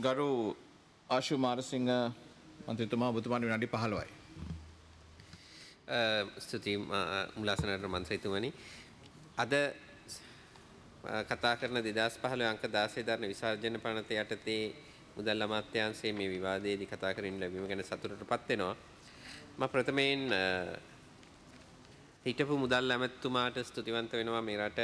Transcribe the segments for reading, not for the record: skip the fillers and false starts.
ගරු ආශු මාරසිංහ මන්ත්‍රීතුමා ඔබතුමාට විනාඩි 15යි. ස්තුතියි මුලාසනට මන්ත්‍රීතුමනි. අද කතා කරන 2015 අංක 16 දරන විසර්ජන පනත යටතේ මුදල් අමාත්‍යාංශයේ මේ විවාදයේදී කතා කරමින් ලැබීම ගැන සතුටටපත් වෙනවා. මම ප්‍රථමයෙන් හිටපු මුදල් ඇමතුමාට ස්තුතිවන්ත වෙනවා මේ රට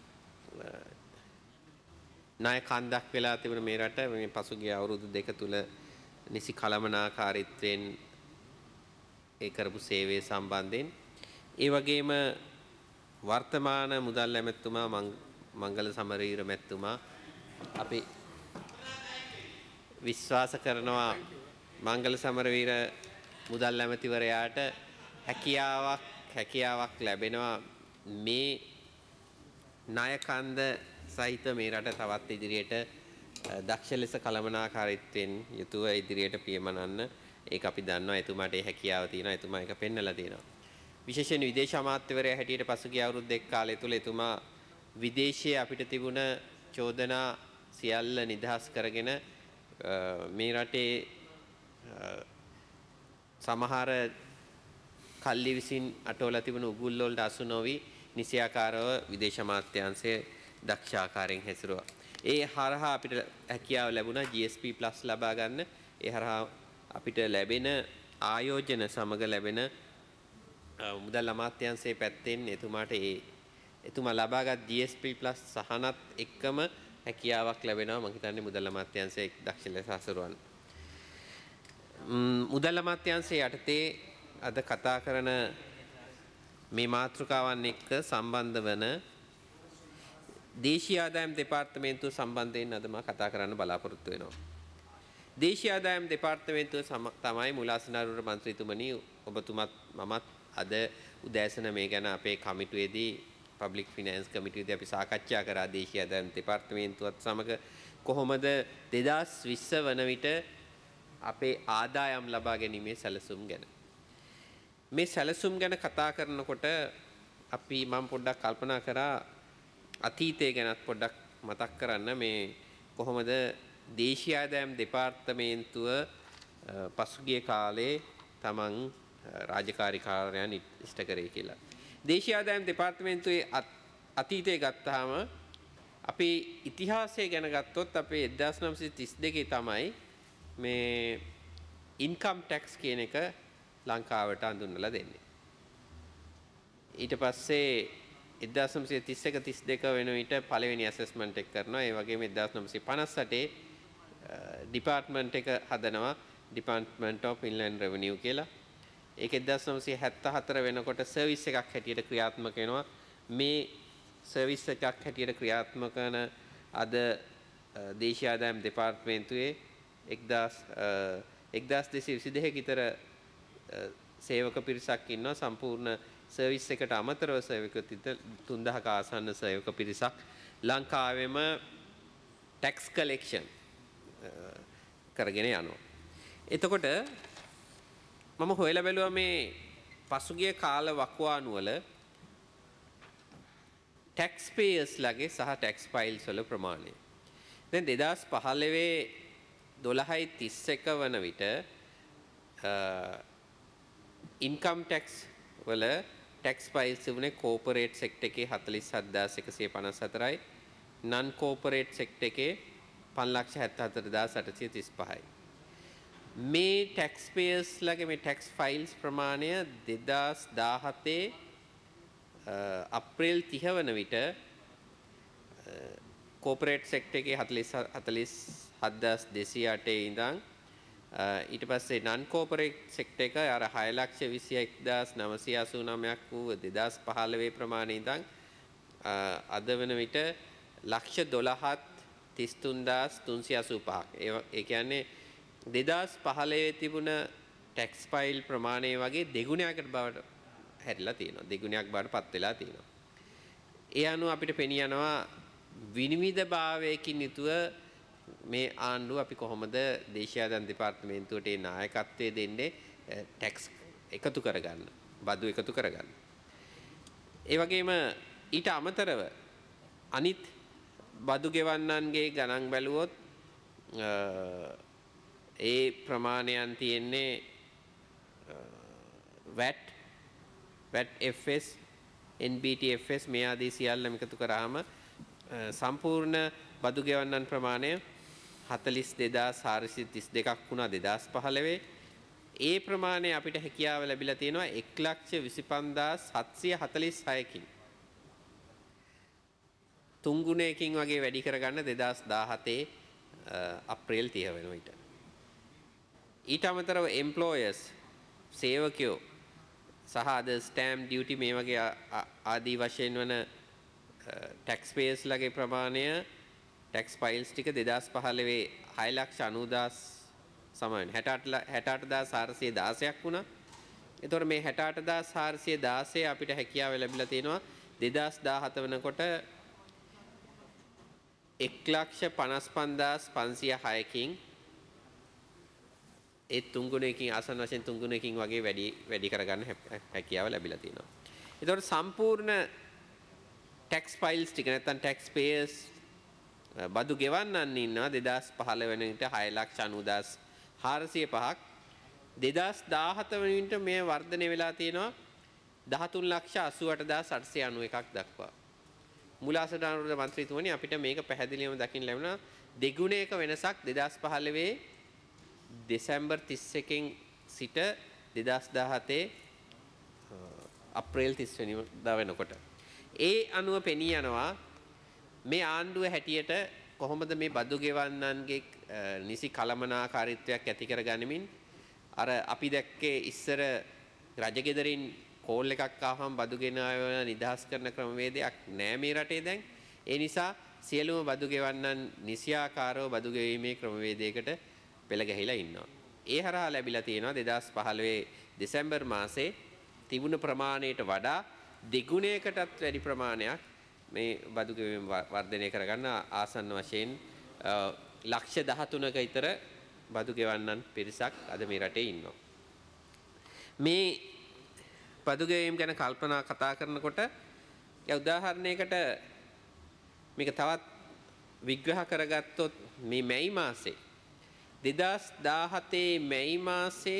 ණය කන්දක් වෙලා තිබුණ මේ රට මේ පසුගිය අවුරුදු දෙක තුල නිසි කළමනාකාරීත්වයෙන් ඒ කරපු සේවය සම්බන්ධයෙන් ඒ වගේම වර්තමාන මුදල් ඇමතුමා මංගල සමරවීර මැතිතුමා අපි විශ්වාස කරනවා මංගල සමරවීර මුදල් ඇමතිවරයාට හැකියාවක් ලැබෙනවා මේ ණය කන්ද සහිත මේ රට තවත් ඉදිරියට දක්ෂ ලෙස කළමනාකාරීත්වයෙන් යුතුව ඉදිරියට පියමනන්න ඒක අපි දන්නවා එතුමාට ඒ හැකියාව තියෙනවා එතුමා ඒක පෙන්නලා තියෙනවා විශේෂයෙන් විදේශ අමාත්‍යවරයා හැටියට පසුගිය අවුරුදු දෙක කාලය තුල එතුමා විදේශයේ අපිට තිබුණ චෝදනා සියල්ල නිදහස් කරගෙන මේ රටේ සමහර කල්ලි විසින් අටවලා තිබුණු උගුල් වලට අසු නොවි නිසියාකාරව විදේශ අමාත්‍යාංශයේ දක්ෂ ආකාරයෙන් හැසිරුවා. ඒ හරහා අපිට හැකියාව ලැබුණා GSP+ ලබා ගන්න. ඒ හරහා අපිට ලැබෙන ආයෝජන සමග ලැබෙන මුදල් අමාත්‍යාංශයේ පැත්තෙන් එතුමා ලබාගත් GSP+ සහනත් එක්කම හැකියාවක් ලැබෙනවා. මම හිතන්නේ මුදල් අමාත්‍යාංශයේ දක්ෂ ලෙස හසුරුවන්න. මුදල් අමාත්‍යාංශයේ යටතේ අද කතා කරන මේ මාතෘකාවන් එක්ක සම්බන්ධ වන දේශීය ආදායම් දෙපාර්තමේන්තුව සම්බන්ධයෙන් අද මම කතා කරන්න බලාපොරොත්තු වෙනවා. දේශීය ආදායම් දෙපාර්තමේන්තුව තමයි මුලාසනාරුර මන්ත්‍රීතුමනි ඔබතුමත් මමත් අද උදෑසන මේ ගැන අපේ කමිටුවේදී පබ්ලික් ෆිනෑන්ස් කමිටුවේදී අපි සාකච්ඡා කරා දේශීය ආදායම් දෙපාර්තමේන්තුවත් සමග කොහොමද 2020 වන විට අපේ ආදායම් ලබා ගැනීමේ සැලසුම් ගැන. මේ සැලසුම් ගැන කතා කරනකොට මම පොඩ්ඩක් කල්පනා කරා අතීතය ගැනත් පොඩ්ඩක් මතක් කරන්න මේ කොහොමද දේශීය ආදායම් දෙපාර්තමේන්තුව පසුගිය කාලේ තමන් රාජකාරී කාර්යයන් ඉෂ්ට කරේ කියලා. දේශීය ආදායම් දෙපාර්තමේන්තුවේ අතීතය ගත්තාම අපේ ඉතිහාසය ගැන ගත්තොත් අපේ 1932 තමයි මේ ඉන්කම් ටැක්ස් කියන එක ලංකාවට අඳුන්වලා දෙන්නේ. ඊට පස්සේ 1931-32 වෙන විට පළවෙනි ඇසෙස්මන්ට් එක කරනවා. ඒ වගේම 1958 ඩිපාර්ට්මන්ට් එක හදනවා ඩිපාර්ට්මන්ට් ඔෆ් ඉන්ලෑන්ඩ් රෙවෙනියු කියලා. ඒක 1974 වෙනකොට සර්විස් එකක් හැටියට ක්‍රියාත්මක වෙනවා. මේ සර්විස් එකක් හැටියට ක්‍රියාත්මක කරන අද දේශීය ආදායම් දෙපාර්තමේන්තුවේ 1222 විතර සේවක පිරිසක් ඉන්නවා. සම්පූර්ණ සර්විස් එකට අමතරව සේවක 3000ක ආසන්න සේවක පිරිසක් ලංකාවෙම ටැක්ස් කලෙක්ෂන් කරගෙන යනවා. එතකොට මම හොයලා බැලුවා මේ පසුගිය කාල වකවානු වල ටැක්ස් පේයර්ස් ලගේ සහ ටැක්ස් ෆයිල්ස් වල ප්‍රමාණය. දැන් 2015 12/31 වන විට ඉන්කම් ටැක්ස් වල ටැක්ස් ෆයිල්ස් තිබුණේ කෝපරේට් සෙක්ටර් එකේ 47154යි නන් කෝපරේට් සෙක්ටර් එකේ 574835යි. මේ ටැක්ස් පේයර්ස් ලගේ මේ ටැක්ස් ෆයිල්ස් ප්‍රමාණය 2017 අප්‍රේල් 30 වන විට කෝපරේට් සෙක්ටර් එකේ 47208 ඉඳන් ඊට පස්සේ නන් කෝපරේට් සෙක්ටර් එක අර 6,21,989ක් වූ 2015 ප්‍රමාණය ඉඳන් අද වන විට 1,12,33,385ක්. ඒ කියන්නේ 2015 තිබුණ ටැක්ස් ෆයිල් ප්‍රමාණය වගේ දෙගුණයකට බවට හැරිලා තියෙනවා. දෙගුණයක් බවට පත් වෙලා තියෙනවා. ඒ අනුව අපිට පෙනී යනවා විනිවිදභාවයකින් යුතුව මේ ආණ්ඩුව අපි කොහොමද දේශීය ආදායම් දෙපාර්තමේන්තුවට ඒ නායකත්වය දෙන්නේ ටැක්ස් එකතු කරගන්න, බදු එකතු කරගන්න. ඒ වගේම ඊට අමතරව අනිත් බදු ගෙවන්නන්ගේ ගණන් බැලුවොත් ඒ ප්‍රමාණයන් තියෙන්නේ VAT FS NBT FS මේ ආදී සියල්ලම එකතු කරාම සම්පූර්ණ බදු ගෙවන්නන් ප්‍රමාණය 42432ක් වුණා 2015. ඒ ප්‍රමාණය අපිට හැකියාව ලැබිලා තියෙනවා 125746කින්. තුන් ගුණයකින් වගේ වැඩි කරගන්න 2017 අප්‍රේල් 30 වෙන විට. ඊට අමතරව employers සේවකයෝ සහ අද stamp duty මේ වගේ ආදී වශයෙන් වන tax payers ලගේ ප්‍රමාණය tax files ටික 2015 6,90,000 සමාන 68416ක් වුණා. එතකොට මේ 68416 අපිට හැකියාව ලැබිලා තියෙනවා 2017 වෙනකොට 1,55,506කින් ඒ තුන් ගුණයකින් ආසන්න වශයෙන් තුන් ගුණයකින් වගේ වැඩි කරගන්න හැකියාව ලැබිලා තියෙනවා. ඒතකොට සම්පූර්ණ tax files ටික නැත්නම් tax payers බදු ගෙවන්නන් ඉන්නවා 2015 වෙන විට 6,90,405ක් 2017 වෙන විට මේ වර්ධනය වෙලා තියෙනවා 13,88,891ක් දක්වා. මුලාසනාරුද මන්ත්‍රීතුමනි අපිට මේක පැහැදිලිවම දකින්න ලැබුණා දෙගුණයක වෙනසක් 2015 දෙසැම්බර් 31කින් සිට 2017 අප්‍රේල් 30 වෙනිදා වෙනකොට ඒ අනුව පෙනී යනවා මේ ආණ්ඩුව හැටියට කොහොමද මේ බදු ගෙවන්නන්ගේ නිසි කළමනාකාරීත්වයක් ඇති කරගනිමින් අර අපි දැක්කේ ඉස්සර රජගෙදරින් කෝල් එකක් ආවම බදු ගෙනාවන නිදහස් කරන ක්‍රමවේදයක් නෑ මේ රටේ දැන්. ඒ නිසා සියලුම බදු ගෙවන්නන් නිසියාකාරව බදු ගෙවීමේ ක්‍රමවේදයකට පෙළ ගැහිලා ඉන්නවා. ඒ හරහා ලැබිලා තියෙනවා 2015 දෙසැම්බර් මාසේ තිබුණ ප්‍රමාණයට වඩා දෙගුණයකටත් වැඩි ප්‍රමාණයක් මේ බදු ගෙවීම වර්ධනය කරගන්න ආසන්න වශයෙන් ලක්ෂ 13ක විතර බදු ගෙවන්නන් පිරිසක් අද මේ රටේ ඉන්නවා. මේ බදු ගෙවීම ගැන කල්පනා කතා කරනකොට උදාහරණයකට මේක තවත් විග්‍රහ කරගත්තොත් මේ මැයි මාසේ 2017 මැයි මාසේ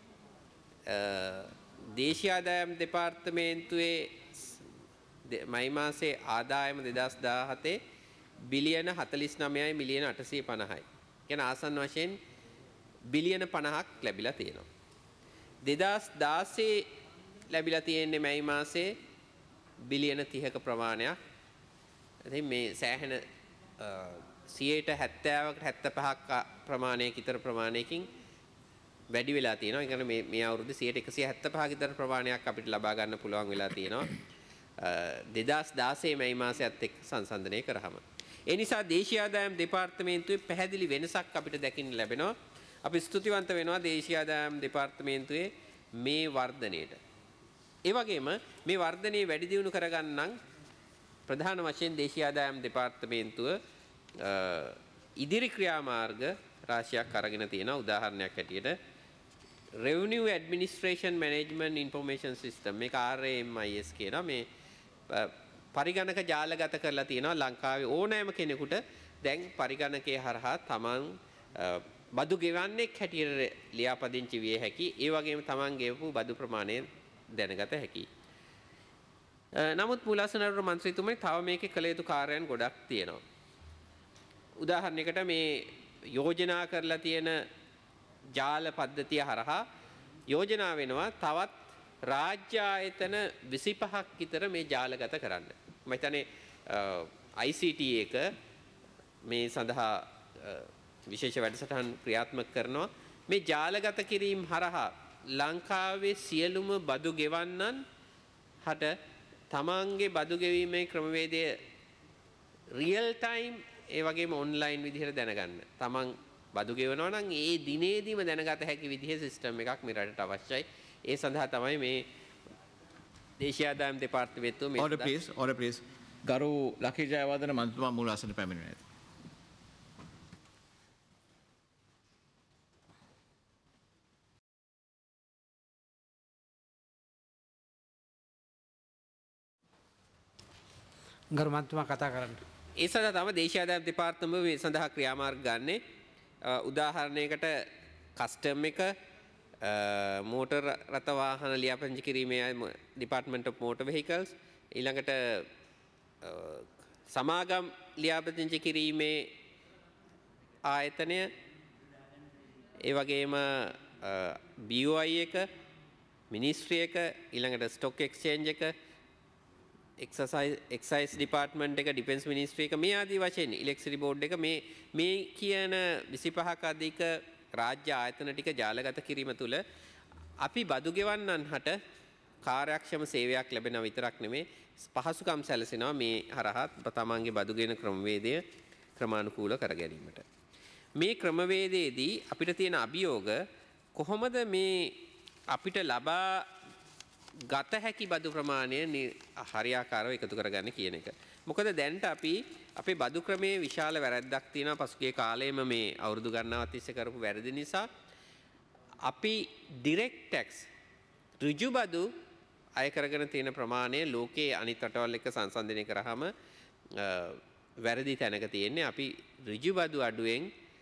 දේශීය ආදායම් දෙපාර්තමේන්තුවේ මැයි මාසේ ආදායම 2017 බිලියන 49යි මිලියන 850යි. කියන ආසන්න වශයෙන් බිලියන 50ක් ලැබිලා තියෙනවා. 2016 ලැබිලා තියෙන්නේ මැයි මාසේ බිලියන 30ක ප්‍රමාණයක්. ඉතින් මේ සෑහෙන 70%කට 75ක් ප්‍රමාණයක විතර ප්‍රමාණයකින් වැඩි වෙලා තියෙනවා. ඒ කියන්නේ මේ අවුරුද්දේ 175ක විතර ප්‍රමාණයක් අපිට ලබා ගන්න පුළුවන් වෙලා තියෙනවා. 2016 මැයි මාසයත් එක්ක සංසන්දනය කරාම. ඒ නිසා දේශීය ආදායම් දෙපාර්තමේන්තුවේ පැහැදිලි වෙනසක් අපිට දකින්න ලැබෙනවා. අපි ස්තුතිවන්ත වෙනවා දේශීය ආදායම් දෙපාර්තමේන්තුවේ මේ වර්ධනයට. ඒ වගේම මේ වර්ධනය වැඩි දියුණු කරගන්න ප්‍රධාන වශයෙන් දේශීය ආදායම් දෙපාර්තමේන්තුව ඉදිරි ක්‍රියාමාර්ග රාශියක් අරගෙන තියෙනවා. උදාහරණයක් හැටියට Revenue Administration Management Information System මේක RAMIS කියනවා. මේ පරිගණක ජාලගත කරලා තියෙනවා ලංකාවේ ඕනෑම කෙනෙකුට දැන් පරිගණකයේ හරහා තමන් බදු ගෙවන්නේ හැටියට ලියාපදිංචි විය හැකි. ඒ වගේම තමන් ගෙවපු බදු ප්‍රමාණය දැනගත හැකි. නමුත් මුලාසනරුව මන්ත්‍රීතුමනි තව මේකේ කළ යුතු කාර්යයන් ගොඩක් තියෙනවා. උදාහරණයකට මේ යෝජනා කරලා තියෙන ජාල පද්ධතිය හරහා යෝජනා වෙනවා තවත් රාජ්‍ය ආයතන 25ක් විතර මේ ජාලගත කරන්න. මම හිතන්නේ ICT එක මේ සඳහා විශේෂ වැඩසටහන් ක්‍රියාත්මක කරනවා. මේ ජාලගත කිරීම හරහා ලංකාවේ සියලුම බදු ගෙවන්නන් හට තමන්ගේ බදු ගෙවීමේ ක්‍රමවේදය රියල් ටයිම් ඒ වගේම ඔන්ලයින් විදිහට දැනගන්න. තමන් බදු ගෙවනවා නම් ඒ දිනේදීම දැනගත හැකි විදිහේ සිස්ටම් එකක් මේ රටට අවශ්‍යයි. ඒ සඳහා තමයි මේ දේශීය ආදායම් දෙපාර්තමේන්තුව මේ order please ගරු ලකී ජයවර්ධන මන්ත්‍රීතුමා මූලාසනට පැමිණෙනවා. ගරු මන්ත්‍රීතුමා කතා කරන්න. ඒ සඳහා තමයි දේශීය ආදායම් දෙපාර්තමේන්තුව මේ සඳහා ක්‍රියාමාර්ග ගන්නේ. උදාහරණයකට කස්ටම් එක මෝටර් රථ වාහන ලියාපදිංචි කිරීමේ ඩිපාර්ට්මන්ට් ඔෆ් මෝටර් වෙහිකල්ස් ඊළඟට සමාගම් ලියාපදිංචි කිරීමේ ආයතනය ඒ වගේම BOI එක මිනිස්ට්‍රි එක ඊළඟට ස්ටොක් එක්ස්චේන්ජ් එක එක්සයිස් ඩිපාර්ට්මන්ට් එක ඩිෆෙන්ස් මිනිස්ට්‍රි එක මේ ආදී වශයෙන් ඉලෙක්ට්‍රිසිටි බෝඩ් එක මේ කියන 25ක අධික රාජ්‍ය ආයතන ටික ජාලගත කිරීම තුළ අපි බදු ගෙවන්නන්හට කාර්යක්ෂම සේවයක් ලැබෙනවා විතරක් නෙමෙයි පහසුකම් සැලසෙනවා මේ හරහා තමන්ගේ බදු ගෙන ක්‍රමවේදය ක්‍රමානුකූල කර ගැනීමට. මේ ක්‍රමවේදයේදී අපිට තියෙන අභියෝග කොහොමද මේ අපිට ලබා ගත හැකි බදු ප්‍රමාණය හරියාකාරව එකතු කරගන්න කියන එක. මොකද දැන්ට අපි අපේ බදු ක්‍රමයේ විශාල වැරැද්දක් තියෙනවා පසුගිය කාලයේම මේ අවුරුදු ගණනාවක් තිස්සේ කරපු වැරදි නිසා අපි ඩිරෙක්ට් ටැක්ස් ඍජු බදු අය කරගෙන තියෙන ප්‍රමාණය ලෝකයේ අනිත් රටවල් එක්ක සංසන්දනය කරාම වැරදි තැනක තියෙන්නේ. අපි ඍජු බදු අඩුවෙන්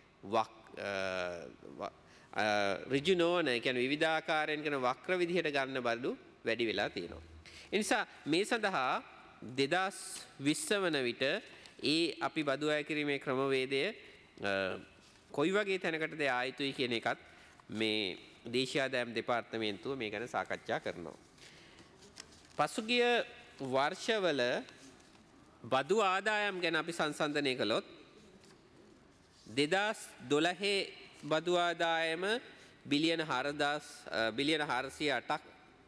ඍජු නොවන ඒ කියන්නේ විවිධාකාරයෙන් කරන වක්‍ර විදිහට ගන්න බදු වැඩි වෙලා තියෙනවා. ඒ නිසා මේ සඳහා 2020 වන විට අපි බදු අය කිරීමේ ක්‍රමවේදය කොයි වගේ තැනකටද ආයුතුයි කියන එකත් මේ දේශීය ආදායම් දෙපාර්තමේන්තුව මේ ගැන සාකච්ඡා කරනවා. පසුගිය වර්ෂවල බදු ආදායම් ගැන අපි සංසන්දනය කළොත් 2012 බදු ආදායම බිලියන 418ක්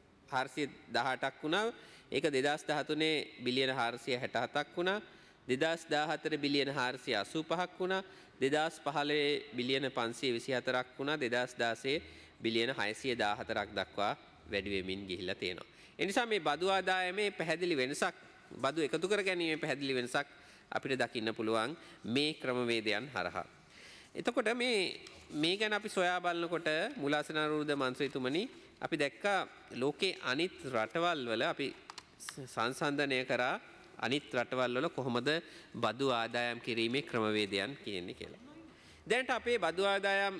වුණා. ඒක 2013 බිලියන 467ක් වුණා. 2014 බිලියන 485ක් වුණා. 2015 බිලියන 524ක් වුණා. 2016 බිලියන 614ක් දක්වා වැඩි වෙමින් ගිහිල්ලා තියෙනවා. ඒ නිසා මේ බදු ආදායමේ පැහැදිලි වෙනසක් බදු එකතු කර ගැනීමේ පැහැදිලි වෙනසක් අපිට දකින්න පුළුවන් මේ ක්‍රමවේදයන් හරහා. එතකොට මේ ගැන අපි සොයා බලනකොට මුලාසනාරූඪ මන්ත්‍රීතුමනි අපි දැක්කා ලෝකේ අනිත් රටවල් වල අපි සංසන්දනය කරා අනිත් රටවල් වල කොහොමද බදු ආදායම් කිරීමේ ක්‍රමවේදයන් කියන්නේ කියලා. දැනට අපේ බදු ආදායම්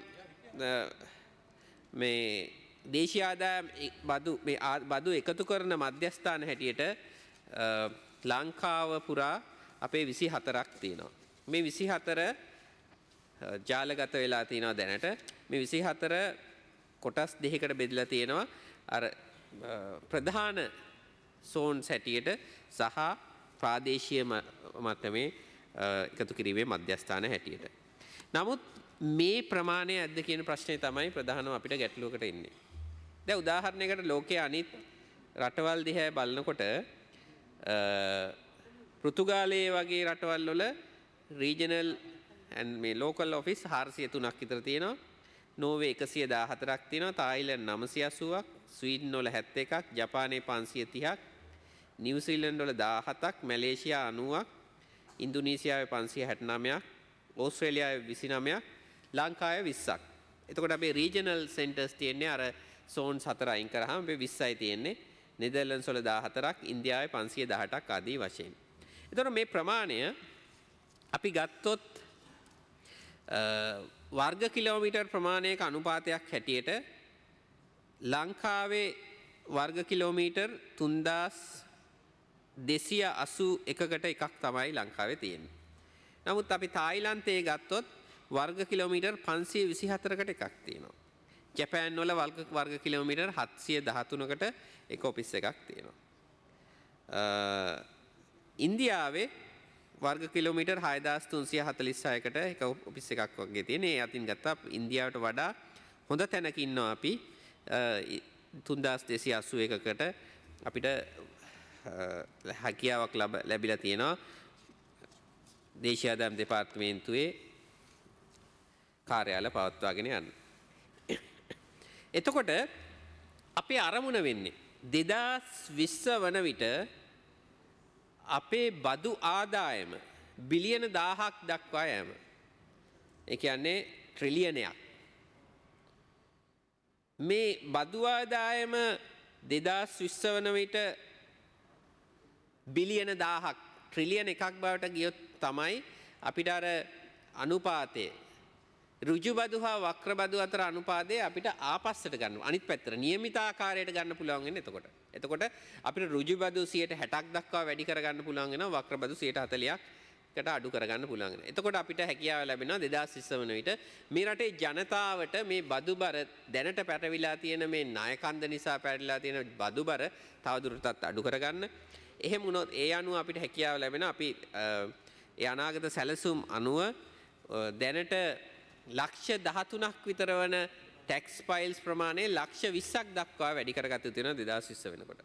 මේ දේශීය ආදායම් බදු එකතු කරන මධ්‍යස්ථාන හැටියට ලංකාව පුරා අපේ 24ක් තියෙනවා. මේ 24 ජාලගත වෙලා තියෙනවා දැනට. මේ 24 කොටස් දෙකකට බෙදලා තියෙනවා. අර ප්‍රධාන සෝන්ස් හැටියට සහ ප්‍රාදේශීය මට්ටමේ එකතු කිරීමේ මධ්‍යස්ථාන හැටියට. නමුත් මේ ප්‍රමාණය ඇද්ද කියන ප්‍රශ්නේ තමයි ප්‍රධානම අපිට ගැටලුවකට එන්නේ. දැන් උදාහරණයකට ලෝකයේ අනිත් රටවල් දිහා බලනකොට පෘතුගාලයේ වගේ රටවල් වල රීජනල් and මේ ලෝකල් ඔෆිස් 403ක් විතර තියෙනවා. නෝර්වේ 114ක් තියෙනවා. තායිලන්ත 980ක්, ස්වීඩන් වල 71ක්, ජපානයේ 530ක්, නිව්සීලන්ත වල 17ක්, මැලේසියා 90ක්, ඉන්දුනීසියාවේ 569ක්, ඕස්ට්‍රේලියාවේ 29ක්, ලංකාවේ 20ක්. එතකොට අපේ රීජනල් සෙන්ටර්ස් තියෙන්නේ අර සෝන්ස් 4 අයින් කරාම අපේ 20යි තියෙන්නේ. නෙදර්ලන්ඩ්ස් වල 14ක්, ඉන්දියාවේ 518ක් ආදී වශයෙන්. එතකොට මේ ප්‍රමාණය අපි ගත්තොත් වර්ග කිලෝමීටර් ප්‍රමාණයක අනුපාතයක් හැටියට ලංකාවේ වර්ග කිලෝමීටර් 3281කට එකක් තමයි ලංකාවේ තියෙන්නේ. නමුත් අපි තායිලන්තයේ ගත්තොත් වර්ග කිලෝමීටර් 524කට එකක් තියෙනවා. ජපාන් වල වර්ග කිලෝමීටර් 713කට එක ඔෆිස් එකක් තියෙනවා. ඉන්දියාවේ වර්ග කිලෝමීටර් 6346කට එක ඔෆිස් එකක් වගේ තියෙන. ඒ අතින් ගත්තා ඉන්දියාවට වඩා හොඳ තැනක ඉන්නවා අපි 3281කට අපිට හැකියාවක් ලැබිලා තියෙනවා දේශීය ආදායම් දෙපාර්තමේන්තුවේ කාර්යාල පවත්වාගෙන යන්න. එතකොට අපේ අරමුණ වෙන්නේ 2020 වන විට අපේ බදු ආදායම බිලියන 1000ක් දක්වා යෑම. ඒ කියන්නේ ට්‍රිලියනයක්. මේ බදු ආදායම 2020 වන විට බිලියන 1000ක් ට්‍රිලියන එකක් බවට ගියොත් තමයි අපිට අර අනුපාතය ඍජු බදු හා වක්‍ර බදු අතර අනුපාතය අපිට ආපස්සට ගන්න අනිත් පැත්තට නියමිත ආකාරයට ගන්න පුළුවන් වෙන්නේ එතකොට. එතකොට අපිට ඍජු බදු 60ක් දක්වා වැඩි කරගන්න පුළුවන් වෙනවා වක්‍ර බදු 40කට අඩු කරගන්න පුළුවන් වෙනවා. එතකොට අපිට හැකියාව ලැබෙනවා 2020 වන විට මේ රටේ ජනතාවට මේ බදු බර දැනට පැටවිලා තියෙන මේ ණය කන්ද නිසා පැටලිලා තියෙන බදු බර තවදුරටත් අඩු කරගන්න. එහෙම වුණොත් ඒ අනුව අපිට හැකියාව ලැබෙනවා අපි ඒ අනාගත සැලසුම් අනුව දැනට ලක්ෂ 13ක් විතර වන ටැක්ස් ෆයිල්ස් ප්‍රමාණය ලක්ෂ 20ක් දක්වා වැඩි කරගත යුතු වෙනවා 2020 වෙනකොට.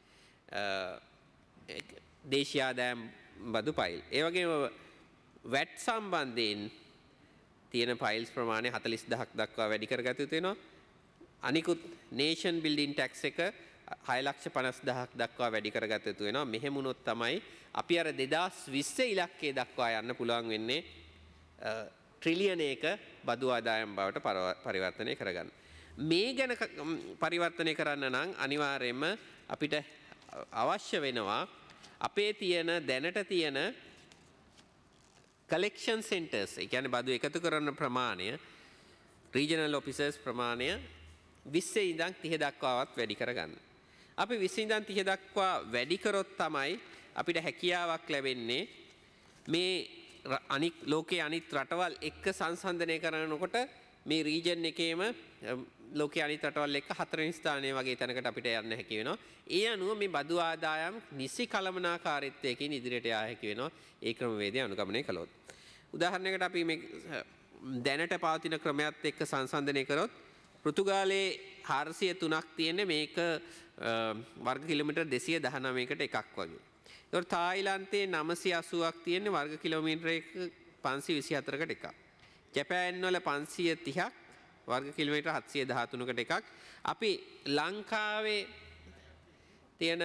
දේශීය ආදායම් බදු ෆයිල්. ඒ වගේම වැට් සම්බන්ධයෙන් තියෙන ෆයිල්ස් ප්‍රමාණය 40000ක් දක්වා වැඩි කරගත යුතු වෙනවා. අනිකුත් නේෂන් බිල්ඩින් ටැක්ස් එක 6,50,000ක් දක්වා වැඩි කරගත යුතු වෙනවා. මෙහෙම වුණොත් තමයි අපි අර 2020 ඉලක්කය දක්වා යන්න පුළුවන් වෙන්නේ ට්‍රිලියනයක බදු ආදායම් බවට පරිවර්තනය කරගන්න. මේ ගැන පරිවර්තනය කරන්න නම් අනිවාර්යයෙන්ම අපිට අවශ්‍ය වෙනවා අපේ තියෙන දැනට තියෙන කලෙක්ෂන් සෙන්ටර්ස් ඒ කියන්නේ බදු එකතු කරන ප්‍රමාණය රීජනල් ඔෆිසර්ස් ප්‍රමාණය 20 ඉඳන් 30 දක්වාවත් වැඩි කරගන්න. අපි 20 ඉඳන් 30 දක්වා වැඩි කරොත් තමයි අපිට හැකියාවක් ලැබෙන්නේ මේ අනික් ලෝකයේ අනිත් රටවල් එක්ක සංසන්දනය කරනකොට මේ රීජන් එකේම ලෝකයේ අනිත් රටවල් එක්ක 4 වෙනි ස්ථානයේ වගේ තැනකට අපිට යන්න හැකි වෙනවා. ඒ අනුව මේ බදු ආදායම් නිසි කළමනාකාරීත්වයකින් ඉදිරියට යා හැකි වෙනවා. ඒ ක්‍රමවේදය අනුගමනය කළොත්. උදාහරණයකට අපි මේ දැනට පවතින ක්‍රමයක් එක්ක සංසන්දනය කරොත් පෘතුගාලයේ 403ක් තියෙන්නේ මේක වර්ග කිලෝමීටර් 219කට එකක් වගේ. ඒතකොට තායිලන්තයේ 980ක් තියෙන්නේ වර්ග කිලෝමීටරයක 524කට එකක්. ජපාන් වල 530ක් වර්ග කිලෝමීටර 713කට එකක්. අපි ලංකාවේ තියෙන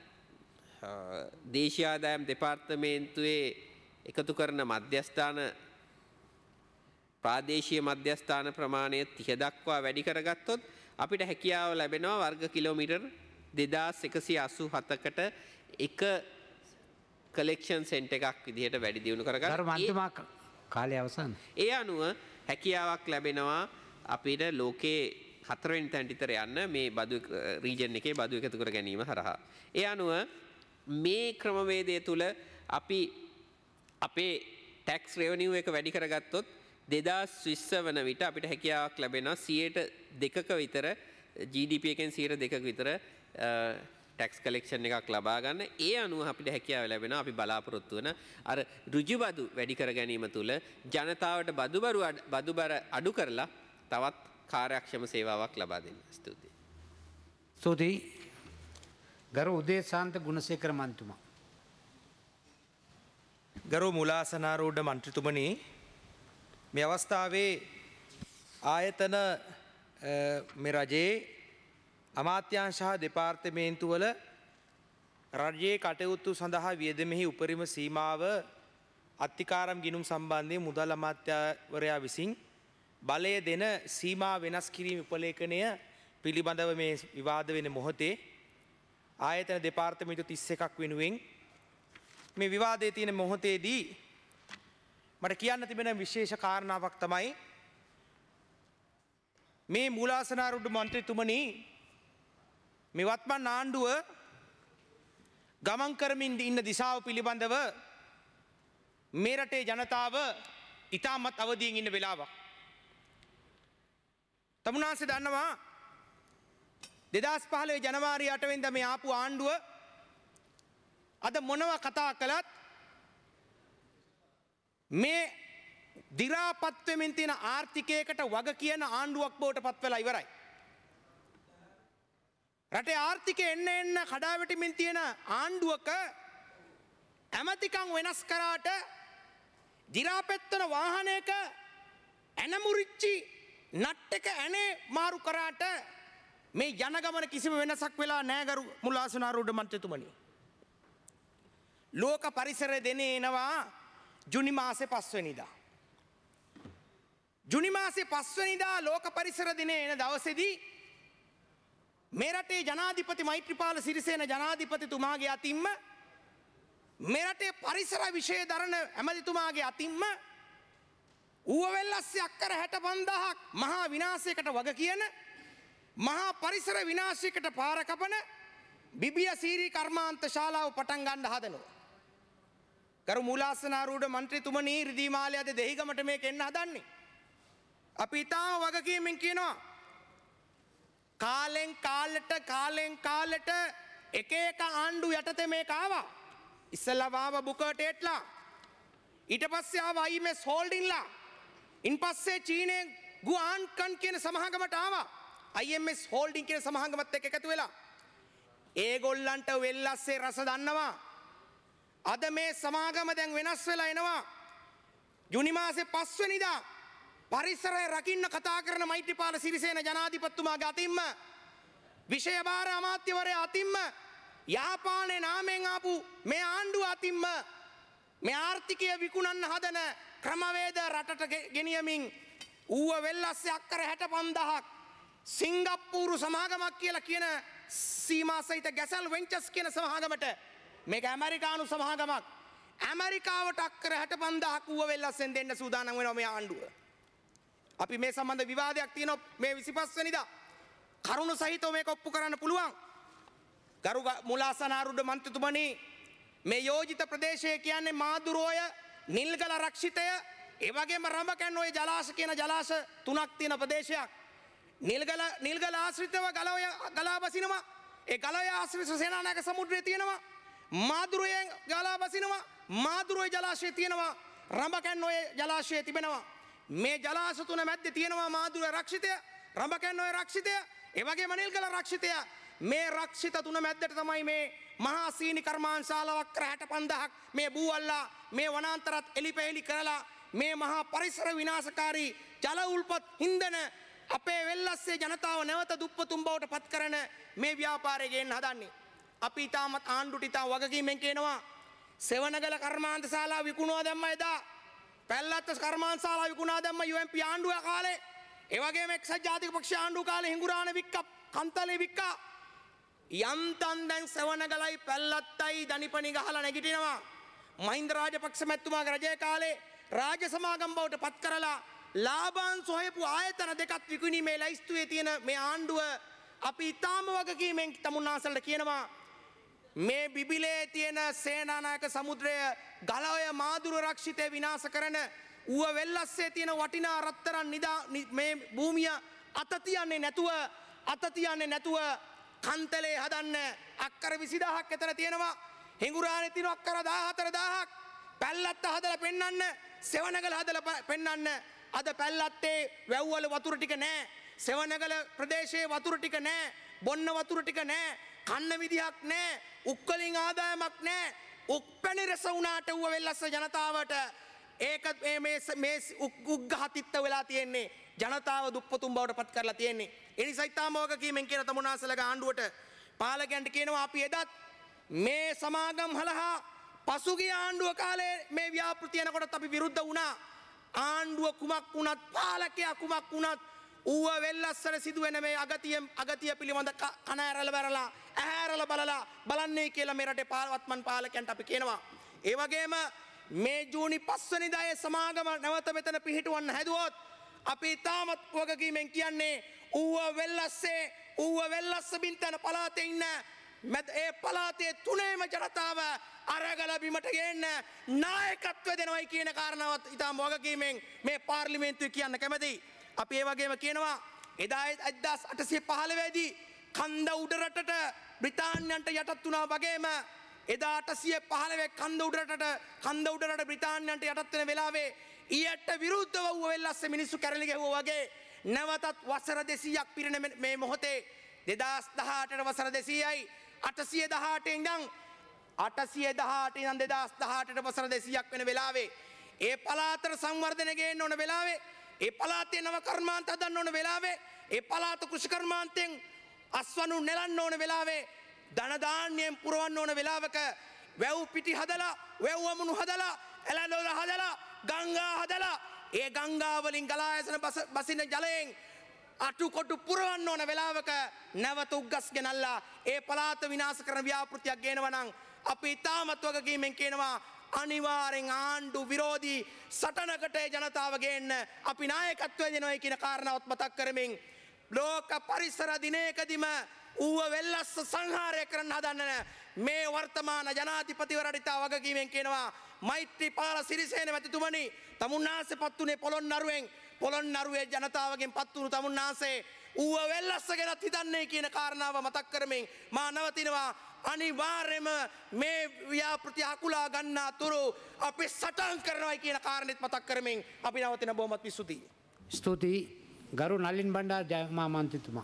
දේශීය ආදායම් දෙපාර්තමේන්තුවේ එකතු කරන මධ්‍යස්ථාන ප්‍රාදේශීය මධ්‍යස්ථාන ප්‍රමාණය 30 දක්වා වැඩි කරගත්තොත් අපිට හැකියාව ලැබෙනවා වර්ග කිලෝමීටර් 2187කට එක කලෙක්ෂන් සෙන්ටර් එකක් විදිහට වැඩි දියුණු කරගන්න. මන්තුමා කාලය අවසන්. ඒ අනුව හැකියාවක් ලැබෙනවා අපිට ලෝකේ 4 වෙනි තැනට විතර යන්න මේ බදු රීජන් එකේ බදු එකතු කර ගැනීම හරහා. ඒ අනුව මේ ක්‍රමවේදය තුල අපි අපේ ටැක්ස් රෙවෙනියු එක වැඩි කරගත්තොත් 2020 වන විට අපිට හැකියාවක් ලැබෙනවා 2%ක විතර GDP එකෙන් 2%ක විතර ටැක්ස් කලෙක්ෂන් එකක් ලබා ගන්න. ඒ අනුව අපිට හැකියාව ලැබෙනවා අපි බලාපොරොත්තු වෙන අර ඍජු බදු වැඩි කර ගැනීම තුළ ජනතාවට බදු බර අඩු කරලා තවත් කාර්යක්ෂම සේවාවක් ලබා දෙන්න. ස්තුතියි. ස්තුතියි. ගරු උදේශාන්ත ගුණසේකර මන්තුමා. ගරු මුලාසනාරූඪ මන්ත්‍රීතුමනි, මේ අවස්ථාවේ ආයතන මේ රජයේ අමාත්‍යාංශ හා දෙපාර්තමේන්තුවල රජයේ කටයුතු සඳහා වියදමෙහි උපරිම සීමාව අත්තිකාරම් ගිණුම් සම්බන්ධයෙන් මුදල් අමාත්‍යවරයා විසින් බලය දෙන සීමා වෙනස් කිරීම උපලේඛනය පිළිබඳව මේ විවාද වෙන මොහොතේ ආයතන දෙපාර්තමේන්තු 31ක් වෙනුවෙන් මේ විවාදයේ තියෙන මොහොතේදී මට කියන්න තිබෙන විශේෂ කාරණාවක් තමයි මේ මූලාසනාරූඪ මන්ත්‍රීතුමනි, මේ වත්මන් ආණ්ඩුව ගමන් කරමින් ඉන්න දිශාව පිළිබඳව මේ රටේ ජනතාව ඉතාමත් අවදියෙන් ඉන්න වෙලාවක්. තමුන්නාන්සේ දන්නවා 2015 ජනවාරි 8 වෙනිදා මේ ආපු ආණ්ඩුව අද මොනවා කතා කළත් මේ දි รา පත් වෙමින් තියෙන ආර්ථිකයකට වග කියන ආණ්ඩුවක් බවට පත් වෙලා ඉවරයි. රටේ ආර්ථිකය එන්න කඩා වැටෙමින් තියෙන ආණ්ඩුවක ඇමතිකම් වෙනස් කරාට දි รา පෙත්තන වාහනයක ඇනමුරිච්චි නට් එක ඇනේ මාරු කරාට මේ ජනගමන කිසිම වෙනසක් වෙලා නැහැ ගරු මුලාසනාරූඪ මන්ත්‍රීතුමනි. ලෝක පරිසර දිනේ එනවා ජුනි මාසේ 5 වෙනිදා. ජුනි මාසේ 5 වෙනිදා ලෝක පරිසර දිනේ එන දවසේදී මේ රටේ ජනාධිපති මෛත්‍රීපාල සිරිසේන ජනාධිපතිතුමාගේ අතින්ම මේ රටේ පරිසර විෂය දරන ඇමතිතුමාගේ අතින්ම ඌව වෙල්ලස්සේ අක්කර 65ක් මහා විනාශයකට වග කියන මහා පරිසර විනාශයකට පාර කපන බිබිය සීරි කර්මාන්ත ශාලාව පටන් ගන්න හදනවා. කරු මූලාසනාරූඪ මන්ත්‍රීතුමනි රිදී මාලේ අද දෙහිගමට මේක එන්න හදන්නේ. අපි ඊටාම වගකීමෙන් කියනවා කාලෙන් කාලෙට එක එක ආණ්ඩු යටතේ මේක ආවා. ඉස්සෙල්ලා ආව බුකටේට්ලා. ඊට පස්සේ ආව IMS හෝල්ඩින්ලා. ඉන් පස්සේ චීනයේ ගුආන්කන් කියන සමහගමට ආවා. IMS හෝල්ඩින් කියන සමහගමත් එක්ක එකතු වෙලා. ඒගොල්ලන්ට වෙල්ලස්සේ රස දන්නවා. අද මේ සමාගම දැන් වෙනස් වෙලා එනවා. ජුනි මාසේ 5 වෙනිදා පරිසරය රකින්න කතා කරන මෛත්‍රීපාල සිරිසේන ජනාධිපතිතුමාගේ අතින්ම විෂය භාර අමාත්‍යවරයා අතින්ම යාපානයේ නාමයෙන් ආපු මේ ආණ්ඩුව අතින්ම මේ ආර්ථිකය විකුණන්න හදන ක්‍රමවේද රටට ගෙනියමින් ඌව වෙල්ලස්සේ අක්කර 65000ක් සිංගප්පූරු සමාගමක් කියලා කියන සීමා සහිත ගැසල් වෙන්චර්ස් කියන සමාගමට මේක ඇමරිකානු සමාගමක් ඇමරිකාවට අක්කර 65000ක් ඌව වෙල්ලස්ෙන් දෙන්න සූදානම් වෙනවා මේ ආණ්ඩුව. අපි මේ සම්බන්ධ විවාදයක් තියෙනවා මේ 25 වෙනිදා. කරුණු සහිතව මේක ඔප්පු කරන්න පුළුවන්. ගරු මුලාසනාරූඪ මන්ත්‍රීතුමනි මේ යෝජිත ප්‍රදේශය කියන්නේ මාදුරෝය, නිල්ගල රක්ෂිතය, ඒ වගේම රඹකැන් ඔය ජලාශ කියන ජලාශ තුනක් තියෙන ප්‍රදේශයක්. නිල්ගල ආශ්‍රිතව ගලා බසිනවා. ඒ ගලය ආශ්‍රිත සේනානායක සමුද්‍රය තියෙනවා. මාදුරෝයෙන් ගලා බසිනවා. මාදුරෝය ජලාශය තියෙනවා. රඹකැන් ඔය ජලාශය තිබෙනවා. මේ ජලාශ තුන මැද්දේ තියෙනවා මාදුරෝය රක්ෂිතය, රඹකැන් ඔය රක්ෂිතය, ඒ වගේම නිල්ගල රක්ෂිතය. මේ රක්ෂිත තුන මැද්දට තමයි මේ මහා සීනි කර්මාන්තශාලාවක් 65000ක් මේ බූවල්ලා මේ වනාන්තරත් එලිපෙහෙලි කරලා මේ මහා පරිසර විනාශකාරී ජල උල්පත් හින්දන අපේ වෙල්ලස්සේ ජනතාව නැවත දුප්පතුන් බවට පත් කරන මේ ව්‍යාපාරය ගේන්න හදන්නේ. අපි තාමත් ආණ්ඩුවට ඉතාම වගකීමෙන් කියනවා සෙවණගල කර්මාන්තශාලාව විකුණුවා දැම්ම එදා. පැල්ලත්ත කර්මාන්තශාලාව විකුණා දැම්ම UMP ආණ්ඩුව කාලේ. ඒ වගේම එක්සත් ජාතික පක්ෂ ආණ්ඩුව කාලේ හිඟුරාන වික්කා, කන්තලේ වික්කා. යන්තන් දැන් සෙවණගලයි පැල්ලත්තයි දනිපනි ගහලා නැගිටිනවා. මහින්ද රාජපක්ෂ මැතිතුමාගේ රජයේ කාලේ රාජ්‍ය සමාගම් බවට පත් කරලා ලාභාංශ හොයපු ආයතන දෙකක් විකුණීමේ ලයිස්තුවේ තියෙන මේ ආණ්ඩුව අපි ඊටාම වගකීමෙන් තමුන්නාසලට කියනවා මේ බිබිලේ තියෙන සේනානායක සමුද්‍රය ගලය මාදුර රක්ෂිතය විනාශ කරන ඌව වෙල්ලස්සේ තියෙන වටිනා රත්තරන් මේ භූමිය අත තියන්නේ නැතුව කන්තලේ හදන්න අක්කර 20000ක් විතර තියෙනවා. හිඟුරානේ තියෙන අක්කර 14000ක්. පැල්ලත්ත හදලා පෙන්නන්න, සෙවණගල හදලා පෙන්නන්න. අද පැල්ලත්තේ වැව්වල වතුර ටික නැහැ. සෙවණගල ප්‍රදේශයේ වතුර ටික නැහැ. බොන්න වතුර ටික නැහැ. කන්න විදිහක් නැහැ. උක්කලින් ආදායමක් නැහැ. උක්පැණි රස වුණාට ඌව වෙල්ලස්ස ජනතාවට ඒක මේ උග්ඝාතිත්ත වෙලා තියෙන්නේ. ජනතාව දුප්පතුන් බවට පත් කරලා තියෙන්නේ. ඒ නිසා ඊටාම වගකීමෙන් කියන තමුනාසලගේ ආණ්ඩුවට පාලකයන්ට කියනවා අපි එදත් මේ සමාගම් හලහා පසුගිය ආණ්ඩුව කාලේ මේ ව්‍යාපෘති යනකොටත් අපි විරුද්ධ වුණා. ආණ්ඩුව කුමක් වුණත් පාලකයා කුමක් වුණත් ඌව වෙල්ලස්සට සිදුවෙන මේ අගතිය පිළිබඳ කන ඇරලා බැරලා ඇහැරලා බලලා බලන්නේ කියලා මේ රටේ පාලවත්මන් පාලකයන්ට අපි කියනවා. ඒ වගේම මේ ජූනි 5 වෙනිදා ඒ සමාගම නැවත මෙතන පිහිටවන්න හැදුවොත් අපි තාමත් වගකීමෙන් කියන්නේ ඌව වෙල්ලස්ස බින්තන පළාතේ ඉන්න ඒ පළාතේ තුනේම ජනතාව අරගල බිමට ගේන්න නායකත්වය දෙනවයි කියන කාරණාවත් ඉතාම වගකීමෙන් මේ පාර්ලිමේන්තුවේ කියන්න කැමතියි. අපි ඒ වගේම කියනවා එදා 1815 දී කන්ද උඩරටට බ්‍රිතාන්‍යයන්ට යටත් වුණා වගේම එදා 815 කන්ද උඩරට බ්‍රිතාන්‍යයන්ට යටත් වෙන වෙලාවේ ඊට විරුද්ධව ඌව වෙල්ලස්සේ මිනිස්සු කැරලි ගැහුවා වගේ නැවතත් වසර 200ක් පිරෙන මේ මොහොතේ 2018ට වසර 200යි 818 ඉඳන් 2018ට වසර 200ක් වෙන වෙලාවේ ඒ පළාතට සංවර්ධනය ගේන්න ඕන වෙලාවේ ඒ පළාතේ නව කර්මාන්ත හදන්න ඕන වෙලාවේ ඒ පළාත කෘෂි කර්මාන්තයෙන් අස්වනු නෙලන්න ඕන වෙලාවේ ධන ධාන්‍යයෙන් පුරවන්න ඕන වෙලාවක වැව් පිටි හදලා වැව් වමුණු හදලා එළදොල හදලා ගංගා හදලා ඒ ගංගා වලින් ගලා ඇසෙන බසින ජලයෙන් අටුකොටු පුරවන්න ඕන වෙලාවක නැවත උග්ගස් ගෙනල්ලා ඒ පළාත විනාශ කරන ව්‍යාපෘතියක් ගේනවා නම් අපි තාමත් වගකීමෙන් කියනවා අනිවාර්යෙන් ආණ්ඩු විරෝධී සටනකට ජනතාව ගේන්න අපි නායකත්වය දෙනවා කියන කාරණාවත් මතක් කරමින් ලෝක පරිසර දිනයකදීම ඌව වෙල්ලස්ස සංහාරය කරන්න හදන්න මේ වර්තමාන ජනාධිපතිවරට වගකීමෙන් කියනවා මෛත්‍රීපාල සිරිසේන මැතිතුමනි තමුන්නාන්සේ පත් වුණේ පොළොන්නරුවේ ජනතාවගෙන් පත් වුණු තමුන්නාන්සේ ඌව වෙල්ලස්ස ගැනත් හිතන්නේ කියන කාරණාව මතක් කරමින් මා නවතිනවා අනිවාර්යයෙන්ම මේ ව්‍යාපෘති අකුලා ගන්නා තුරු අපි සටන් කරනවා කියන කාරණෙත් මතක් කරමින් අපි නවතින බොහොමත් ස්තුතියි. ස්තුතියි ගරු නලින් බණ්ඩාර ජයමා මන්ත්‍රීතුමා.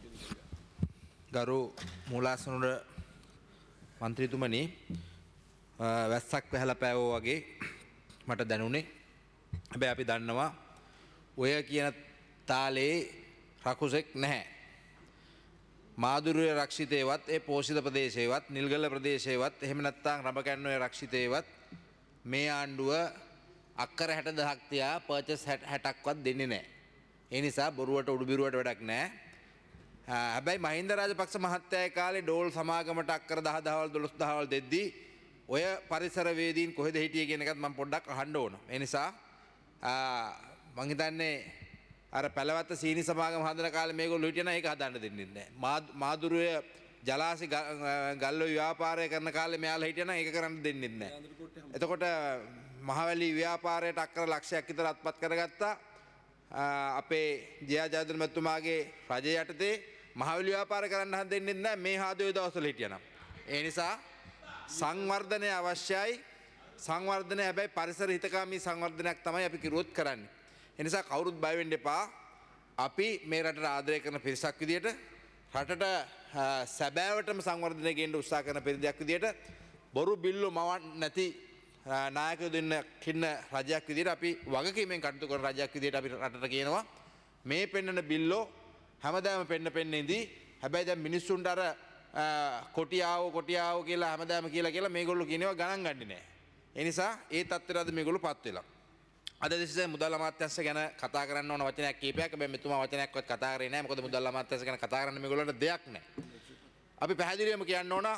ගරු මූලාසනුර මන්ත්‍රීතුමනි වැස්සක් වැහලා පෑවෝ වගේ මට දැනුනේ. හැබැයි අපි දන්නවා ඔය කියන තාලේ රකුසෙක් නැහැ. මාදුරුවේ රක්ෂිතේවත් ඒ පෝෂිත ප්‍රදේශේවත් නිල්ගල ප්‍රදේශේවත් එහෙම නැත්නම් රඹකැන්නුවේ රක්ෂිතේවත් මේ ආණ්ඩුව අක්කර 60000ක් තියා පර්චස් 60ක්වත් දෙන්නේ නැහැ. ඒ නිසා බොරුවට උඩුබිරුවට වැඩක් නැහැ. හැබැයි මහින්ද රාජපක්ෂ මහත්තයාගේ කාලේ ඩෝල් සමාගමට අක්කර 10000වල් 12000වල් දෙද්දී ඔය පරිසර වේදීන් කොහෙද හිටියේ කියන එකත් මම පොඩ්ඩක් අහන්න ඕන. ඒ නිසා මං හිතන්නේ අර පැලවත්ත සීනි සමාගම හදන කාලේ මේගොල්ලෝ හිටියනම් ඒක හදන්න දෙන්නේ නැහැ. මාදුරුවේ ජලාශි ගල්ල ව්‍යාපාරය කරන කාලේ මෙයාලා හිටියනම් ඒක කරන්න දෙන්නේ නැහැ. එතකොට මහවැලි ව්‍යාපාරයට අක්කර ලක්ෂයක් විතර අත්පත් කරගත්තා. අපේ ජයජයවර්ධන මැතිතුමාගේ රජය යටතේ මහවැලි ව්‍යාපාර කරන්න හදන්නේ නැහැ මේ හාදුවේ දවස්වල හිටියනම්. ඒ නිසා සංවර්ධනය අවශ්‍යයි. සංවර්ධනය හැබැයි පරිසර හිතකාමී සංවර්ධනයක් තමයි අපි කිරුවොත් කරන්නේ. එනිසා කවුරුත් බය වෙන්න එපා. අපි මේ රටට ආදරය කරන පිරිසක් විදියට රටට සැබෑවටම සංවර්ධනය ගේන්න උත්සාහ කරන පිරිසක් විදියට බොරු බිල්ලෝ මවන්න නැති නායකයෝ දෙන්න කින්න රජයක් විදියට අපි වගකීමෙන් කටයුතු කරන රජයක් විදියට අපි රටට කියනවා මේ පෙන්වන බිල්ලෝ හැමදාම පෙන්න ඉඳී. හැබැයි දැන් මිනිස්සුන්ට අර කොටියාවෝ කියලා හැමදාම කියලා මේගොල්ලෝ කියනවා ගණන් ගන්නේ නැහැ. ඒ නිසා ඒ තත්ත්වයට අද මේගොල්ලෝ පත් වෙලා. අද දේශයේ මුදල් අමාත්‍යාංශ ගැන කතා කරන්න ඕන වචනයක් කීපයක්. හැබැයි මෙතුමා වචනයක්වත් කතා කරේ නැහැ. මොකද මුදල් අමාත්‍යාංශ ගැන කතා කරන්න මේගොල්ලන්ට දෙයක් නැහැ. අපි පැහැදිලිවම කියන්න ඕන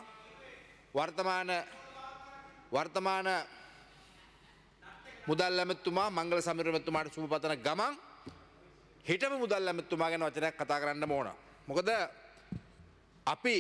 වර්තමාන මුදල් ඇමතුමා මංගල සමීර මැතිතුමාට සුබ පතන ගමන් හිටපු මුදල් ඇමතුමා ගැන වචනයක් කතා කරන්න ඕන. මොකද අපි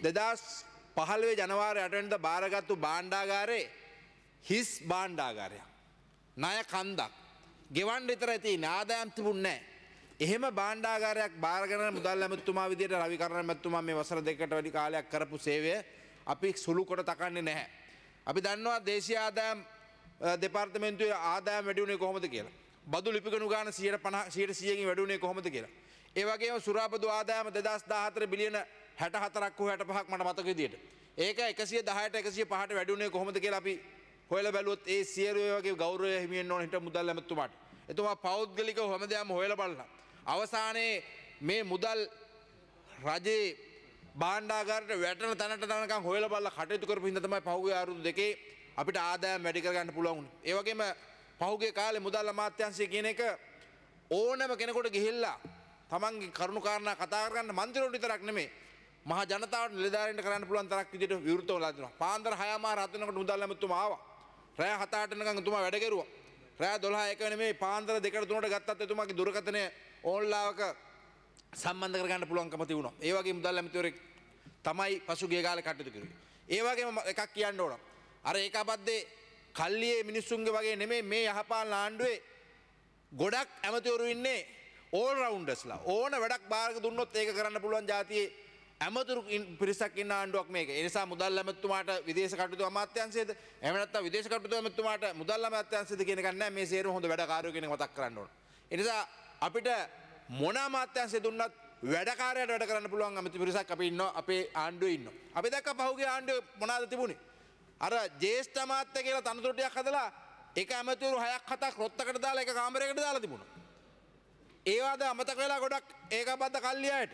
2015 ජනවාරි 8 වෙනිදා බාරගත්තු භාණ්ඩාගාරේ හිස් භාණ්ඩාගාරයක්. ණය කන්දක් ගෙවන්න විතරයි තියෙන්නේ ආදායම් තිබුණේ නැහැ. එහෙම භාණ්ඩාගාරයක් බාරගෙන මුදල් ඇමතුමා විදියට රවි කරණ මැතිතුමා මේ වසර දෙකකට වැඩි කාලයක් කරපු සේවය අපි සුළු කොට තකන්නේ නැහැ. අපි දන්නවා දේශීය ආදායම් දෙපාර්තමේන්තුවේ ආදායම් වැඩි වුණේ කොහොමද කියලා. බදු ලිපිගනු ගාන 100%කින් වැඩි වුණේ කොහොමද කියලා. ඒ වගේම සුරාබදු ආදායම 2014 බිලියන 64ක් හෝ 65ක් මට මතක විදියට. ඒක 110ට 105ට වැඩි වුණේ කොහොමද කියලා අපි හොයලා බැලුවොත් ඒ සියලු වගේ ගෞරවය හිමි වෙන්න ඕන හිට මුදල් ඇමතුමාට. එතුමා පෞද්ගලිකව හැමදාම හොයලා බලලා අවසානයේ මේ මුදල් රජේ භාණ්ඩාගාරයට වැටෙන තැනට තනකම් හොයලා බලලා කටයුතු කරපු හින්දා තමයි පහුගිය අවුරුදු දෙකේ අපිට ආදායම් වැඩි කරගන්න පුළුවන් වුණේ. ඒ වගේම පහුගිය කාලේ මුදල් අමාත්‍යාංශය කියන එක ඕනම කෙනෙකුට ගිහිල්ලා තමන්ගේ කරුණු කාරණා කතා කරගන්න මන්ත්‍රීවරු විතරක් නෙමෙයි මහා ජනතාවට නිලධාරීන්ට කරන්න පුළුවන් තරක් විදිහට විවෘතව ලාදිනවා. පාන්දර 6:00 වෙනකොට මුදල් ඇමතුමා ආවා. රෑ 7:00 වෙනකන් එතුමා වැඩ කෙරුවා. රෑ 12 නෙමෙයි පාන්දර 2ට 3ට ගත්තත් එතුමාගේ දුරකථනය ඕන්ලාවක සම්බන්ධ කරගන්න පුළුවන්කම තිබුණා. ඒ වගේ මුදල් ඇමතිවරයෙක් තමයි පසුගිය කාලේ කටයුතු කරුවේ. ඒ වගේම එකක් කියන්න ඕන. අර ඒකාබද්ධේ කල්ලියේ මිනිස්සුන්ගේ වගේ නෙමෙයි මේ යහපාලන ආණ්ඩුවේ ගොඩක් ඇමතිවරු ඉන්නේ ඕල් රවුන්ඩර්ස්ලා. ඕන වැඩක් බාරක දුන්නොත් ඒක කරන්න පුළුවන් જાතියේ ඇමතුරු පිරිසක් ඉන්න ආණ්ඩුවක් මේක. ඒ නිසා මුදල් ඇමතුමාට විදේශ කටයුතු අමාත්‍යාංශයේද එහෙම නැත්නම් විදේශ කටයුතු ඇමතුමාට මුදල් අමාත්‍යාංශයේද කියන එක නෑ මේ සේරම හොඳ වැඩකාරයෝ කියන එක මතක් කරන්න ඕන. ඒ නිසා අපිට මොන අමාත්‍යාංශය දුන්නත් වැඩකාරයට වැඩ කරන්න පුළුවන් ඇමති පිරිසක් අපි ඉන්නවා අපේ ආණ්ඩුවේ ඉන්නවා. අපි දැක්ක පහුගිය ආණ්ඩුවේ මොනවාද තිබුණේ? අර ජ්‍යෙෂ්ඨ අමාත්‍ය කියලා තනතුරු ටිකක් හදලා ඒක ඇමතිවරු 6ක් 7ක් රොත්තකට දාලා ඒක කාමරයකට දාලා තිබුණා. ඒවාද අමතක වෙලා ගොඩක් ඒකබද්ධ කල්ලියට.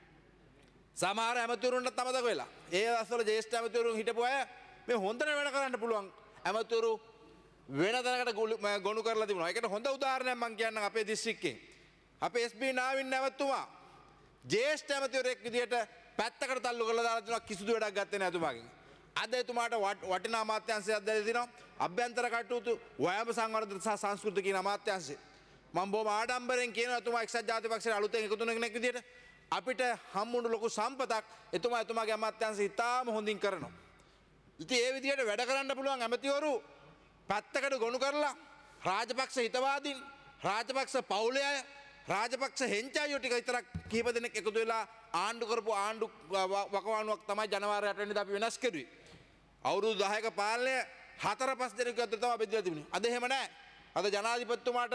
සමහර ඇමතිවරුන්ට අමතක වෙලා. ඒ දවස්වල ජ්‍යෙෂ්ඨ ඇමතිවරු හිටපු අය මේ හොඳට වැඩ කරන්න පුළුවන් ඇමතිවරු වෙන තැනකට ගොනු කරලා තිබුණා. ඒකට හොඳ උදාහරණයක් මම කියන්නම් අපේ දිස්ත්‍රික්කයෙන්. අපේ SP නාවින් ඇමතුමා ජ්‍යෙෂ්ඨ ඇමතිවරයෙක් විදියට පැත්තකට තල්ලු කරලා දාලා තිනවා කිසිදු වැඩක් ගත්තේ නැහැ එතුමාගෙන්. අද එතුමාට වටිනා අමාත්‍යාංශයක් දැලා දිනවා. අභ්‍යන්තර කටයුතු වෑයම සංවර්ධන සහ සංස්කෘතික කියන අමාත්‍යාංශය. මම බොහොම ආඩම්බරෙන් කියනවා එතුමා එක්සත් ජාතික පක්ෂයට අලුතෙන් එකතු වෙන කෙනෙක් විදියට අපිට හම්බුණු ලොකු සම්පතක් එතුමාගේ අමාත්‍යාංශය ඉතාම හොඳින් කරනවා. ඉතින් ඒ විදියට වැඩ කරන්න පුළුවන් ඇමතිවරු පැත්තකට ගොනු කරලා රාජපක්ෂ හිතවාදීන් රාජපක්ෂ පවුලේ අය රාජපක්ෂ හෙන්චායෝ ටික විතරක් කීප දෙනෙක් එකතු වෙලා ආණ්ඩු කරපු ආණ්ඩු වකවානුවක් තමයි ජනවාරි 8 වෙනිදා අපි වෙනස් කරුවේ. අවුරුදු 10ක පාලනය 4-5 දෙනෙක් අතර තමයි බෙදලා තිබුණේ. අද එහෙම නැහැ. අද ජනාධිපතිතුමාට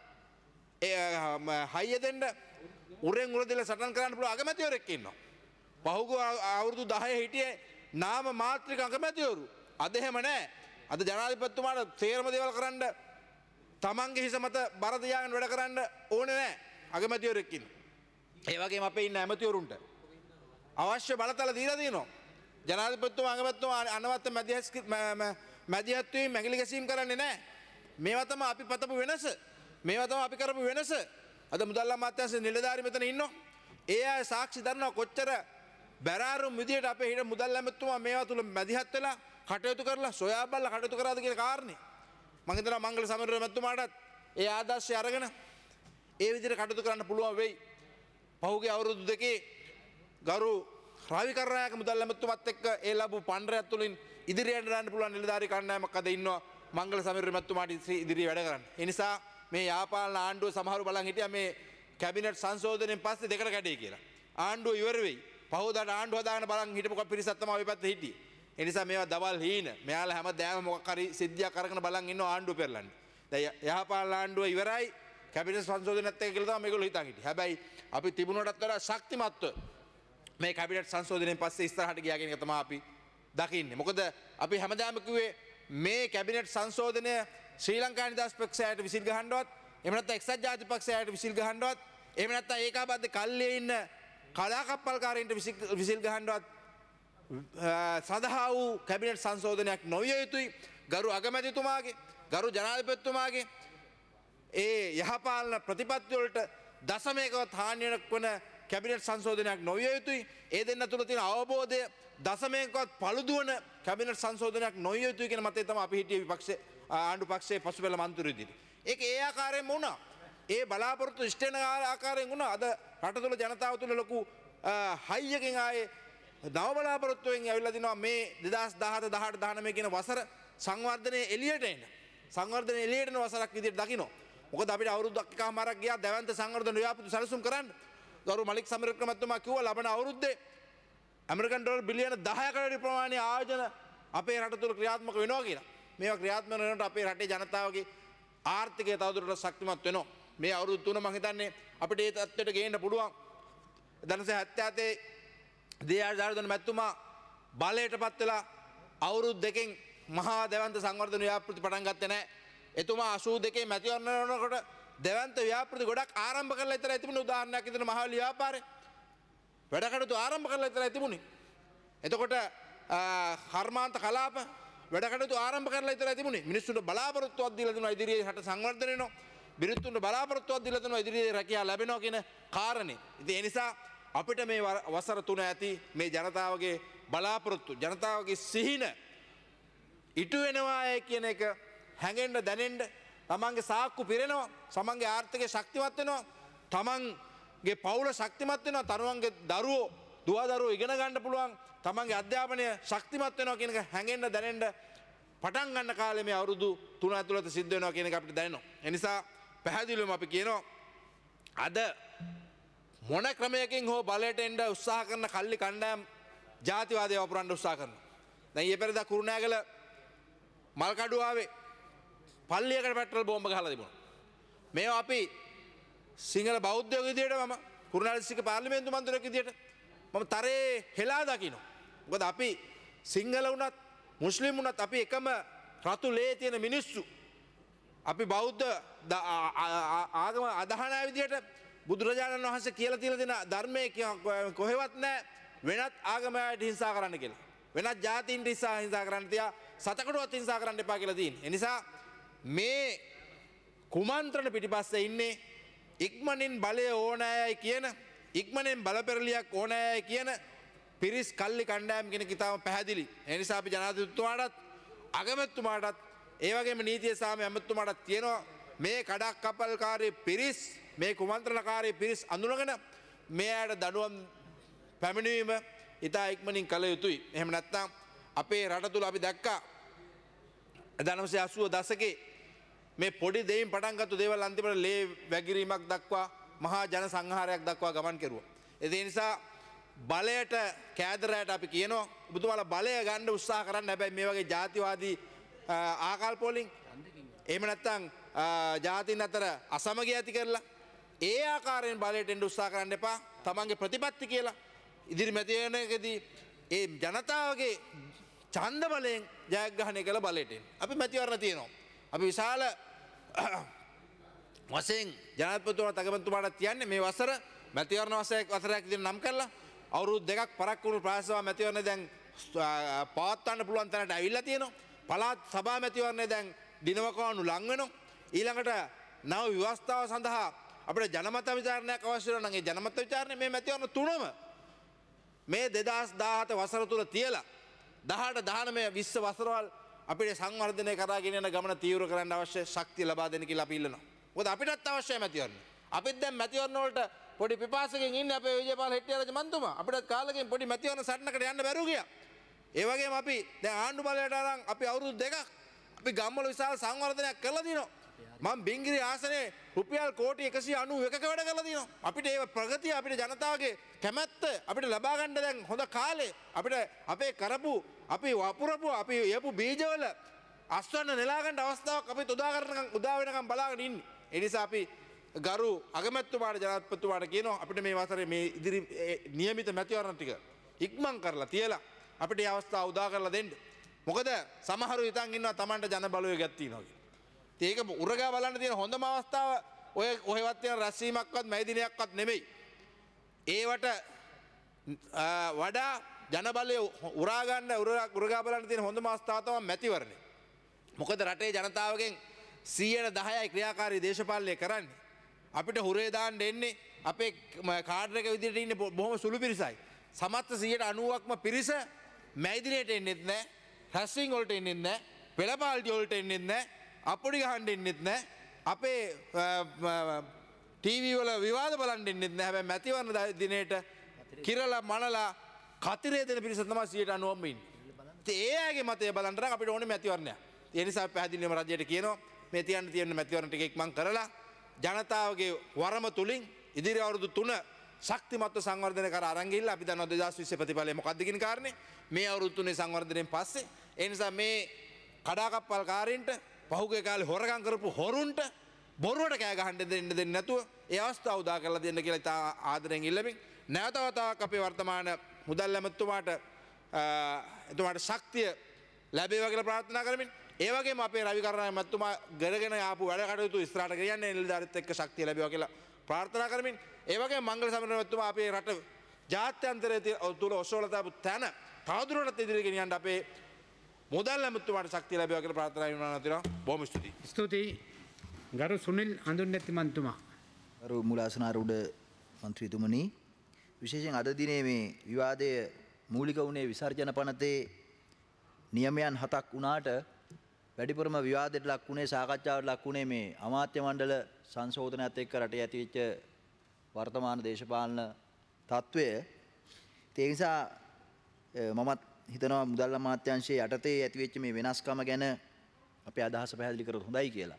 හයිය දෙන්න උරෙන් උර දෙල සටන් කරන්න පුළුවන් අගමැතිවරයෙක් ඉන්නවා. පහුගිය අවුරුදු 10 හිටියේ නාම මාත්‍රික අගමැතිවරු. අද එහෙම නැහැ. අද ජනාධිපතිතුමාට තේරම දේවල් කරන්න තමන්ගේ හිස මත බර තියාගෙන වැඩ කරන්න ඕනේ නැහැ. අගමැතිවරයෙක් ඉන්නවා. ඒ වගේම අපේ ඉන්න ඇමතිවරුන්ට අවශ්‍ය බලතල දීලා තියෙනවා. ජනාධිපතිතුමා අගමැතිතුමා අනවත්ත මැදිහත් වීම මැගිලි ගැසීම් කරන්නේ නැහැ. මේවා තමයි අපි පතපු වෙනස. මේවා තමයි අපි කරපු වෙනස. අද මුදල් අමාත්‍යාංශයේ නිලධාරි මෙතන ඉන්නවා. ඒ අය සාක්ෂි දරනවා කොච්චර බැරාරුම් විදියට අපේ හිට මුදල් ඇමතිතුමා මේවා තුල මැදිහත් වෙලා කටයුතු කරලා සොයා බලලා කටයුතු කරාද කියන කාරණේ. මම හිතනවා මංගල සමරවීර මැතිතුමාටත් ඒ ආදර්ශය අරගෙන ඒ විදිහට කටයුතු කරන්න පුළුවන් වෙයි. පහුගිය අවුරුදු දෙකේ ගරු රවි කරනායක මුදල් ඇමතිතුමත් එක්ක ඒ ලැබු පණ්ඩරයක් තුලින් ඉදිරියට යන්න පුළුවන් නිලධාරී කණ්ඩායමක් අද ඉන්නවා මංගල සමරවීර මැතිතුමාට ඉදිරියේ වැඩ කරන්න. ඒ නිසා මේ යාපාලන ආණ්ඩුව සමහරු බලන් හිටියා මේ කැබිනට් සංශෝධනයෙන් පස්සේ දෙකට කැඩේ කියලා. ආණ්ඩුව ඉවර වෙයි. පහෝදාට ආණ්ඩුව හදාගෙන බලන් හිටපු පිරිසක් තමයි ওই පැත්තේ හිටියේ. ඒ නිසා මේවා දවල් හීන. මෙයාලා හැමදාම මොකක් හරි සිද්ධියක් අරගෙන බලන් ඉන්නවා ආණ්ඩුව පෙරලන්නේ. දැන් යහපාලන ආණ්ඩුව ඉවරයි. කැබිනට් සංශෝධනයත් එක්ක කියලා තමයි මේගොල්ලෝ හිතන් හිටියේ. හැබැයි අපි තිබුණටත් වඩා ශක්තිමත්ව මේ කැබිනට් සංශෝධනයෙන් පස්සේ ඉස්සරහට ගියා කියන එක තමයි අපි දකින්නේ. මොකද අපි හැමදාම කිව්වේ මේ කැබිනට් සංශෝධනය ශ්‍රී ලංකා නිදහස් පක්ෂයට විසිල් ගහන්නවත් එහෙම නැත්නම් එක්සත් ජාතික පක්ෂයට විසිල් ගහන්නවත් එහෙම නැත්නම් ඒකාබද්ධ කල්ලියේ ඉන්න කලාකප්පල්කාරයින්ට විසිල් ගහන්නවත් සඳහා වූ කැබිනට් සංශෝධනයක් නොවිය යුතුයි. ගරු අගමැතිතුමාගේ ගරු ජනාධිපතිතුමාගේ ඒ යහපාලන ප්‍රතිපත්ති වලට දශමයකවත් හානියක් වන කැබිනට් සංශෝධනයක් නොවිය යුතුයි. ඒ දෙන්න තුළ තියෙන අවබෝධය දශමයකවත් පළුදුවන කැබිනට් සංශෝධනයක් නොවිය යුතුයි කියන මතය තමයි අපි හිටියේ විපක්ෂයේ ආණ්ඩු පක්ෂයේ පසුපැල මන්ත්‍රී විදිහට. ඒක ඒ ආකාරයෙන්ම වුණා. ඒ බලාපොරොත්තු ඉෂ්ට වෙන ආකාරයෙන් වුණා. අද රට තුළ ජනතාව තුළ ලොකු හයියකින් ආයේ නව බලාපොරොත්තුවෙන් ඇවිල්ලා දිනවා මේ 2017 18 19 කියන වසර සංවර්ධනයේ එළියට එන. සංවර්ධනයේ එළියට එන වසරක් විදිහට දකින්න. මොකද අපිට අවුරුද්දක් එකමාරක් ගියා දැවැන්ත සංවර්ධන ව්‍යාපෘති සැලසුම් කරන්න. ගරු මලික් සමරවික්‍රම මහත්මයා කිව්වා ලබන අවුරුද්දේ ඇමරිකන් ඩොලර් බිලියන 10කට වැඩි ප්‍රමාණයේ ආයෝජන අපේ රට තුළ ක්‍රියාත්මක වෙනවා කියලා. මේවා ක්‍රියාත්මක වෙනකොට අපේ රටේ ජනතාවගේ ආර්ථිකය තවදුරටත් ශක්තිමත් වෙනවා. මේ අවුරුදු 3 මම හිතන්නේ අපිට ඒ තත්ත්වයට ගේන්න පුළුවන්. 1977 දේආර්ජාර්දන මැතිතුමා බලයටපත් වෙලා අවුරුදු දෙකෙන් මහා දැවැන්ත සංවර්ධන ව්‍යාපෘති පටන් ගත්තේ නැහැ. එතුමා 82 මැතිවරණ වෙනකොට දැවැන්ත ව්‍යාපෘති ගොඩක් ආරම්භ කරලා ඉතරයි තිබුණේ. උදාහරණයක් විදිහට මහවැලි ව්‍යාපාරේ වැඩ කටයුතු ආරම්භ කරලා ඉතරයි තිබුණේ. එතකොට කර්මාන්ත කලාප වැඩ කටයුතු ආරම්භ කරලා ඉතරයි තිබුණේ. මිනිස්සුන්ට බලාපොරොත්තුවක් දීලා දෙනවා ඉදිරියේ රට සංවර්ධනය වෙනවා. බිරිඳුන්ට බලාපොරොත්තුවක් දීලා දෙනවා ඉදිරියේ රැකියාව ලැබෙනවා කියන කාරණේ. ඉතින් ඒ නිසා අපිට මේ වසර 3 ඇති මේ ජනතාවගේ බලාපොරොත්තු ජනතාවගේ සිහින ඉටු වෙනවා කියන එක හැඟෙන්න දැනෙන්න තමන්ගේ සාක්කු පිරෙනවා. තමන්ගේ ආර්ථිකය ශක්තිමත් වෙනවා. තමන්ගේ පවුල ශක්තිමත් වෙනවා. තරුවන්ගේ දරුවෝ දුවදරුවෝ ඉගෙන ගන්න පුළුවන්. තමන්ගේ අධ්‍යාපනය ශක්තිමත් වෙනවා කියන එක හැඟෙන්න දැනෙන්න පටන් ගන්න කාලේ මේ අවුරුදු 3 ඇතුළත සිද්ධ වෙනවා කියන එක අපිට දැනෙනවා. ඒ නිසා පැහැදිලිවම අපි කියනවා අද මොන ක්‍රමයකින් හෝ බලයට එන්න උත්සාහ කරන කල්ලි කණ්ඩායම් ජාතිවාදය වපුරන්න උත්සාහ කරනවා. දැන් ඊයේ පෙරේදා කුරුණෑගල මල්කඩුවාවේ පල්ලියකට පෙට්‍රල් බෝම්බ ගහලා තිබුණා. මේවා අපි සිංහල බෞද්ධයෝ විදියට මම කුරුණෑගල දිස්ත්‍රික්ක පාර්ලිමේන්තු මන්ත්‍රියෙක් විදියට මම තරේ හෙලා දකින්න. මොකද අපි සිංහල වුණත් මුස්ලිම් වුණත් අපි එකම රතු ලේ තියෙන මිනිස්සු. අපි බෞද්ධ ආගම අදහන විදියට බුදුරජාණන් වහන්සේ කියලා තියලා දෙන ධර්මයේ කොහෙවත් නැහැ වෙනත් ආගමකට හිංසා කරන්න කියලා. වෙනත් ජාතීන්ට හිංසා කරන්න තියා සතකටවත් හිංසා කරන්න එපා කියලා තියෙනවා. ඒ නිසා මේ කුමන්ත්‍රණ පිටිපස්සේ ඉන්නේ ඉක්මනින් බලය ඕනෑයි කියන ඉක්මනින් බලපෙරලියක් ඕනෑයි කියන පිරිස් කල්ලි කණ්ඩායම් කෙනෙක් ඉතාම පැහැදිලි. ඒ නිසා අපි ජනාධිපතිතුමාටත් අගමැතිතුමාටත් ඒ වගේම නීතිය සාම ඇමතිතුමාටත් තියෙනවා මේ කඩක් කපල්කාරී පිරිස් මේ කුමන්ත්‍රණකාරී පිරිස් අඳුනගෙන මේ අයට දඩුවම් පැමිණීම ඉතා ඉක්මනින් කළ යුතුයි. එහෙම නැත්නම් අපේ රට තුල අපි දැක්කා 1980 දශකේ මේ පොඩි දෙයින් පටන් ගත්ත දේවල් අන්තිමට ලේ වැගිරීමක් දක්වා මහා ජන සංහාරයක් දක්වා ගමන් කෙරුවා. ඒ නිසා බලයට කෑදරයට අපි කියනවා ඔබතුමාලා බලය ගන්න උත්සාහ කරන්න. හැබැයි මේ වගේ ජාතිවාදී ආකල්ප වලින් එහෙම නැත්නම් ජාතීන් අතර අසමගිය ඇති කරලා ඒ ආකාරයෙන් බලයට එන්න උත්සාහ කරන්න එපා. තමන්ගේ ප්‍රතිපත්ති කියලා ඉදිරි මැතිවරණයකදී ඒ ජනතාවගේ ඡන්ද බලයෙන් ජයග්‍රහණය කළ බලයට එන්න. අපි මැතිවරණ තියෙනවා. අපි විශාල වශයෙන් ජනාධිපතිතුමාට අගමැතිතුමාට කියන්නේ මේ වසර මැතිවරණ වසරයක් විදිහට නම් කරලා අවුරුදු දෙකක් පරක් වුණු ප්‍රාසවා මැතිවරණ දැන් පවත්වන්න පුළුවන් තැනට ඇවිල්ලා තියෙනවා. පළාත් සභා මැතිවරණය දැන් දිනවකවානු ලං වෙනවා. ඊළඟට නව ව්‍යවස්ථාව සඳහා අපිට ජනමත විචාරණයක් අවශ්‍ය වෙනවා. නම් ඒ ජනමත විචාරණය මේ මැතිවරණ තුනම මේ 2017 වසර තුල තියලා 18 19 20 වසරවල් අපිට සංවර්ධනය කරගෙන යන ගමන තීව්‍ර කරන්න අවශ්‍ය ශක්තිය ලබා දෙන්න කියලා අපි ඉල්ලනවා. මොකද අපිටත් අවශ්‍යයි මැතිවරණ. අපිත් දැන් මැතිවරණ වලට පොඩි පිපාසකෙන් ඉන්නේ අපේ විජේපාල හෙට්ටිආරච්චි මන්තුමා. අපිටත් කාලෙකින් පොඩි මැතිවරණ සටනකට යන්න බැරුව ගියා. ඒ වගේම අපි දැන් ආණ්ඩු බලයට අරන් අපි අවුරුදු දෙකක් අපි ගම්වල විශාල සංවර්ධනයක් කරලා දිනවා. මම බින්ගිරි ආසනේ රුපියල් කෝටි 191ක වැඩ කරලා දිනවා. අපිට ඒ ප්‍රගතිය අපිට ජනතාවගේ කැමැත්ත අපිට ලබා ගන්න දැන් හොඳ කාලේ අපිට අපේ කරපු අපි වපුරපු අපි යපු බීජවල අස්වැන්න නෙලා ගන්න අවස්ථාවක් අපි උදා වෙනකම් බලාගෙන ඉන්නේ. ඒ නිසා අපි ගරු අගමැතිතුමාට ජනාධිපතිතුමාට කියනවා අපිට මේ වසරේ මේ ඉදිරි નિયમિત මැතිවරණ ටික ඉක්මන් කරලා තියලා අපිට මේ අවස්ථාව උදා කරලා දෙන්න. මොකද සමහරු හිතන් ඉන්නවා Tamanට ජන බලවේගයක් තියෙනවා කියලා. ඒක උරගා බලන්න තියෙන හොඳම අවස්ථාව ඔයවත් තියෙන රැස්වීමක්වත් මැයි දිනයක්වත් නෙමෙයි. ඒවට වඩා ජනබලය උරා ගන්න උරගා බලන්න තියෙන හොඳම අවස්ථාව තමයි මැතිවරණය. මොකද රටේ ජනතාවගෙන් 110යි ක්‍රියාකාරී දේශපාලනය කරන්නේ. අපිට හුරේ දාන්න එන්නේ අපේ කාඩර් එක විදිහට ඉන්නේ බොහොම සුළු පිරිසයි. සමස්ත 90%ක්ම පිරිස මැයි දිනේට එන්නේත් නැහැ. රැස්වීම් වලට එන්නේත් නැහැ. පෙළපාල්ටි වලට එන්නේත් නැහැ. අපොඩි ගහන්න එන්නෙත් නැහැ. අපේ ටීවී වල විවාද බලන්න එන්නෙත් නැහැ. හැබැයි මැතිවරණ දිනේට කිරලා මනලා කතිරේ දෙන පිරිස තමයි 90%ම ඉන්නේ. ඒ අයගේ මතය බලන්න නම් අපිට ඕනේ මැතිවරණයක්. ඒ නිසා පැහැදිලිවම රජයට කියනවා මේ තියන්න තියෙන මැතිවරණ ටික ඉක්මන් කරලා ජනතාවගේ වරම තුලින් ඉදිරි අවුරුදු 3 ශක්තිමත්ව සංවර්ධනය කර අරන් ගිහිල්ලා අපි දන්නවා 2020 ප්‍රතිඵලය මොකක්ද කියන කාරණේ. මේ අවුරුදු 3 සංවර්ධනයෙන් පස්සේ ඒ නිසා මේ කඩාකප්පල්කාරීන්ට පහුගිය කාලේ හොරගම් කරපු හොරුන්ට බොරුවට කෑ ගහන්න දෙන්නේ නැතුව ඒ අවස්ථාව උදා කරලා දෙන්න කියලා ඉතා ආදරෙන් ඉල්ලමින් නැවත වතාවක් අපේ වර්තමාන මුදල් ඇමතුමාට එතුමාට ශක්තිය ලැබේවා කියලා ප්‍රාර්ථනා කරමින් ඒ වගේම අපේ රවි කරණාය මැතිතුමා ගරගෙන ආපු වැඩ කටයුතු ඉස්සරහට ගෙනියන්නේ නිලධාරීත් එක්ක ශක්තිය ලැබේවා කියලා ප්‍රාර්ථනා කරමින් ඒ වගේම මංගල සමරන මැතිතුමා අපේ රට ජාත්‍යන්තරයේ තුල ඔසවලා තාපු තැන තවදුරටත් ඉදිරියට ගෙනියන්න අපේ මුදල් ඇමතුමාට ශක්තිය ලැබේවා කියලා ප්‍රාර්ථනා කරනවා නේද? බොහොම ස්තුතියි. ස්තුතියි. ගරු සුනිල් හඳුන්වති මන්තුමා. ගරු මුලාසනාරූඪ මන්ත්‍රීතුමනි, විශේෂයෙන් අද දිනේ මේ විවාදය මූලික වුණේ විසර්ජන පනතේ නියමයන් 7ක් වුණාට වැඩිපුරම විවාදයට ලක් වුණේ සාකච්ඡාවට ලක් වුණේ මේ අමාත්‍ය මණ්ඩල සංශෝධනයත් එක්ක රටේ ඇතිවෙච්ච වර්තමාන දේශපාලන තත්ත්වය. ඒ නිසා මමත් හිතනවා මුදල් අමාත්‍යාංශයේ යටතේ ඇතිවෙච්ච මේ වෙනස්කම ගැන අපේ අදහස පැහැදිලි කරොත් හොඳයි කියලා.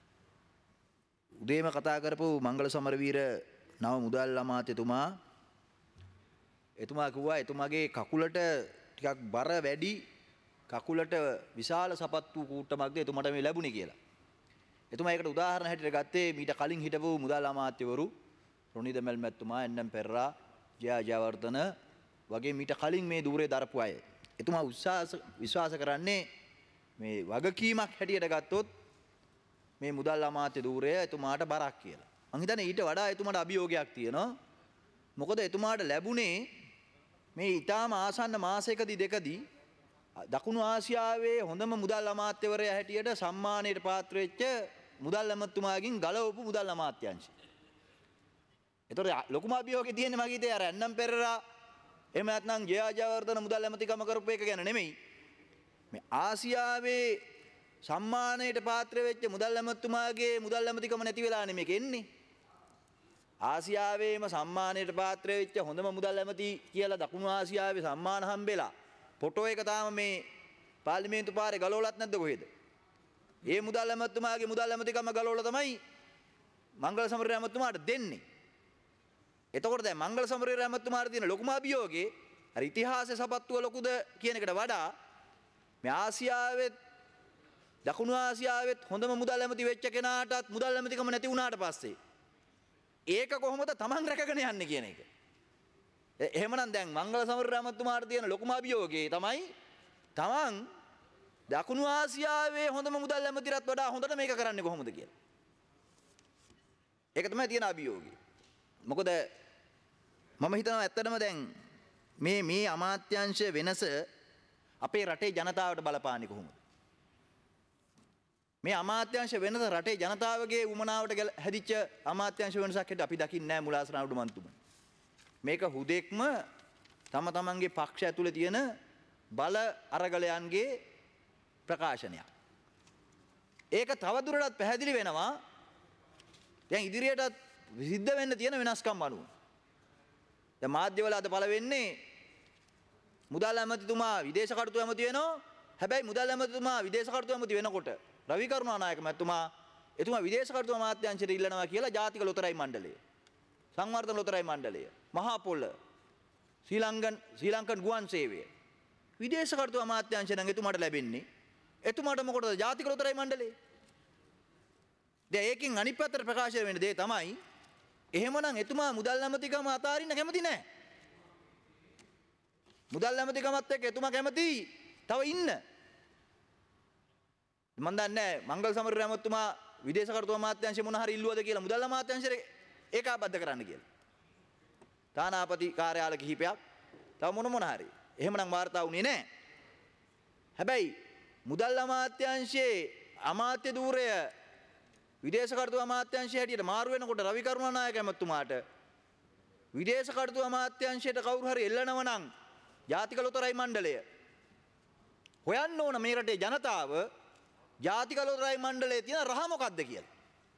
උදේම කතා කරපු මංගල සමරවීර නව මුදල් අමාත්‍යතුමා එතුමා කිව්වා එතුමාගේ කකුලට ටිකක් බර වැඩි කකුලට විශාල සපත්තු කූට්ටමක්ද එතුමාට මේ ලැබුණේ කියලා. එතුමා ඒකට උදාහරණ හැටියට ගත්තේ මීට කලින් හිටපු මුදල් අමාත්‍යවරු රොනිද මැල්මැතිතුමා එන්.එම්. පෙරරා ජයා ජයවර්ධන වගේ මීට කලින් මේ ධූරේ දරපු අය. එතුමා විශ්වාස කරන්නේ මේ වගකීමක් හැටියට ගත්තොත් මේ මුදල් අමාත්‍ය ධූරය එතුමාට බරක් කියලා. මං හිතන්නේ ඊට වඩා එතුමාට අභියෝගයක් තියෙනවා. මොකද එතුමාට ලැබුණේ මේ ඊටාම ආසන්න මාසයකදී දෙකදී දකුණු ආසියාවේ හොඳම මුදල් අමාත්‍යවරයා හැටියට සම්මානයට පාත්‍ර වෙච්ච මුදල් ඇමතුමාගෙන් ගලවපු මුදල් අමාත්‍යාංශය. ඒතර ලොකුම අභියෝගය තියෙන්නේ මගේ ඉතින් අර එන්.එම්. පෙරරා එහෙම නැත්නම් ජයාජයවර්ධන මුදල් ඇමතිකම කරපු එක ගැන නෙමෙයි. මේ ආසියාවේ සම්මානයට පාත්‍ර වෙච්ච මුදල් ඇමතුමාගේ මුදල් ඇමතිකම නැති වෙලා නෙමෙයි එන්නේ. ආසියාවේම සම්මානයට පාත්‍ර වෙච්ච හොඳම මුදල් ඇමති කියලා දකුණු ආසියාවේ සම්මාන හම්බෙලා ෆොටෝ එක තාම මේ පාර්ලිමේන්තු පාරේ ගලවලත් නැද්ද කොහෙද? ඒ මුදල් ඇමතුමාගේ මුදල් ඇමතිකම ගලවලා තමයි මංගල සමරේ ඇමතුමාට දෙන්නේ. එතකොට දැන් මංගල සමරේ ඇමතුමාට තියෙන ලොකුම අභියෝගේ අර ඉතිහාසයේ සපත්තුව ලොකුද කියන එකට වඩා මේ ආසියාවේ දකුණු ආසියාවෙත් හොඳම මුදල් ඇමති වෙච්ච කෙනාටත් මුදල් ඇමතිකම නැති වුණාට පස්සේ ඒක කොහොමද තමන් රැකගෙන යන්නේ කියන එක. එහෙමනම් දැන් මංගල සමරේ ඇමතුමාට තියෙන ලොකුම අභියෝගේ තමයි තමන් දකුණු ආසියාවේ හොඳම මුදල් ඇමතිරත් වඩා හොඳට මේක කරන්නේ කොහොමද කියලා. ඒක තමයි තියෙන අභියෝගය. මොකද මම හිතනවා ඇත්තටම දැන් මේ අමාත්‍යාංශ වෙනස අපේ රටේ ජනතාවට බලපාන්නේ කොහොමද? මේ අමාත්‍යාංශ වෙනස රටේ ජනතාවගේ උමනාවට හැදිච්ච අමාත්‍යාංශ වෙනසක් හැටියට අපි දකින්නේ නැහැ මුලාසන අනුමන්තුමනි. මේක හුදෙක්ම තම තමන්ගේ පක්ෂ ඇතුලේ තියෙන බල අරගලයන්ගේ ප්‍රකාශනයක්. ඒක තවදුරටත් පැහැදිලි වෙනවා දැන් ඉදිරියටත් සිද්ධ වෙන්න තියෙන වෙනස්කම් අනුව. දැන් මාධ්‍යවල අද පළ වෙන්නේ මුදල් ඇමතිතුමා විදේශ කටයුතු ඇමති වෙනවා. හැබැයි මුදල් ඇමතිතුමා විදේශ කටයුතු ඇමති වෙනකොට රවි කරුණානායක මැතිතුමා එතුමා විදේශ කටයුතු අමාත්‍යාංශයට ඉල්ලනවා කියලා ජාතික ලොතරැයි මණ්ඩලය, සංවර්ධන ලොතරැයි මණ්ඩලය, මහා පොළ, ශ්‍රී ලංකන් ගුවන් සේවය විදේශ කටයුතු අමාත්‍යාංශය නම් එතුමාට ලැබෙන්නේ. එතුමාට මොකටද ජාතික ලොතරැයි මණ්ඩලය? දැන් ඒකෙන් අනිත් පැත්තට ප්‍රකාශ වෙන දේ තමයි එහෙමනම් එතුමා මුදල් ඇමතිකම අතාරින්න කැමති නැහැ. මුදල් ඇමතිකමත් එක්ක එතුමා කැමති තව ඉන්න. මම දන්නේ මංගල සමරේ ඇමතුමා විදේශ කටයුතු අමාත්‍යාංශය මොන හරි ඉල්ලුවද කියලා මුදල් අමාත්‍යාංශයට ඒකාබද්ධ කරන්න කියලා. තානාපති කාර්යාල කිහිපයක් තව මොන හරි. එහෙමනම් වාර්තා වුණේ නැහැ. හැබැයි මුදල් අමාත්‍යාංශයේ අමාත්‍ය ධූරය විදේශ කටයුතු අමාත්‍යාංශය හැටියට මාරු වෙනකොට රවි කරුණානායක ඇමතුමාට විදේශ කටයුතු අමාත්‍යාංශයට කවුරු හරි එල්ලනවා නම් ජාතික ලොතරැයි මණ්ඩලය හොයන්න ඕන මේ රටේ ජනතාව ජාතික ලොතරැයි මණ්ඩලයේ තියෙන රහ මොකක්ද කියලා.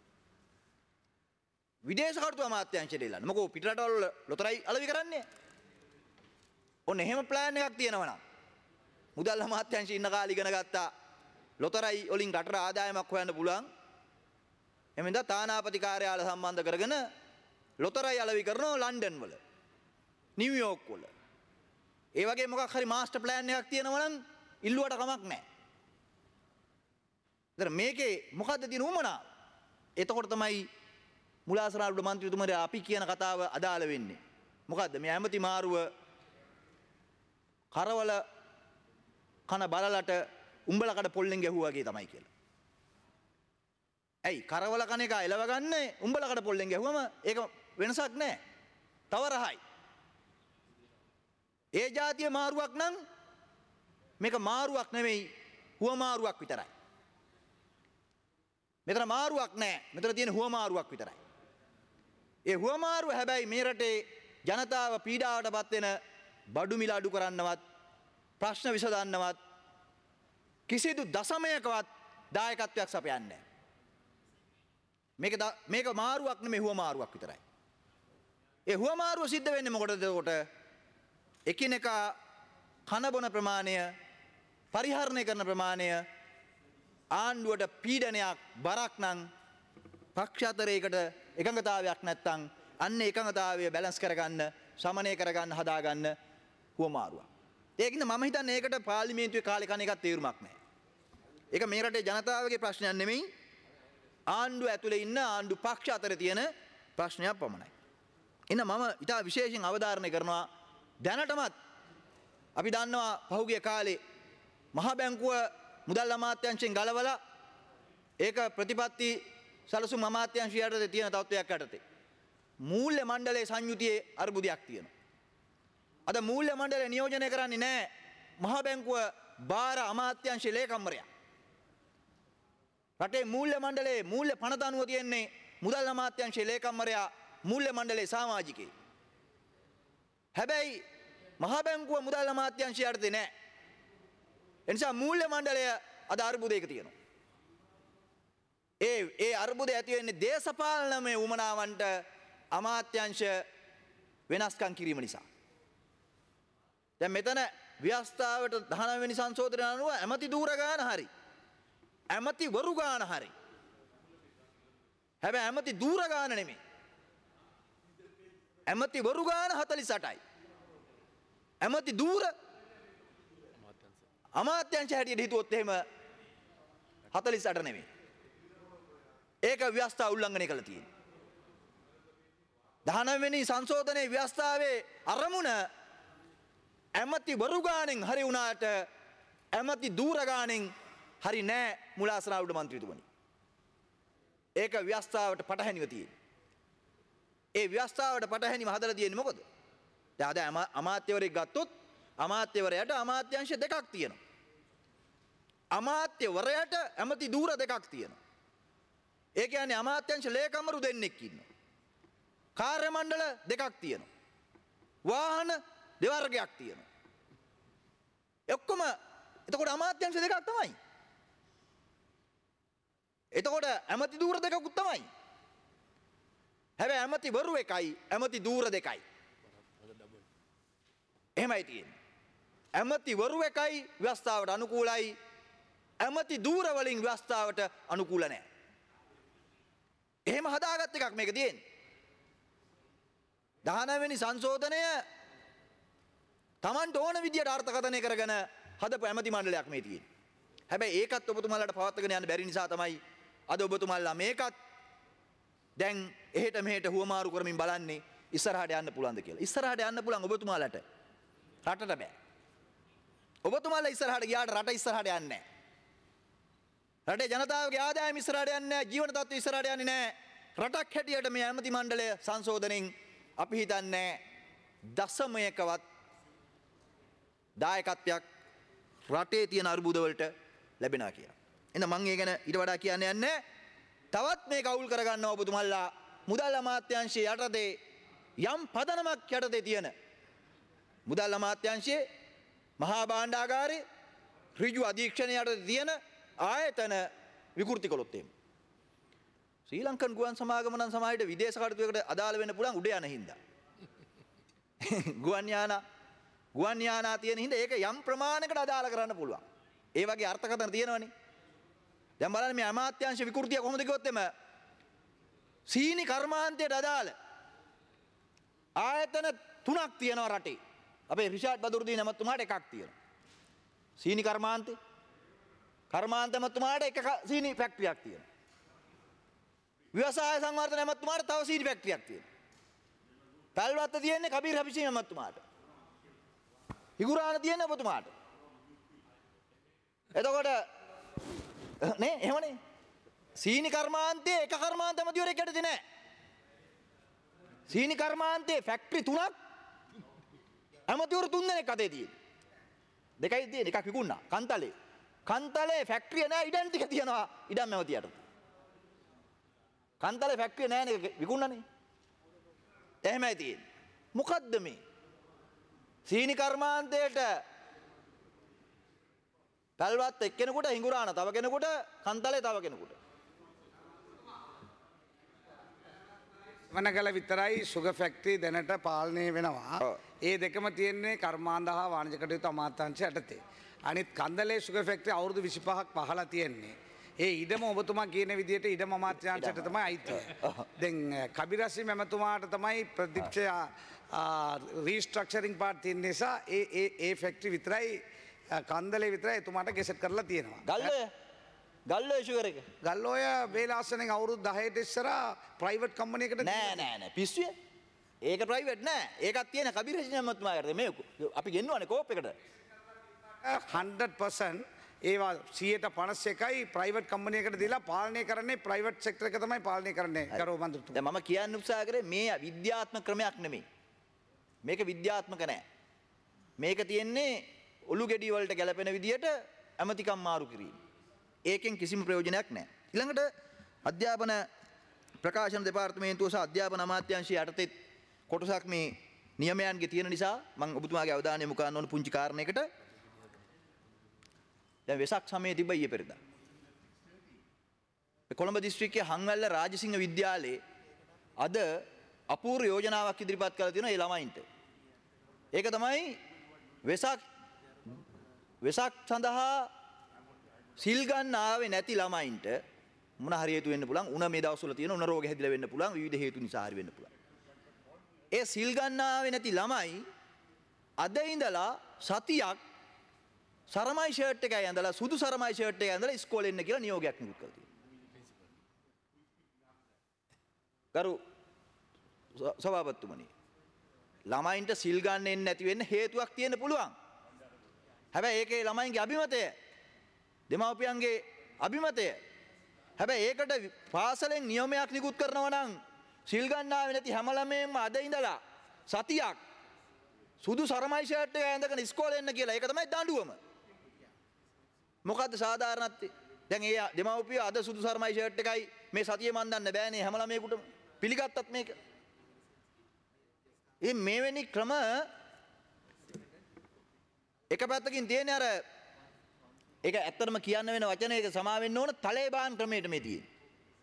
විදේශ කටයුතු අමාත්‍යාංශයට එල්ලන්න. මොකෝ පිටරටවල ලොතරැයි අලෙවි කරන්නේ? ඔන්න එහෙම ප්ලෑන් එකක් තියෙනවා නම් මුදල් අමාත්‍යාංශයේ ඉන්න කාලේ ඉගෙන ගත්තා ලොතරැයි වලින් රටට ආදායමක් හොයන්න පුළුවන්. එමෙන්ද තානාපති කාර්යාල සම්බන්ධ කරගෙන ලොතරැයි අලෙවි කරනවා ලන්ඩන් වල, නිව්යෝක් වල. ඒ වගේ මොකක් හරි මාස්ටර් ප්ලෑන් එකක් තියෙනවා නම් ඉල්ලුවට කමක් නැහැ. ඒතර මේකේ මොකද්ද තියෙන උමනාව? එතකොට තමයි මුලාසනාරුඩ මන්ත්‍රීතුමා අපි කියන කතාව අදාළ වෙන්නේ. මොකද්ද මේ ඇමති මාරුව කරවල කන බලලට උඹලකට පොල්ලෙන් ගැහුවා වගේ තමයි කියලා. ඇයි කරවල කන එක එලව ගන්න උඹලකට පොල්ලෙන් ගැහුවම ඒක වෙනසක් නැහැ. තව රහයි. ඒ જાතිය මාරුවක් නම් මේක මාරුවක් නෙමෙයි හුවමාරුවක් විතරයි. මෙතන මාරුවක් නැහැ. මෙතන තියෙන හුවමාරුවක් විතරයි. ඒ හුවමාරුව හැබැයි මේ රටේ ජනතාව පීඩාවටපත් වෙන බඩු මිල අඩු කරන්නවත් ප්‍රශ්න විසඳන්නවත් කිසිදු දශමයකවත් දායකත්වයක් සපයන්නේ නැහැ. මේක මාරුවක් නෙමෙයි හුවමාරුවක් විතරයි. ඒ හුවමාරුව සිද්ධ වෙන්නේ මොකටද එතකොට? එකිනෙකා කන බොන ප්‍රමාණය පරිහරණය කරන ප්‍රමාණය ආණ්ඩුවට පීඩනයක් බරක් නම් පක්ෂ අතරයකට එකඟතාවයක් නැත්නම් අන්න එකඟතාවය බැලන්ස් කරගන්න සමනය කරගන්න හදාගන්න හුවමාරුවක්. ඒකින්ද මම හිතන්නේ ඒකට පාර්ලිමේන්තුවේ කාලේ කණ එකක් තේරුමක් නැහැ. ඒක මේ රටේ ජනතාවගේ ප්‍රශ්නයක් නෙමෙයි ආණ්ඩුව ඇතුලේ ඉන්න ආණ්ඩු පක්ෂ අතර තියෙන ප්‍රශ්නයක් පමණයි. එන්න මම ඉතා විශේෂයෙන් අවධාරණය කරනවා දැනටමත් අපි දන්නවා පහුගිය කාලේ මහා බැංකුව මුදල් අමාත්‍යාංශයෙන් ගලවලා ඒක ප්‍රතිපත්ති සැලසුම් අමාත්‍යාංශය යටතේ තියෙන තත්ත්වයක් යටතේ මූල්‍ය මණ්ඩලයේ සංයුතියේ අර්බුදයක් තියෙනවා. අද මූල්‍ය මණ්ඩලය නියෝජනය කරන්නේ නැහැ මහා බැංකුව බාර අමාත්‍යාංශයේ ලේකම්වරයා. රටේ මූල්‍ය මණ්ඩලයේ මූල්‍ය පනත අනුව තියෙන්නේ මුදල් අමාත්‍යාංශයේ ලේකම්වරයා මූල්‍ය මණ්ඩලයේ සමාජිකයෙක්. හැබැයි මහා බැංකුව මුදල් අමාත්‍යාංශය යටතේ නැහැ. ඒ නිසා මූල්‍ය මණ්ඩලය අද අර්බුදයක තියෙනවා. ඒ අර්බුදය ඇති වෙන්නේ දේශපාලනමය උමනාවන්ට අමාත්‍යාංශ වෙනස්කම් කිරීම නිසා. දැන් මෙතන ව්‍යවස්ථාවට 19 වෙනි සංශෝධනය අනුව ඇමති දූර ගාන හරි ඇමති වරු ගාන හරි හැබැයි ඇමති දූර ගාන නෙමෙයි ඇමති වරු ගාන 48යි ඇමති දූර අමාත්‍යාංශ හැටියට හිතුවොත් එහෙම 48 නෙමෙයි ඒක ව්‍යවස්ථාව උල්ලංඝනය කළා තියෙන්නේ 19 වෙනි සංශෝධනයේ ව්‍යවස්ථාවේ අරමුණ ඇමති වරු ගානෙන් හරි වුණාට ඇමති දූර ගානෙන් හරි නෑ මුලාසනාවුඩ මන්ත්‍රීතුමනි. ඒක ව්‍යවස්ථාවට පටහැනිව තියෙන්නේ. ඒ ව්‍යවස්ථාවට පටහැනිව හදලා තියෙන්නේ මොකද? දැන් අද අමාත්‍යවරයෙක් ගත්තොත් අමාත්‍යවරයාට අමාත්‍යාංශ දෙකක් තියෙනවා. අමාත්‍යවරයාට ඇමති දූර දෙකක් තියෙනවා. ඒ කියන්නේ අමාත්‍යාංශ ලේකම්වරු දෙන්නෙක් ඉන්නවා. කාර්ය මණ්ඩල දෙකක් තියෙනවා. වාහන දෙවර්ගයක් තියෙනවා. ඔක්කොම එතකොට අමාත්‍යාංශ දෙකක් තමයි. එතකොට ඇමති දූර දෙකකුත් තමයි. හැබැයි ඇමති වරු එකයි ඇමති දූර දෙකයි. එහෙමයි තියෙන්නේ. ඇමති වරු එකයි ව්‍යවස්ථාවට අනුකූලයි. ඇමති දූර වලින් ව්‍යවස්ථාවට අනුකූල නැහැ. එහෙම හදාගත් එකක් මේක තියෙන්නේ. 19 වෙනි සංශෝධනය Tamanට ඕන විදියට අර්ථකථනය කරගෙන හදපු ඇමති මණ්ඩලයක් මේ තියෙන්නේ. හැබැයි ඒකත් ඔබතුමාලාට පවත්වාගෙන යන්න බැරි නිසා තමයි අද ඔබතුමාලා මේකත් දැන් එහෙට මෙහෙට හුවමාරු කරමින් බලන්නේ ඉස්සරහට යන්න පුළුවන්ද කියලා. ඉස්සරහට යන්න පුළුවන් ඔබතුමාලාට. රටට බෑ. ඔබතුමාලා ඉස්සරහට ගියාට රට ඉස්සරහට යන්නේ නැහැ. රටේ ජනතාවගේ ආදායම ඉස්සරහට යන්නේ නැහැ. ජීවන තත්ත්වය ඉස්සරහට යන්නේ නැහැ. රටක් හැටියට මේ ඇමති මණ්ඩලය සංශෝධනෙන් අපි හිතන්නේ දශමයකවත් දායකත්වයක් රටේ තියෙන අර්බුද වලට ලැබෙනවා කියලා. එහෙනම් මම ඒ ගැන ඊට වඩා කියන්න යන්නේ තවත් මේක අවුල් කරගන්නවා ඔබතුමල්ලා මුදල් අමාත්‍යාංශයේ යටතේ යම් පදනමක් යටතේ තියෙන මුදල් අමාත්‍යාංශයේ මහා භාණ්ඩාගාරයේ ඍජු අධීක්ෂණය යටතේ තියෙන ආයතන විකෘති කළොත් එහෙම ශ්‍රී ලංකන් ගුවන් සමාගම නම් සමාජයට විදේශ කටයුතුවකට අදාළ වෙන්න පුළුවන් උඩ යන හින්දා ගුවන් යානා තියෙන හින්දා ඒක යම් ප්‍රමාණයකට අදාළ කරන්න පුළුවන්. ඒ වගේ අර්ථකථන තියෙනවනේ. දැන් බලන්න මේ අමාත්‍යාංශ විකෘතිය කොහොමද කිව්වොත් එම සීනි කර්මාන්තයට අදාළ ආයතන 3ක් තියෙනවා රටේ. අපේ රිෂාඩ් බදුරුදීන මහත්මයාට එකක් තියෙනවා. සීනි කර්මාන්ත මහත්මයාට එක සීනි ෆැක්ටරියක් තියෙනවා. ව්‍යවසාය සංවර්ධන මහත්මයාට තව සීනි ෆැක්ටරියක් තියෙනවා. තල්වත්ත තියෙන්නේ කබීර් හබිෂි මහත්මයාට. හිගුරාන තියෙන ඔබතුමාට. එතකොට නේ එහෙමනේ. සීනි කර්මාන්තයේ එක කර්මාන්ත ඇමතිවරයෙක් යටතේ නැහැ. සීනි කර්මාන්තයේ ෆැක්ටරි 3ක් ඇමතිවරු 3 දෙනෙක් අතේ තියෙනවා. දෙකයි තියෙන එකක් විකුණා. කන්තලේ ෆැක්ටරිය නැහැ ඉඩම් ටික තියනවා ඉඩම් ඇමතියට. කන්තලේ ෆැක්ටරිය නැහැ නේ විකුණන්නේ. එහෙමයි තියෙන්නේ. මොකද්ද මේ? සීනි කර්මාන්තයට තල්වත් එක්කෙනෙකුට හිඟුරාන තව කෙනෙකුට කන්තලේ තව කෙනෙකුට වනගල විතරයි සුගර් ෆැක්ටරි දැනට පාලනය වෙනවා. ඒ දෙකම තියෙන්නේ කර්මාන්ත හා වාණිජ කටයුතු අමාත්‍යාංශය යටතේ. අනිත් කන්දලේ සුගර් ෆැක්ටරි අවුරුදු 25ක් පහලා තියෙන්නේ. ඒ ඉඩම ඔබතුමා කියන විදිහට ඉඩම අමාත්‍යාංශයට තමයි අයිති. දැන් කබිරසිම් එමතුමාට තමයි ප්‍රතික්ෂය රීස්ට්‍රක්චරින් පාර්ට් තියෙන නිසා ඒ ෆැක්ටරි විතරයි කන්දලේ විතරයි එතුමාට ගෙසට් කරලා තියෙනවා. ගල්ලෝය ෂුගර් එක. ගල්ලෝය වේලාසනෙන් අවුරුදු 10ට ඉස්සරහා ප්‍රයිවට් කම්පැනි එකට නෑ පිස්සුවේ. ඒක ප්‍රයිවට් නෑ. ඒකක් තියෙන කබීර් හෂිම් මහත්මයාට මේ අපි ගෙන්නවනේ කෝප් එකට. 100% ඒවා 151යි ප්‍රයිවට් කම්පැනි එකට දීලා පාලනය කරන්නේ ප්‍රයිවට් සෙක්ටර් එක තමයි පාලනය කරන්නේ ගරු මන්ත්‍රීතුමා. දැන් මම කියන්න උත්සාහ කරේ මේ විද්‍යාත්මක ක්‍රමයක් නෙමෙයි. මේක විද්‍යාත්මක නෑ. මේක තියෙන්නේ ඔලු ගෙඩි වලට ගැලපෙන විදියට ඇමතිකම් මාරු කිරීම. ඒකෙන් කිසිම ප්‍රයෝජනයක් නැහැ. ඊළඟට අධ්‍යාපන ප්‍රකාශන දෙපාර්තමේන්තුව සහ අධ්‍යාපන අමාත්‍යාංශය යටතේ කොටසක් මේ නියමයන්ගේ තියෙන නිසා මම ඔබතුමාගේ අවධානය යොමු කරන්න ඕන පුංචි කාරණයකට. දැන් වෙසක් සමයේ තිබ්බ ඊයේ පෙරේදා. කොළඹ දිස්ත්‍රික්කයේ හංවැල්ල රාජසිංහ විද්‍යාලයේ අද අපූර්ව යෝජනාවක් ඉදිරිපත් කරලා තියෙනවා ඒ ළමයින්ට. ඒක තමයි වෙසක් සඳහා සිල් ගන්න ආවේ නැති ළමයින්ට මොන හරි හේතු වෙන්න පුළුවන්. උණ මේ දවස්වල තියෙන උණ රෝග හැදිලා වෙන්න පුළුවන්. විවිධ හේතු නිසා හරි වෙන්න පුළුවන්. ඒ සිල් ගන්න ආවේ නැති ළමයි අද ඉඳලා සතියක් සරමයි ෂර්ට් එකයි ඇඳලා සුදු සරමයි ෂර්ට් එකයි ඇඳලා ඉස්කෝලේ එන්න කියලා නියෝගයක් නිකුත් කරලා තියෙනවා. ගරු සභාපතිතුමනි, ළමයින්ට සිල් ගන්න එන්නේ නැති වෙන්න හේතුවක් තියෙන්න පුළුවන්. හැබැයි ඒකේ ළමයින්ගේ අභිමතය, දෙමාපියන්ගේ අභිමතය. හැබැයි ඒකට පාසලෙන් නියමයක් නිකුත් කරනවා නම් සිල් ගන්න ආවේ නැති හැම ළමයෙක්ම අද ඉඳලා සතියක් සුදු සරමයි ෂර්ට් එක ඇඳගෙන ඉස්කෝලේ එන්න කියලා. ඒක තමයි දඬුවම. මොකද්ද සාධාරණත්වය? දැන් ඒ දෙමාපිය අද සුදු සරමයි ෂර්ට් එකයි මේ සතියේ මන් දන්න බෑනේ හැම ළමයෙකුටම. පිළිගත්තත් මේක. මෙවැනි ක්‍රම එක පැත්තකින් තියෙන්නේ අර ඒක ඇත්තටම කියන්න වෙන වචනයක සමා වෙන්න ඕන තලේබාන් ක්‍රමයට මේ තියෙන්නේ.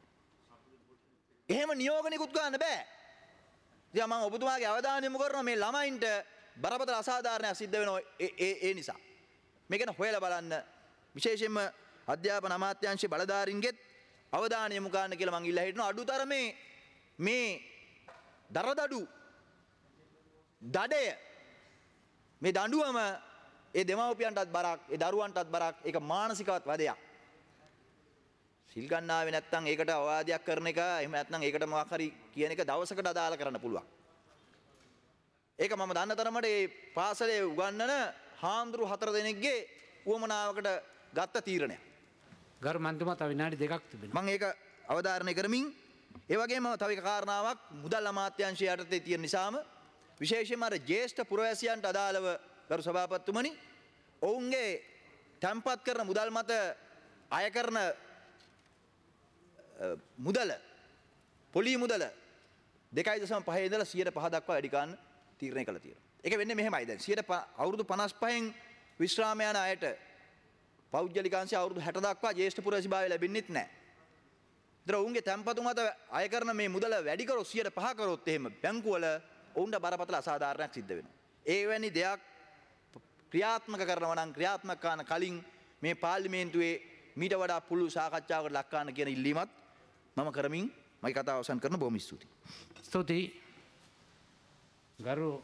එහෙම නියෝග නිකුත් කරන්න බෑ. ඉතින් මම ඔබතුමාගේ අවධානය යොමු කරනවා මේ ළමයින්ට බරපතල අසාධාරණයක් සිද්ධ වෙනවා ඒ නිසා. මේක ගැන හොයලා බලන්න විශේෂයෙන්ම අධ්‍යාපන අමාත්‍යාංශයේ බලධාරීන්ගෙත් අවධානය යොමු කරන්න කියලා මම ඉල්ලා හිටිනවා. අඩුතරමේ මේ දරදඩු දඩය මේ දඬුවම ඒ දෙමව්පියන්ටත් බරක් ඒ දරුවන්ටත් බරක් ඒක මානසිකවත් වදයක්. සිල් ගන්න ආවේ නැත්නම් ඒකට අවවාදයක් කරන එක එහෙම නැත්නම් ඒකට මොකක් හරි කියන එක දවසකට අදාළ කරන්න පුළුවන්. ඒක මම දන්න තරමට ඒ පාසලේ උගන්වන හාමුදුරු 4 දෙනෙක්ගේ උවමනාවකට ගත්ත තීරණයක්. ගරු මන්තුමා තව විනාඩි 2ක් තිබෙනවා. මම ඒක අවධාරණය කරමින් ඒ වගේම තව එක කාරණාවක් මුදල් අමාත්‍යාංශය යටතේ තියෙන නිසාම විශේෂයෙන්ම අර ජ්‍යෙෂ්ඨ පුරවැසියන්ට අදාළව ගරු සභාපතිතුමනි ඔවුන්ගේ තැන්පත් කරන මුදල් මත අය කරන මුදල පොලි මුදල 2.5 ඉඳලා 105 දක්වා වැඩි කරන්න තීරණය කළා තියෙනවා. ඒක වෙන්නේ මෙහෙමයි දැන් අවුරුදු 55න් විශ්‍රාම යන අයට පෞද්ගලිකාංශය අවුරුදු 60 දක්වා ජ්‍යෙෂ්ඨ පුරවැසිභාවය ලැබෙන්නේත් නැහැ. ඒතර ඔවුන්ගේ තැන්පතු මත අය කරන මේ මුදල වැඩි කරොත් 105 කරොත් එහෙම බැංකුවල ඔවුන්ට බරපතල අසාධාරණයක් සිද්ධ වෙනවා. එවැනි දෙයක් ක්‍රියාත්මක කරනවා නම් ක්‍රියාත්මක කරන කලින් මේ පාර්ලිමේන්තුවේ මීට වඩා පුළුල් සාකච්ඡාවකට ලක් කරන්න කියන ඉල්ලීමත් මම කරමින් මගේ කතාව අවසන් කරන බොහොම ස්තුතියි. ස්තුතියි. ගරු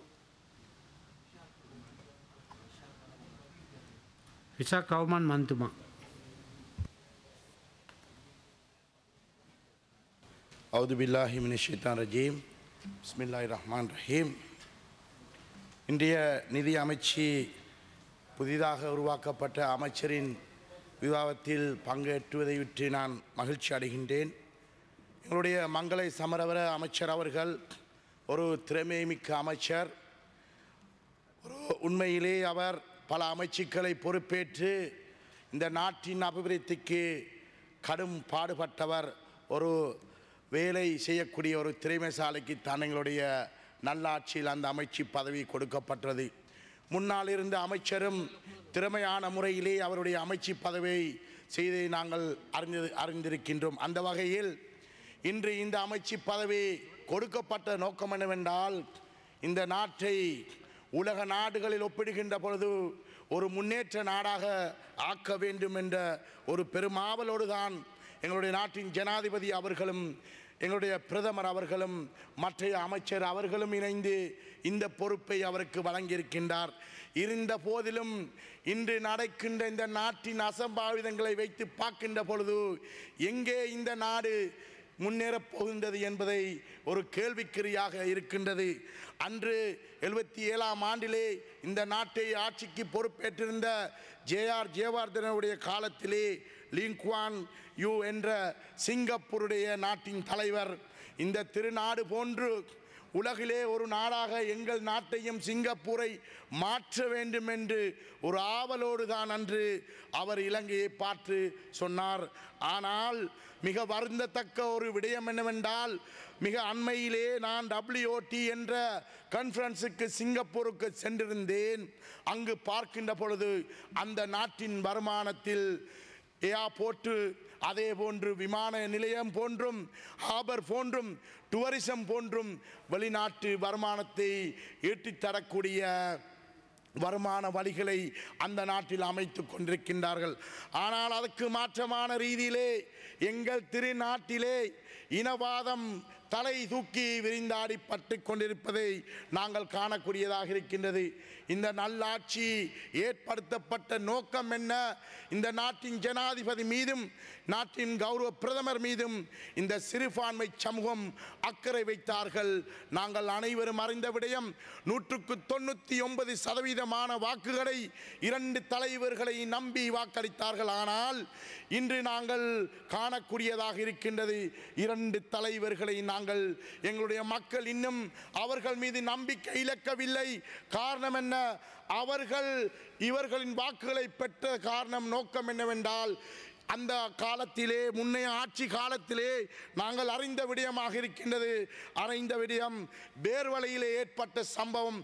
විසක් කවුමන් මන්තුමා. அவுது பில்லாஹி மினஷ் ஷைத்தானிர் ரஜீம் பிஸ்மில்லாஹிர் ரஹ்மானிர் ரஹீம். இன்றைய நிதி அமைச்சு புதிதாக உருவாக்கப்பட்ட அமைச்சரின் விவாதத்தில் பங்கேற்றுவதை விட்டு நான் மகிழ்ச்சி அடைகின்றேன். எங்களுடைய மங்களை சமரவர அமைச்சர் அவர்கள் ஒரு திறமைமிக்க அமைச்சர். ஒரு உண்மையிலே அவர் பல அமைச்சுக்களை பொறுப்பேற்று இந்த நாட்டின் அபிவிருத்திக்கு கடும் பாடுபட்டவர். ஒரு வேலை செய்யக்கூடிய ஒரு திறமைசாலைக்கு தான் எங்களுடைய நல்லாட்சியில் அந்த அமைச்சு பதவி கொடுக்கப்பட்டது. முன்னால் இருந்த அமைச்சரும் திறமையான முறையிலே அவருடைய அமைச்சு பதவியை செய்ததை நாங்கள் அறிந்திருக்கின்றோம். அந்த வகையில் இன்று இந்த அமைச்சு பதவி கொடுக்கப்பட்ட நோக்கம் என்னவென்றால் இந்த நாட்டை உலக நாடுகளில் ஒப்பிடுகின்ற பொழுது ஒரு முன்னேற்ற நாடாக ஆக்க வேண்டும் என்ற ஒரு பெருமாவலோடு தான் எங்களுடைய நாட்டின் ஜனாதிபதி அவர்களும் எங்களுடைய பிரதமர் அவர்களும் மற்ற அமைச்சர் அவர்களும் இணைந்து இந்த பொறுப்பை அவருக்கு வழங்கியிருக்கின்றார். இருந்த போதிலும் இன்று நடக்கின்ற இந்த நாட்டின் அசம்பாவிதங்களை வைத்து பார்க்கின்ற பொழுது எங்கே இந்த நாடு முன்னேறப் போகின்றது என்பதை ஒரு கேள்விக்குறியாக இருக்கின்றது. அன்று 77ஆம் ஆண்டிலே இந்த நாட்டை ஆட்சிக்கு பொறுப்பேற்றிருந்த ஜே.ஆர். ஜெயவர்தனுடைய காலத்திலே லிங்குவான் யூ என்ற சிங்கப்பூருடைய நாட்டின் தலைவர் இந்த திருநாடு போன்று உலகிலே ஒரு நாடாக எங்கள் நாட்டையும் சிங்கப்பூரை மாற்ற வேண்டும் என்று ஒரு ஆவலோடு தான் அன்று அவர் இலங்கையை பார்த்து சொன்னார். ஆனால் மிக வருந்தத்தக்க ஒரு விடயம் என்னவென்றால் மிக அண்மையிலே நான் WOT என்ற கான்ஃபரன்ஸுக்கு சிங்கப்பூருக்கு சென்றிருந்தேன். அங்கு பார்க்கின்ற பொழுது அந்த நாட்டின் வருமானத்தில் ஏர்போர்ட்டு, அதே போன்று விமான நிலையம் போன்றும், ஹார்பர் போன்றும், டூரிசம் போன்றும் வெளிநாட்டு வருமானத்தை ஈட்டித்தரக்கூடிய வருமான வழிகளை அந்த நாட்டில் அமைத்து கொண்டிருக்கின்றார்கள். ஆனால் அதற்கு மாற்றமான ரீதியிலே எங்கள் திருநாட்டிலே இனவாதம் தலை தூக்கி விரிந்தாடி பட்டு கொண்டிருப்பதை நாங்கள் காணக்கூடியதாக இருக்கின்றது. இந்த நல்லாட்சி ஏற்படுத்தப்பட்ட நோக்கம் என்ன? இந்த நாட்டின் ஜனாதிபதி மீதும் நாட்டின் கௌரவ பிரதமர் மீதும் இந்த சிறுபான்மை சமூகம் அக்கறை வைத்தார்கள். நாங்கள் அனைவரும் அறிந்த விடயம், 99% வாக்குகளை 2 தலைவர்களை நம்பி வாக்களித்தார்கள். ஆனால் இன்று நாங்கள் காணக்கூடியதாக இருக்கின்றது, 2 தலைவர்களை எங்களுடைய மக்கள் இன்னும் அவர்கள் மீது நம்பிக்கை இழக்கவில்லை. காரணம் என்ன? அவர்கள் இவர்களின் வாக்குகளை பெற்ற காரணம், நோக்கம் என்னவென்றால், அந்த காலத்திலே, முன்னைய ஆட்சி காலத்திலே நாங்கள் அறிந்த விடயமாக இருக்கின்றது. அறிந்த விடயம், பேர்வளையிலே ஏற்பட்ட சம்பவம்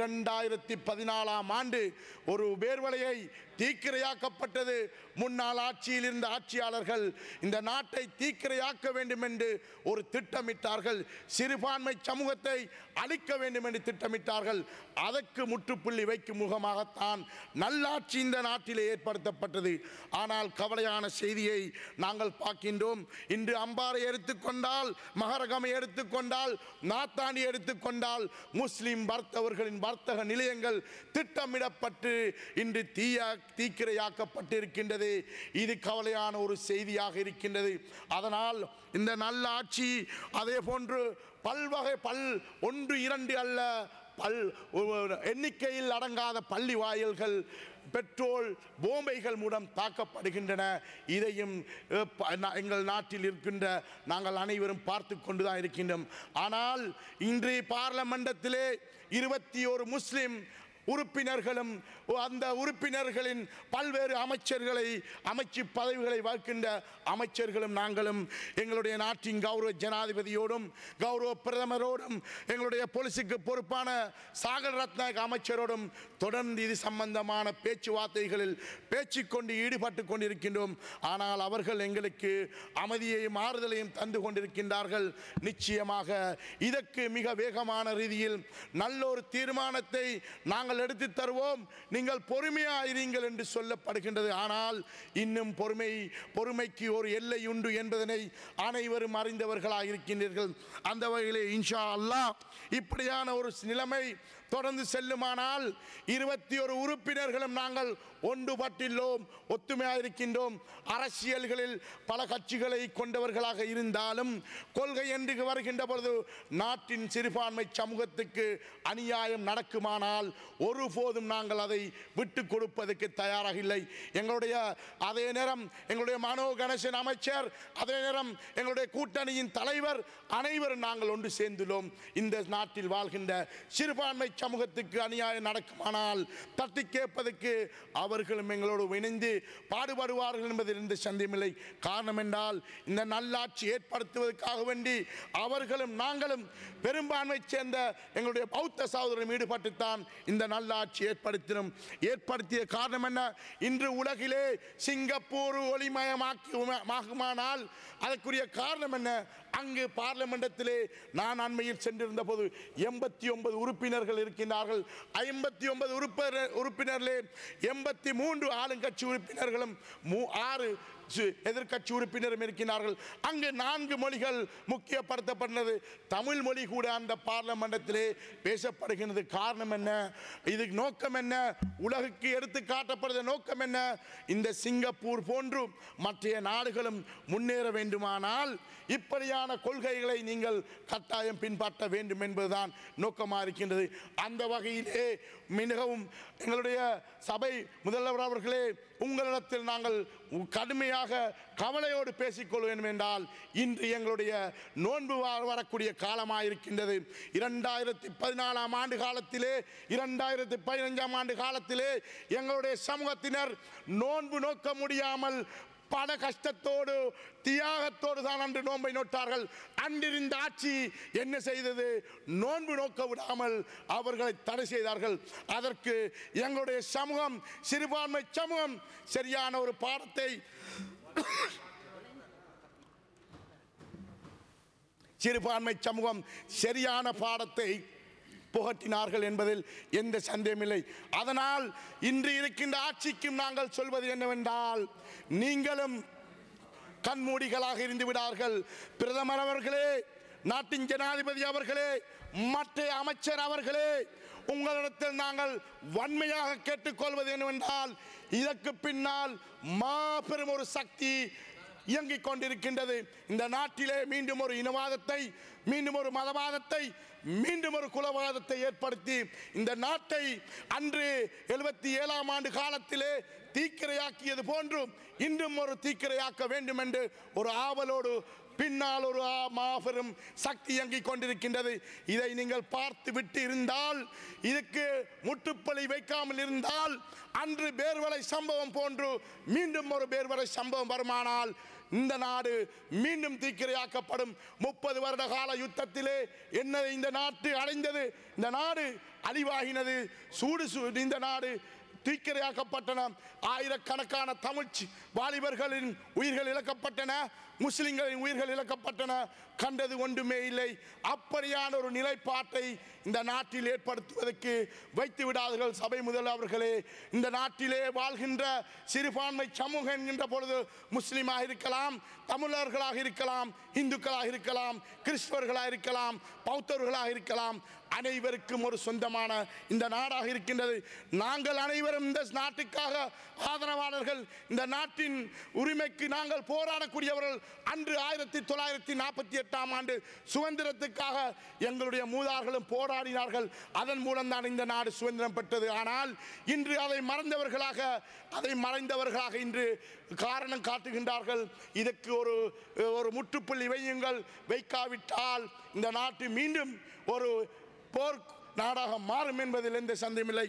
2014ஆம் ஆண்டு ஒரு பேர்வளையை தீக்கிரையாக்கப்பட்டது. முன்னாள் ஆட்சியில் இருந்த ஆட்சியாளர்கள் இந்த நாட்டை தீக்கிரையாக்க வேண்டும் என்று ஒரு திட்டமிட்டார்கள். சிறுபான்மை சமூகத்தை அழிக்க வேண்டும் என்று திட்டமிட்டார்கள். அதற்கு முற்றுப்புள்ளி வைக்கும் முகமாகத்தான் நல்லாட்சி இந்த நாட்டிலே ஏற்படுத்தப்பட்டது. ஆனால் கவலையான செய்தியை நாங்கள் பார்க்கின்றோம். இன்று அம்பாறை எடுத்துக்கொண்டால், மகரகமை எடுத்துக்கொண்டால், நாத்தாண்டி எடுத்துக்கொண்டால், முஸ்லிம் வர்த்தகர்களின் வர்த்தக நிலையங்கள் திட்டமிடப்பட்டு இன்று தீக்கிரையாக்கப்பட்டிருக்கின்றது. இது கவலையான ஒரு செய்தியாக இருக்கின்றது. அதனால் இந்த நல்லாட்சி, அதே போன்று பல்வகை 1, 2 அல்ல, எண்ணிக்கையில் அடங்காத பள்ளி வாயில்கள் பெட்ரோல் போம்பைகள் மூலம் தாக்கப்படுகின்றன. இதையும் எங்கள் நாட்டில் இருக்கின்ற நாங்கள் அனைவரும் பார்த்து கொண்டுதான் இருக்கின்றோம். ஆனால் இன்று பார்லமெண்டத்திலே 21 முஸ்லிம் உறுப்பினர்களும் அந்த உறுப்பினர்களின் பல்வேறு அமைச்சு பதவிகளை வகிக்கின்ற அமைச்சர்களும் நாங்களும் எங்களுடைய நாட்டின் கௌரவ ஜனாதிபதியோடும் கௌரவ பிரதமரோடும் எங்களுடைய போலீஸுக்கு பொறுப்பான சாகர் ரத்நாயக் அமைச்சரோடும் தொடர்ந்து இது சம்பந்தமான பேச்சுவார்த்தைகளில் பேச்சிக்கொண்டு ஈடுபட்டு கொண்டிருக்கின்றோம். ஆனால் அவர்கள் எங்களுக்கு அமைதியையும் ஆறுதலையும் தந்து கொண்டிருக்கின்றார்கள். நிச்சயமாக இதற்கு மிக வேகமான ரீதியில் நல்ல ஒரு தீர்மானத்தை நாங்கள் எடுத்து தருவோம். நீங்கள் பொறுமையாயிருங்கள் என்று சொல்லப்படுகின்றது. ஆனால் இன்னும் பொறுமைக்கு ஒரு எல்லை உண்டு என்பதனை அனைவரும் அறிந்தவர்களாக இருக்கின்றீர்கள். அந்த வகையிலே இன்ஷா அல்லாஹ் இப்படியான ஒரு நிலைமை தொடர்ந்து செல்லுமானால் 21 உறுப்பினர்களும் நாங்கள் ஒன்றுபட்டுள்ளோம், ஒத்துமையாக இருக்கின்றோம். அரசியல்களில் பல கட்சிகளை கொண்டவர்களாக இருந்தாலும் கொள்கை என்று வருகின்ற பொழுது நாட்டின் சிறுபான்மை சமூகத்துக்கு அநியாயம் நடக்குமானால் ஒருபோதும் நாங்கள் அதை விட்டு கொடுப்பதற்கு தயாராக இல்லை. அதே நேரம் எங்களுடைய மனோ கணேசன் அமைச்சர், அதே நேரம் எங்களுடைய கூட்டணியின் தலைவர் அனைவரும் நாங்கள் ஒன்று சேர்ந்துள்ளோம். இந்த நாட்டில் வாழ்கின்ற சிறுபான்மை சமூகத்துக்கு அநியாயம் நடக்குமானால் தட்டி கேட்பதற்கு அவர்களும் எங்களோடு இணைந்து பாடுபடுவார்கள் என்பதில் எந்த சந்தேகமில்லை. காரணம் என்றால் இந்த நல்லாட்சி ஏற்படுத்துவதற்காக வேண்டி அவர்களும் நாங்களும் பெரும்பான்மை சேர்ந்த எங்களுடைய பௌத்த சகோதரரும் ஈடுபட்டுத்தான் இந்த நல்லாட்சி ஏற்படுத்திய காரணம் என்ன? இன்று உலகிலே சிங்கப்பூர் ஒளிமயமாக்குமானால் அதற்குரிய காரணம் என்ன? அங்கு பார்லிமெண்டத்திலே நான் அண்மையில் சென்றிருந்த போது 89 உறுப்பினர்கள் இருக்கின்றார்கள். 59 உறுப்பினர்களே 83 ஆளுங்கட்சி உறுப்பினர்களும் 6 எதிர்கட்சி உறுப்பினரும் இருக்கிறார்கள். அங்கு 4 மொழிகள் முக்கியப்படுத்தப்பட்டது. தமிழ் மொழி கூட அந்த பார்லிமெண்டத்திலே பேசப்படுகிறது. காரணம் என்ன? இதுக்கு நோக்கம் என்ன? உலகுக்கு எடுத்து காட்டப்படுகிற நோக்கம் என்ன? இந்த சிங்கப்பூர் போன்று மற்ற நாடுகளும் முன்னேற வேண்டுமானால் இப்படியான கொள்கைகளை நீங்கள் கட்டாயம் பின்பற்ற வேண்டும் என்பதுதான் நோக்கமாக இருக்கின்றது. அந்த வகையிலே மிகவும் எங்களுடைய சபை முதல்வர் அவர்களே, உங்களிடத்தில் நாங்கள் கடுமையாக கவலையோடு பேசிக்கொள்ள வேண்டும் என்றால் இன்று எங்களுடைய நோன்பு வரக்கூடிய காலமாயிருக்கின்றது. 2014ஆம் ஆண்டு காலத்திலே 2015ஆம் ஆண்டு காலத்திலே எங்களுடைய சமூகத்தினர் நோன்பு நோக்க முடியாமல் பண கஷ்டத்தோடு தியாகத்தோடு தான் அன்று நோன்பை நோட்டார்கள். அன்றிருந்த ஆட்சி என்ன செய்தது? நோன்பு நோக்க விடாமல் அவர்களை தடை செய்தார்கள். அதற்கு எங்களுடைய சமூகம், சிறுபான்மை சமூகம் சரியான ஒரு பாடத்தை சிறுபான்மை சமூகம் சரியான பாடத்தை புகட்டினார்கள் என்பதில் எந்த சந்தேகமில்லை. அதனால் இன்று இருக்கின்ற ஆட்சிக்கும் நாங்கள் சொல்வது என்னவென்றால், நீங்களும் கண்மூடிகளாக இருந்து விடார்கள். பிரதமர் அவர்களே, நாட்டின் ஜனாதிபதி அவர்களே, மற்ற அமைச்சர் அவர்களே, உங்களிடத்தில் நாங்கள் வன்மையாக கேட்டுக்கொள்வது என்னவென்றால், இதற்கு பின்னால் மாபெரும் ஒரு சக்தி இயங்கிக் கொண்டிருக்கின்றது. இந்த நாட்டிலே மீண்டும் ஒரு இனவாதத்தை, மீண்டும் ஒரு மதவாதத்தை, மீண்டும் ஒரு குலவாதத்தை ஏற்படுத்தி இந்த நாட்டை அன்று 77ஆம் ஆண்டு காலத்திலே தீக்கிரையாக்கியது போன்று இன்றும் ஒரு தீக்கிரையாக்க வேண்டும் என்று ஒரு ஆவலோடு பின்னால் ஒரு மாபெரும் சக்தி இயங்கிக் கொண்டிருக்கின்றது. இதை நீங்கள் பார்த்து விட்டு இருந்தால், இதுக்கு முற்றுப்புள்ளி வைக்காமல் இருந்தால், அன்று பேர்வலை சம்பவம் போன்று மீண்டும் ஒரு பேர்வலை சம்பவம் வருமானால் இந்த நாடு மீண்டும் தீக்கிரையாக்கப்படும். 30 வருட கால யுத்தத்திலே என்ன இந்த நாட்டு அடைந்தது? இந்த நாடு அழிவாகினது. இந்த நாடு தீக்கிரையாக்கப்பட்டன. ஆயிரக்கணக்கான தமிழ் வாலிபர்களின் உயிர்கள் இழக்கப்பட்டன, முஸ்லிம்களின் உயிர்கள் இழக்கப்பட்டன. கண்டது ஒன்றுமே இல்லை. அப்படியான ஒரு நிலைப்பாட்டை இந்த நாட்டில் ஏற்படுத்துவதற்கு வைத்து விடாதீர்கள் சபை முதல் அவர்களே. இந்த நாட்டிலே வாழ்கின்ற சிறுபான்மை சமூகம் என்கின்ற பொழுது முஸ்லிமாக இருக்கலாம், தமிழர்களாக இருக்கலாம், இந்துக்களாக இருக்கலாம், கிறிஸ்தவர்களாக இருக்கலாம், பௌத்தர்களாக இருக்கலாம், அனைவருக்கும் ஒரு சொந்தமான இந்த நாடாக இருக்கின்றது. நாங்கள் அனைவரும் இந்த நாட்டுக்காக ஆதரவாளர்கள். இந்த நாட்டின் உரிமைக்கு நாங்கள் போராடக்கூடியவர்கள். அன்று 1948ஆம் ஆண்டு சுதந்திரத்துக்காக எங்களுடைய மூதார்களும் போராடினார்கள். அதன் மூலம் தான் இந்த நாடு சுதந்திரம் பெற்றது. ஆனால் இன்று அதை மறைந்தவர்களாக இன்று காரணம் காட்டுகின்றார்கள். இதற்கு ஒரு முற்றுப்புள்ளி வையுங்கள். வைக்காவிட்டால் இந்த நாட்டு மீண்டும் ஒரு போர் நாடாக மாறும் என்பதில் எந்த சந்தேகமில்லை.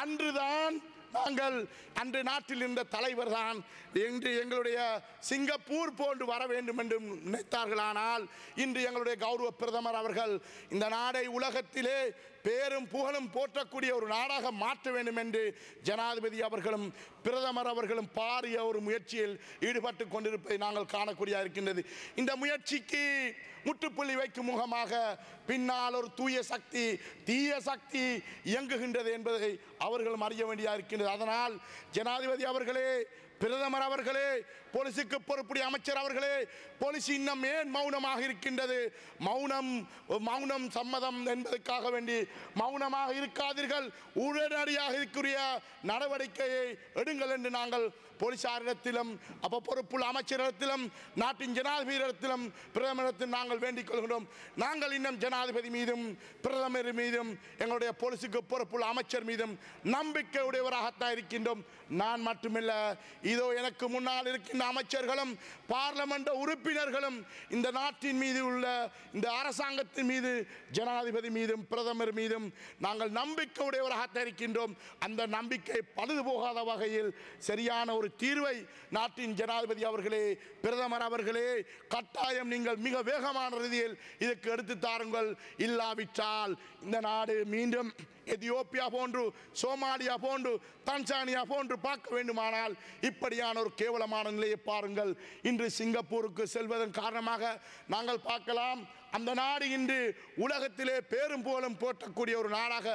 அன்று நாட்டில் இருந்த தலைவர் தான் இன்று எங்களுடைய சிங்கப்பூர் போன்று வர வேண்டும் என்று நினைத்தார்கள். ஆனால் இன்று எங்களுடைய கௌரவ பிரதமர் அவர்கள் இந்த நாடை உலகத்திலே பேரும் புகழும் போற்றக்கூடிய ஒரு நாடாக மாற்ற வேண்டும் என்று ஜனாதிபதி அவர்களும் பிரதமர் அவர்களும் பாரிய ஒரு முயற்சியில் ஈடுபட்டு கொண்டிருப்பதை நாங்கள் காணக்கூடிய இருக்கின்றது. இந்த முயற்சிக்கு முற்றுப்புள்ளி வைக்கும் முகமாக பின்னால் ஒரு தீய சக்தி இயங்குகின்றது என்பதை அவர்களும் அறிய வேண்டியதாக இருக்கின்றது. அதனால் ஜனாதிபதி அவர்களே, பிரதமர் அவர்களே, போலீசுக்கு பொறுப்புடைய அமைச்சர் அவர்களே, போலீஸ் இன்னும் ஏன் மௌனமாக இருக்கின்றது? மௌனம் சம்மதம் என்பதற்காக வேண்டி மௌனமாக இருக்காதீர்கள். உடனடியாக இருக்கக்கூடிய நடவடிக்கையை எடுங்கள் என்று நாங்கள் போலீசாரிடத்திலும் பொறுப்புள்ள அமைச்சரிடத்திலும் நாட்டின் ஜனாதிபதியிடத்திலும் பிரதமரிடத்திலும் நாங்கள் வேண்டிக் கொள்கிறோம். நாங்கள் இன்னும் ஜனாதிபதி மீதும் பிரதமர் மீதும் எங்களுடைய போலீசுக்கு பொறுப்புள்ள அமைச்சர் மீதும் நம்பிக்கை உடையவராகத்தான் இருக்கின்றோம். நான் மட்டுமில்ல, இதோ எனக்கு முன்னால் இருக்கின்ற அமைச்சர்களும் பார்லமெண்ட் உறுப்பினர்களும் இந்த நாட்டின் மீது உள்ள இந்த அரசாங்கத்தின் மீது ஜனாதிபதி மீதும் பிரதமர் மீதும் நாங்கள் நம்பிக்கை உடையவராகத்தான் இருக்கின்றோம். அந்த நம்பிக்கை பழுது போகாத வகையில் சரியான ஒரு தீர்வை நாட்டின் ஜனாதிபதி அவர்களே, பிரதமர் அவர்களே, கட்டாயம் நீங்கள் மிக வேகமான ரீதியில் இதற்கு எடுத்து தாருங்கள். இல்லாவிட்டால் இந்த நாடு மீண்டும் எதியோப்பியா போன்று, சோமாலியா போன்று, தான்சானியா போன்று பார்க்க வேண்டுமானால் இப்படியான ஒரு கேவலமான நிலையை பாருங்கள். இன்று சிங்கப்பூருக்கு செல்வதன் காரணமாக நாங்கள் பார்க்கலாம், அந்த நாடு இன்று உலகத்திலே பேரும் புகழும் போற்றக்கூடிய ஒரு நாடாக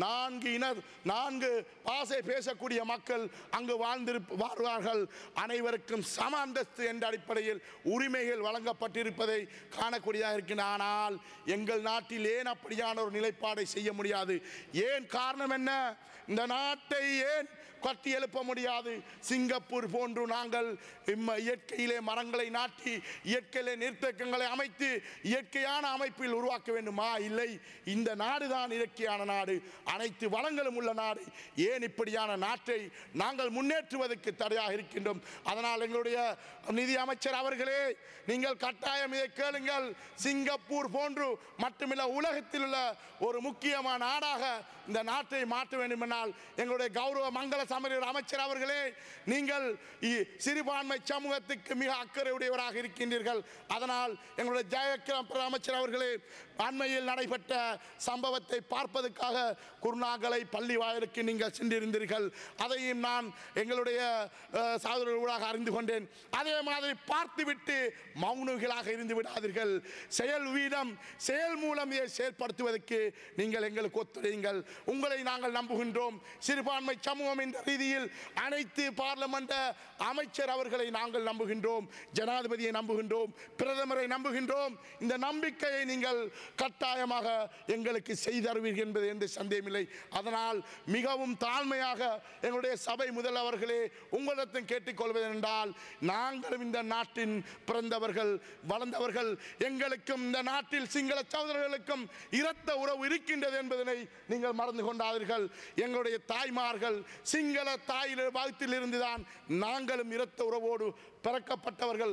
4 பாஷை பேசக்கூடிய மக்கள் அங்கு வாழ்வார்கள். அனைவருக்கும் சம அந்தஸ்து என்ற அடிப்படையில் உரிமைகள் வழங்கப்பட்டிருப்பதை காணக்கூடியதாக இருக்கின்றன. ஆனால் எங்கள் நாட்டில் ஏன் அப்படியான ஒரு நிலைப்பாடை செய்ய முடியாது? ஏன் காரணம் என்ன? இந்த நாட்டை ஏன் கட்டி எழுப்ப முடியாது? சிங்கப்பூர் போன்று நாங்கள் இயற்கையிலே மரங்களை நாட்டி, இயற்கையிலே நீர்த்தேக்கங்களை அமைத்து இயற்கையான அமைப்பில் உருவாக்க வேண்டுமா? இல்லை. இந்த நாடு தான் இயற்கையான நாடு, அனைத்து வளங்களும் உள்ள நாடு. ஏன் இப்படியான நாட்டை நாங்கள் முன்னேற்றுவதற்கு தடையாக இருக்கின்றோம்? அதனால் எங்களுடைய நிதி அமைச்சர் அவர்களே, நீங்கள் கட்டாயம் இதை கேளுங்கள். சிங்கப்பூர் போன்று மட்டுமில்ல, உலகத்தில் உள்ள ஒரு முக்கியமான நாடாக இந்த நாட்டை மாற்ற வேண்டுமென்றால் எங்களுடைய கௌரவ மங்கள சமரர் அமைச்சர் அவர்களே, நீங்கள் சிறுபான்மை சமூகத்துக்கு மிக அக்கறையுடையவராக இருக்கின்றீர்கள். அதனால் எங்களுடைய ஜெயக்கிரம் அமைச்சர் அவர்களே, அண்மையில் நடைபெற்ற சம்பவத்தை பார்ப்பதற்காக குருநாகலை பள்ளி வாயிலுக்கு நீங்கள் சென்றிருந்தீர்கள். அதையும் நான் எங்களுடைய சகோதரர்களாக அறிந்து கொண்டேன். அதே மாதிரி பார்த்துவிட்டு மௌனங்களாக இருந்து விடாதீர்கள். செயல் மூலம் இதை செயல்படுத்துவதற்கு நீங்கள் எங்களுக்கு ஒத்துழையுங்கள். உங்களை நாங்கள் நம்புகின்றோம். சிறுபான்மை சமூகம் என்ற ரீதியில் அனைத்து பார்லமெண்ட் அமைச்சர் அவர்களை நாங்கள் நம்புகின்றோம். ஜனாதிபதியை நம்புகின்றோம். பிரதமரை நம்புகின்றோம். இந்த நம்பிக்கையை நீங்கள் கட்டாயமாக எங்களுக்கு செய்தருவீர்கள் என்பது எந்த சந்தேகமில்லை. அதனால் மிகவும் தாழ்மையாக எங்களுடைய சபை முதல்வர்களே உங்களிடத்தில் கேட்டுக்கொள்வது என்றால், நாங்களும் இந்த நாட்டின் பிறந்தவர்கள் வளர்ந்தவர்கள். எங்களுக்கும் இந்த நாட்டில் சிங்கள சகோதரர்களுக்கும் இரத்த உறவு இருக்கின்றது என்பதனை நீங்கள் மறந்து கொண்டாதீர்கள். எங்களுடைய தாய்மார்கள் சிங்கள தாயில வகுத்தில் இருந்துதான் நாங்களும் இரத்த உறவோடு பிறக்கப்பட்டவர்கள்.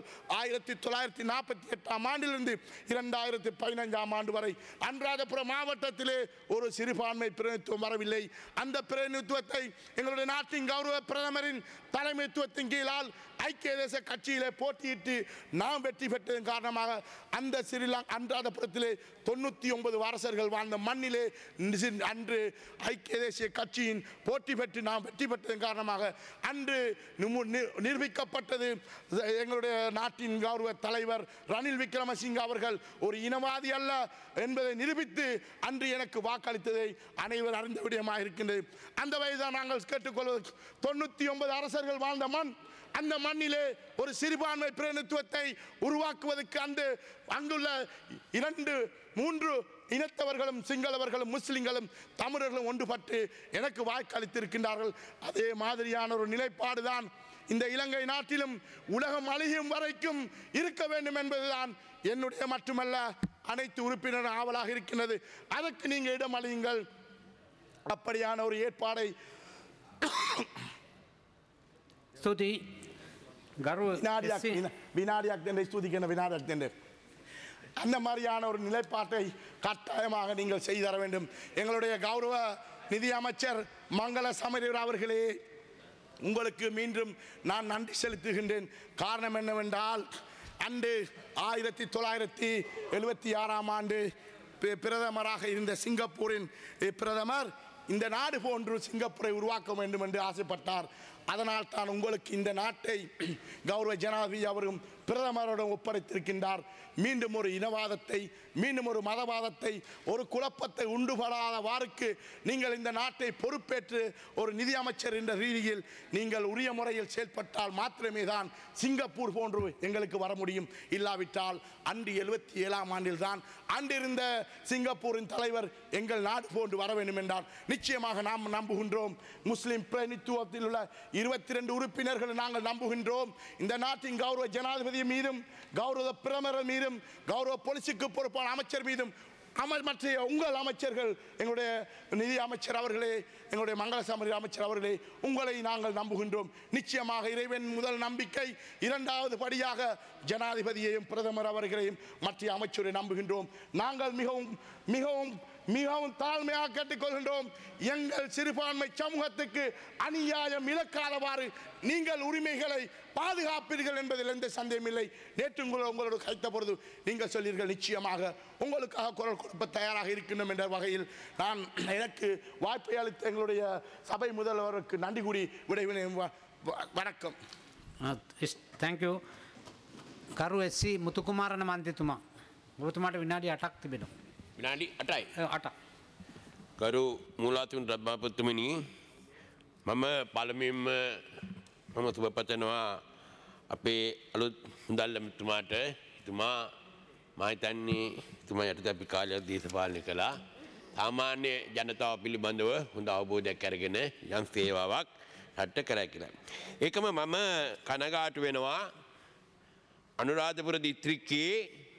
1948 ஆண்டிலிருந்து 2015 ஆண்டு வரை அனுராதபுரம் மாவட்டத்திலே ஒரு சிறுபான்மை பிரதிநிதித்துவம் வரவில்லை. அந்த பிரதிநிதித்துவத்தை எங்களுடைய நாட்டின் கௌரவ பிரதமரின் தலைமைத்துவத்தின் கீழால் ஐக்கிய தேச கட்சியிலே போட்டியிட்டு நாம் வெற்றி பெற்றதன் காரணமாக அந்த அனுராதபுரத்திலே 99 அரசர்கள் வாழ்ந்த மண்ணிலே அன்று ஐக்கிய தேசிய கட்சியின் போட்டி பெற்று நாம் வெற்றி பெற்றதன் காரணமாக அன்று நிரூபிக்கப்பட்டது. எங்களுடைய நாட்டின் கௌரவ தலைவர் ரணில் விக்ரமசிங்க அவர்கள் ஒரு இனவாதி அல்ல என்பதை நிரூபித்து அன்று எனக்கு வாக்களித்ததை அனைவரும் அறிந்த விடயமாக இருக்கின்றது. அந்த வயதுதான் நாங்கள் கேட்டுக்கொள்வது, 99 அரசர்கள் வாழ்ந்த மண், அந்த மண்ணிலே ஒரு சிறுபான்மை பிரதிநிதித்துவத்தை உருவாக்குவதற்கு அங்குள்ள 2-3 இனத்தவர்களும் சிங்களவர்களும் முஸ்லிம்களும் தமிழர்களும் ஒன்றுபட்டு எனக்கு வாக்களித்திருக்கின்றார்கள். அதே மாதிரியான ஒரு நிலைப்பாடுதான் இந்த இலங்கை நாட்டிலும் உலகம் அழியும் வரைக்கும் இருக்க வேண்டும் என்பதுதான் என்னுடைய மட்டுமல்ல அனைத்து உறுப்பினர் ஆவலாக இருக்கின்றது. அதற்கு நீங்கள் இடம் அளியுங்கள். அப்படியான ஒரு ஏற்பாடை அந்த மாதிரியான ஒரு நிலைப்பாட்டை கட்டாயமாக நீங்கள் செய்து தர வேண்டும். எங்களுடைய கௌரவ நிதி அமைச்சர் மங்கள சமரர் அவர்களே, உங்களுக்கு மீண்டும் நான் நன்றி செலுத்துகின்றேன். காரணம் என்னவென்றால், அன்று 1976 ஆண்டு பிரதமராக இருந்த சிங்கப்பூரின் பிரதமர் இந்த நாடு போன்று சிங்கப்பூரை உருவாக்க வேண்டும் என்று ஆசைப்பட்டார். அதனால் தான் உங்களுக்கு இந்த நாட்டை கௌரவ ஜனாதிபதி அவரும் பிரதமரிடம் ஒப்படைத்திருக்கின்றார். மீண்டும் ஒரு இனவாதத்தை, மீண்டும் ஒரு மதவாதத்தை, ஒரு குழப்பத்தை உண்டுபடாதவாறுக்கு நீங்கள் இந்த நாட்டை பொறுப்பேற்று ஒரு நிதி அமைச்சர் என்ற ரீதியில் நீங்கள் உரிய முறையில் செயல்பட்டால் மாத்திரமே தான் சிங்கப்பூர் போன்று எங்களுக்கு வர முடியும். இல்லாவிட்டால் அன்று 77 ஆண்டில் தான் அன்றிருந்த சிங்கப்பூரின் தலைவர் எங்கள் நாடு போன்று வர வேண்டும் என்றால் நிச்சயமாக நாம் நம்புகின்றோம். முஸ்லிம் பிரதிநிதித்துவத்தில் உள்ள 22 உறுப்பினர்கள் நாங்கள் நம்புகின்றோம். இந்த நாட்டின் கௌரவ ஜனாதிபதி மீதும், கௌரவ பிரதமர் மீதும், கௌரவ போலீசுக்கு பொறுப்பான அமைச்சர் மீதும், மற்ற உங்கள் அமைச்சர்கள், எங்களுடைய நிதி அமைச்சர் அவர்களே, எங்களுடைய மங்கள சமரர் அமைச்சர் அவர்களே, உங்களை நாங்கள் நம்புகின்றோம். நிச்சயமாக இறைவன் முதல் நம்பிக்கை, இரண்டாவது படியாக ஜனாதிபதியையும் பிரதமர் அவர்களையும் மற்ற அமைச்சரை நம்புகின்றோம். நாங்கள் மிகவும் மிகவும் மிகவும் தாழ்மையாக கேட்டுக்கொள்கின்றோம். எங்கள் சிறுபான்மை சமூகத்துக்கு அநியாயம் இழக்காதவாறு நீங்கள் உரிமைகளை பாதுகாப்பீர்கள் என்பதில் எந்த சந்தேகமில்லை. நேற்று உங்களோடு கைத்த பொழுது நீங்கள் சொல்லீர்கள், நிச்சயமாக உங்களுக்காக குரல் கொடுப்ப தயாராக இருக்கின்றோம் என்ற வகையில் நான் எனக்கு வாய்ப்பை அளித்த எங்களுடைய சபை முதல்வருக்கு நன்றி கூறி விடைவினை. வணக்கம். தேங்க்யூ. කරු එස්සි මුතුකුමාරණ මන්ත්‍රීතුමා, ඔබතුමාට විනාඩි 8ක් තිබෙනවා. විනාඩි 8යි. 8ක්. කරු මූලාතුන් රත්නාපතිතුමනි, මම පළමුවෙන්ම මම සුබ පතනවා අපේ අලුත් මුදල්ලමතුමාට. එතුමා මම හිතන්නේ එතුමා යටතේ අපි කාලයක් දේශපාලනය කළා. සාමාන්‍ය ජනතාව පිළිබඳව හොඳ අවබෝධයක් අරගෙන යම් සේවාවක් රට කරා කියලා. ඒකම මම කනගාටු වෙනවා අනුරාධපුර දිස්ත්‍රික්කයේ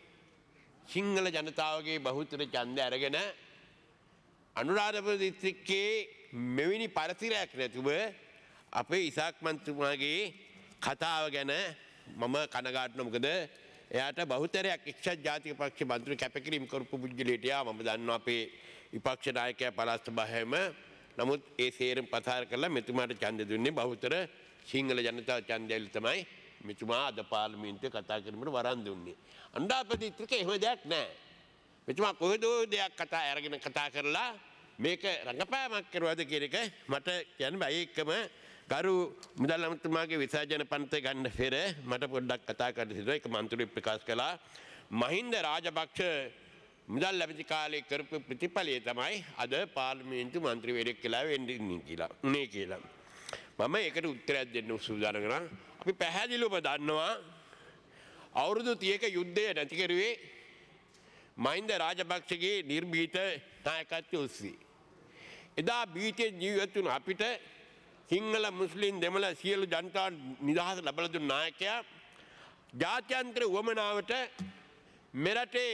සිංහල ජනතාවගේ බහුතර ඡන්දය අරගෙන අනුරාධපුර දිස්ත්‍රික්කයේ මෙවැනි පරිසරයක් නැතුව අපේ ඉසාක් මන්ත්‍රීතුමාගේ කතාව ගැන මම කනගාටු වෙනවා. මොකද එයාට බහුතරයක් එක්සත් ජාතික පක්ෂ මන්ත්‍රී කැපකිරීම කරපු පුද්ගලයෙක්. මම දන්නවා අපේ විපක්ෂ නායකයා පළාත් සභාවෙම නමුත් ඒ සේරම පසාර කරලා මෙතුමාට ඡන්ද දුන්නේ බහුතර සිංහල ජනතාව ඡන්දයල තමයි මෙතුමා අද පාර්ලිමේන්තුවේ කතා කරමින් වරන් දුන්නේ. අණ්ඩාපතිත්‍රිකේ එහෙම දෙයක් නැහැ. මෙතුමා කොහෙදෝ දෙයක් අරගෙන කතා කරලා මේක රංගපෑමක් කරුවද කියන එක මට කියන්න බෑ. ඒකම ගරු මුදල් අමාත්‍යතුමාගේ විසර්ජන පන්ති ගන්න පෙර මට පොඩ්ඩක් කතා කරන්න සිදුවා. ඒක මන්ත්‍රීව ප්‍රකාශ කළා මහින්ද රාජපක්ෂ මුදල් ලැබිච්ච කාලේ කරපු ප්‍රතිඵලය තමයි අද පාර්ලිමේන්තු මන්ත්‍රීවරයෙක් කියලා වෙන්නේ කියලා. මම ඒකට උත්තරයක් දෙන්න උත්සාහ කරනවා. අපි පැහැදිලිවම දන්නවා අවුරුදු 30ක යුද්ධය නැති කරුවේ මහින්ද රාජපක්ෂගේ නිර්භීත නායකත්වය ඔස්සේ. එදා බීටේ ජීවත් වුණ අපිට සිංහල මුස්ලිම් දෙමළ සියලු ජනතාව නිදහස ලබා දුන්න නායකයා ජාත්‍යන්තර වමනාවට මෙරටේ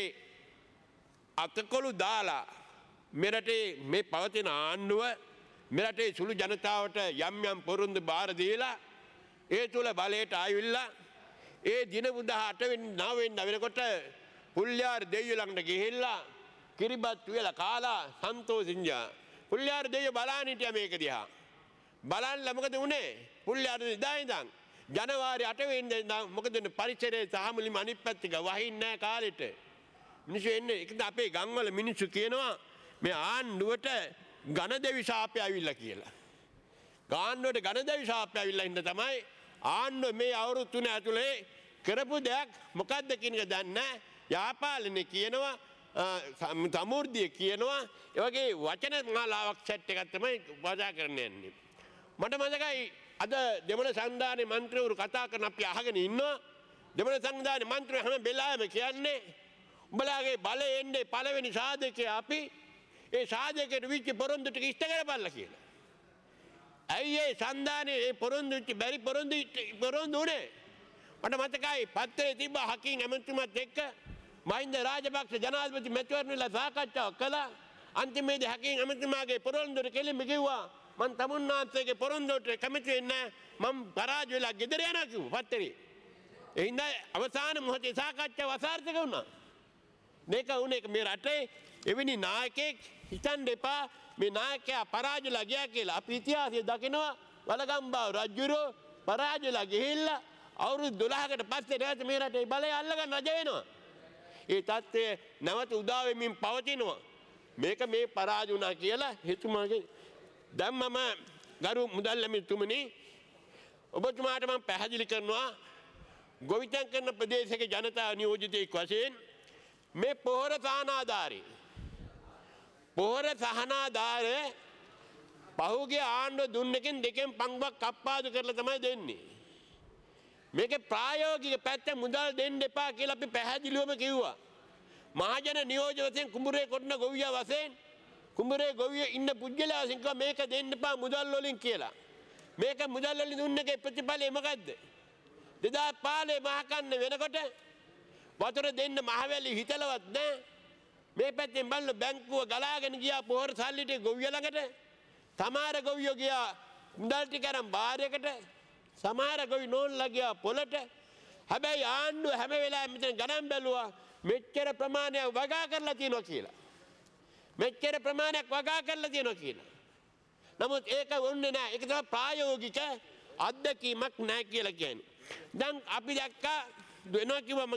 අතකොළු දාලා මෙරටේ මේ පවතින ආණ්ඩුව මෙරටේ සුළු ජනතාවට යම් යම් පොරොන්දු බාර දීලා ඒ තුල බලයට ආවිල්ලා ඒ දින 18 වෙනි 9 වෙනිදා වෙනකොට පුල්යාර දෙවියෝ ළඟට ගිහිල්ලා කිරිබත් වේලා කාලා සන්තෝෂින්ජා පුල්යාර දෙවියෝ බලන්න හිටියා මේක දිහා බලන්න මොකද උනේ පුල්යාර ඉදා ඉඳන් ජනවාරි 8 වෙනිදා ඉඳන් මොකද පරිසරයේ සාමුලිම අනිත් පැත්තක වහින්නේ නැහැ කාලෙට මිනිස්සු එන්නේ ඒක අපේ ගම්වල මිනිස්සු කියනවා මේ ආණ්ඩුවට ඝනදෙවි ශාපය ආවිල්ලා කියලා. ගාන්නුවට ඝනදෙවි ශාපය ආවිල්ලා ඉන්න තමයි ආණ්ඩුව මේ අවුරුදු 3 ඇතුලේ කරපු දෙයක් මොකද්ද කියන එක දන්නේ නැහැ. යාපාලනේ කියනවා සමෘද්ධිය කියනවා ඒ වගේ වචන මාලාවක් සෙට් එකක් තමයි වදා කරන්න යන්නේ. මට මතකයි අද දෙමළ සංවිධානයේ മന്ത്രിවරු කතා කරන අපි අහගෙන ඉන්නවා. දෙමළ සංවිධානයේ മന്ത്രി හැම වෙලාවෙම කියන්නේ උඹලාගේ බලය එන්නේ පළවෙනි සාධකයේ අපි ඒ සාධකයට විච්ච පොරොන්දු ටික ඉෂ්ට කරපල්ලා කියලා. ඇයි ඒ සංධානයේ ඒ පොරොන්දු විච්ච බැරි පොරොන්දු උනේ? මට මතකයි පත්තරේ තිබ්බ හකින් ඇමතුමත් එක්ක මහින්ද රාජපක්ෂ ජනාධිපති මැතිවරණලා සාකච්ඡාවක් කළා. අන්තිමේදී හකින් ඇමතුමාගේ පොරොන්දුට කෙලින්ම කිව්වා මං තමුන්නාන්සේගේ පොරොන්දුට කැමති වෙන්නේ මම පරාජය වෙලා ගෙදර යනවා කිව්වා පත්තරේ. ඒ හින්දා අවසාන මොහොතේ සාකච්ඡාව අසාර්ථක වුණා. මේක උනේ මේ රටේ එවැනි නායකයෙක් හිතන්න එපා මේ නායකයා පරාජයලා ගියා කියලා. අපි ඉතිහාසයේ දකිනවා වලගම්බා රජුරෝ පරාජයලා ගිහිල්ලා අවුරුදු 12කට පස්සේ නැවත මේ රටේ බලය අල්ලගන්න රජ වෙනවා. ඒ තත්ත්වය නැවත උදා වෙමින් පවතිනවා. මේක මේ පරාජය වුණා කියලා හිතුමාගේ දැන් මම ගරු මුදල් ඇමතිතුමනි ඔබතුමාට මම පැහැදිලි කරනවා ගොවිතැන් කරන ප්‍රදේශයක ජනතාව නියෝජිතයෙක් වශයෙන් මේ පොහොර සහනාධාරය පහුගිය ආණ්ඩුව දුන්නකින් දෙකෙන් පංගුවක් කප්පාදු කරලා තමයි දෙන්නේ. මේකේ ප්‍රායෝගික පැත්ත මුදල් දෙන්න එපා කියලා අපි පැහැදිලිවම කිව්වා. මහජන නියෝජ්‍ය වශයෙන් කුඹුරේ කොටන ගොවියා වශයෙන් කුඹුරේ ගොවියෝ ඉන්න පුජ්‍යලා වශයෙන් කිව්වා මේක දෙන්න එපා මුදල් වලින් කියලා. මේක මුදල් වලින් දුන්නකේ ප්‍රතිඵලය මොකද්ද? 2005 මහකන්න වෙනකොට වතුර දෙන්න මහවැලි හිතලවත් නැහැ. මේ පැත්තෙන් බලන බැංකුව ගලාගෙන ගියා පොහොර සල්ලි ටික ගොවිය ළඟට. සමහර ගොවියෝ ගියා මුදල් ටික අරන් බාරයකට. සමහර ගොවි නෝන්ලා ගියා පොළට. හැබැයි ආණ්ඩුව හැම වෙලාවෙම මෙතන ගණන් බැලුවා මෙච්චර ප්‍රමාණයක් වගා කරලා තියෙනවා කියලා. මෙච්චර ප්‍රමාණයක් වගා කරලා තියෙනවා කියලා. නමුත් ඒක වුණේ නැහැ. ඒක තමයි ප්‍රායෝගික අත්දැකීමක් නැහැ කියලා කියන්නේ. දැන් අපි දැක්කා වෙනවා කිව්වම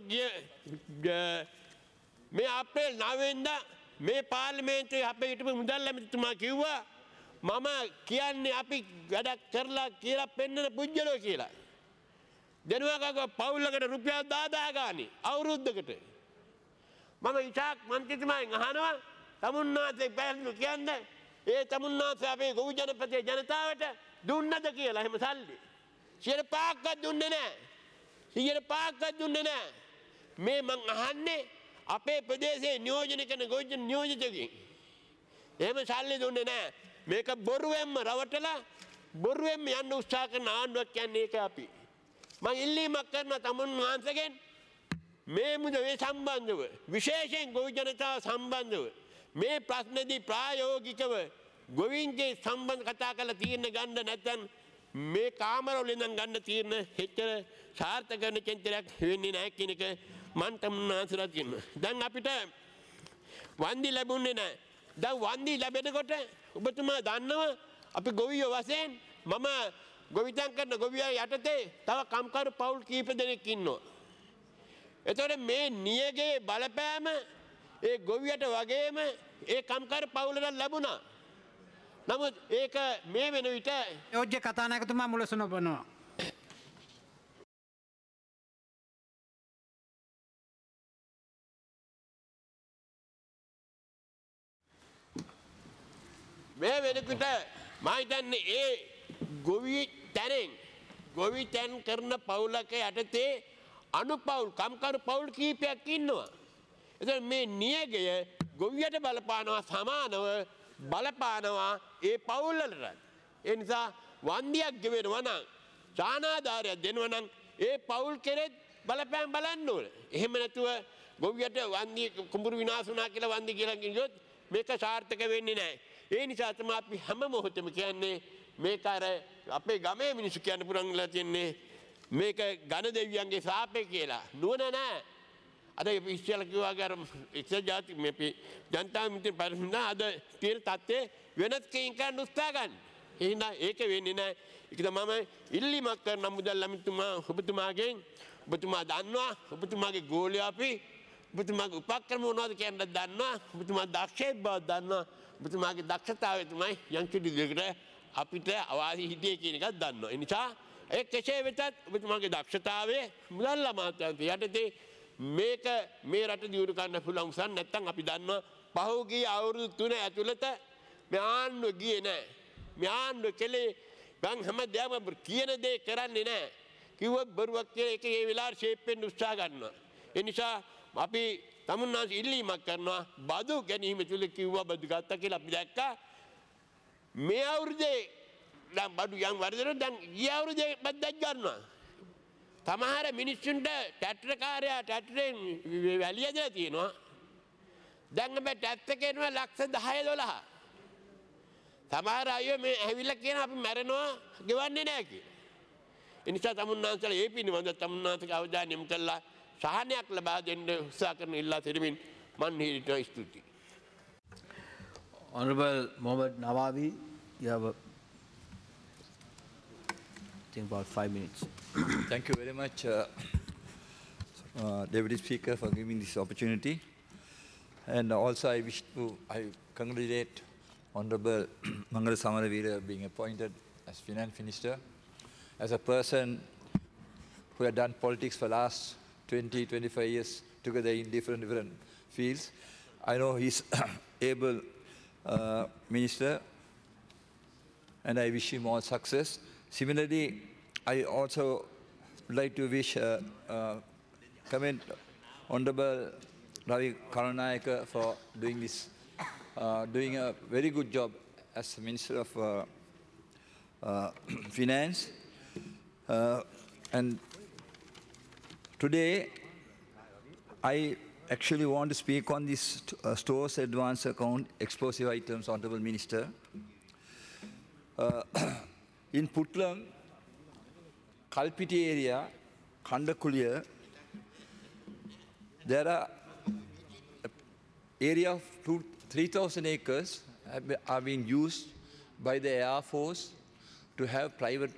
මේ අප්‍රේල් 9 වෙනිදා මේ පාර්ලිමේන්තුවේ අපේ හිටපු මුදල් ඇමතිතුමා කිව්වා මම කියන්නේ අපි වැඩක් කරලා කියලා පෙන්වන පුජ්‍යලෝ කියලා. දෙනුවකක පවුලකට රුපියල් 10000 ගානේ අවුරුද්දකට. මම ඉතාක් මන්ත්‍රීතුමාගෙන් අහනවා තමුන්නාන්සේ පැහැදිලි කියන්නේ ඒ තමුන්නාන්සේ අපේ ගොවි ජනපදයේ ජනතාවට දුන්නද කියලා එහෙම සල්ලි. 5%ක්වත් දුන්නේ නැහැ. 5%ක්වත් දුන්නේ නැහැ. මේ මං අහන්නේ අපේ ප්‍රදේශයේ නියෝජනය කරන ගොවි නියෝජිතකින්. එහෙම සල්ලි දුන්නේ නැහැ. මේක බොරුවෙන්ම රවටලා බොරුවෙන්ම යන්න උත්සාහ කරන ආණ්ඩුවක් කියන්නේ ඒක අපි. මං ඉල්ලීමක් කරන තමුන් වහන්සේගෙන් මේ මුදේ සම්බන්ධව විශේෂයෙන් ගොවි ජනතාව සම්බන්ධව මේ ප්‍රශ්නේදී ප්‍රායෝගිකව ගොවින්ගේ සම්බන්ධ කතා කරලා තීරණ ගන්න නැත්නම් මේ කාමරවල ඉඳන් ගන්න තීරණ හෙච්චර සාර්ථක කරන චින්තනයක් වෙන්නේ නැහැ කියන එක මන් තමුන්නාන්සලා කියනවා. දැන් අපිට වන්දි ලැබුණේ නැහැ. දැන් වන්දි ලැබෙනකොට ඔබතුමා දන්නවා අපි ගොවියෝ වශයෙන් මම ගොවිතැන් කරන ගොවියා යටතේ තව කම්කරු පවුල් කීප දෙනෙක් ඉන්නවා. එතකොට මේ නියගේ බලපෑම ඒ ගොවියට වගේම ඒ කම්කරු පවුලට ලැබුණා. නමුත් ඒක මේ වෙන විට යෝජ්‍ය කතානායකතුමා මුලසුන බනවා. මේ වෙනකොට මම හිතන්නේ ඒ ගොවි තැනෙන් ගොවි තැන් කරන පවුලක යටතේ අනුපවුල් කම්කරු පවුල් කීපයක් ඉන්නවා. එතකොට මේ නියගය ගොවියට බලපානවා සමානව බලපානවා ඒ පවුල් වලට. ඒ නිසා වන්දියක් ගෙවෙනවා නම් සානාධාරයක් දෙනවා නම් ඒ පවුල් කෙරෙත් බලපෑම් බලන්න ඕනේ. එහෙම නැතුව ගොවියට වන්දි කුඹුරු විනාශ වුණා කියලා වන්දි කියලා කිව්වොත් මේක සාර්ථක වෙන්නේ නැහැ. ඒ නිසා තමයි අපි හැම මොහොතෙම කියන්නේ මේක අර අපේ ගමේ මිනිස්සු කියන්න පුරන් වෙලා තියන්නේ මේක ඝන දෙවියන්ගේ සාපේ කියලා. නුවණ නැහැ. අද ඉස්සෙල්ලා කිව්වා අර එක්සත් ජාති මේ ජනතා මිත්‍ර පරිසම්දා අද තියෙන තත්ත්වයේ වෙනත් කෙයින් කරන්න උත්සාහ ගන්න. එහෙනම් ඒක වෙන්නේ නැහැ. ඒක තමයි ඉල්ලීමක් කරන මුදල් අමිතුමා ඔබතුමාගෙන් ඔබතුමා දන්නවා ඔබතුමාගේ ගෝලයා අපි ඔබතුමාගේ උපක්‍රම මොනවද කියන්න දන්නවා ඔබතුමා දක්ෂයෙක් බව දන්නවා ඔබතුමාගේ දක්ෂතාවය තමයි යම්කිසි දෙයකට අපිට අවාසි හිටියේ කියන එකක් දන්නවා. ඒ නිසා ඒ කෙසේ වෙතත් ඔබතුමාගේ දක්ෂතාවය මුදල් අමාත්‍යාංශය යටතේ මේක මේ රට දියුණු කරන්න පුළුවන් උසන් නැත්තම් අපි දන්නවා පහුගිය අවුරුදු 3 ඇතුළත මේ ආණ්ඩුව ගියේ නැහැ. මේ ආණ්ඩුව කෙලේ මං හැමදාම කියන දේ කරන්නේ නැහැ. කිව්වොත් බරුවක් කියලා ඒක ඒ වෙලාවට ෂේප් වෙන්න උත්සාහ ගන්නවා. ඒ නිසා අපි තමුන්නාස් ඉල්ලීමක් කරනවා බදු ගැනීම තුල කිව්වා බදු ගත්තා කියලා අපි දැක්කා. මේ අවුරුද්දේ දැන් බදු යම් වර්ධන දැන් ගිය අවුරුද්දේ බද්දක් ගන්නවා. සමහර මිනිස්සුන්ට ටැට්‍ර කාර්යය ටැට්‍රෙන් වැලිය දෙලා තියෙනවා. දැන් මේ ටැට් එක එනවා ලක්ෂ 10 12. සමහර අය මේ ඇවිල්ලා කියන අපි මැරෙනවා ගෙවන්නේ නැහැ කියලා. ඒ නිසා තමුන්නාන්සලා ඒ පිළිබඳව තමුන්නාන්සගේ අවධානය යොමු කළා සහනයක් ලබා දෙන්න උත්සාහ කරන ඉල්ලා සිටමින් මන් හිතට ස්තුතියි. Honorable Mohammed Nawawi, you have I think about 5 minutes. Thank you very much, Deputy Speaker, for giving this opportunity. And also I congratulate Honorable Mangala Samaravira being appointed as Finance Minister. As a person who had done politics for the last 20-25 years together in different fields, I know he's able minister, and I wish him all success. Similarly, I also would like to wish commend Honorable Ravi Karunanayake for doing a very good job as Minister of Finance. And today, I actually want to speak on this stores advance account explosive items, Honorable Minister. In Putlam, Kalpiti area, Kandakulia, there are area of 3,000 acres are being used by the Air Force to have private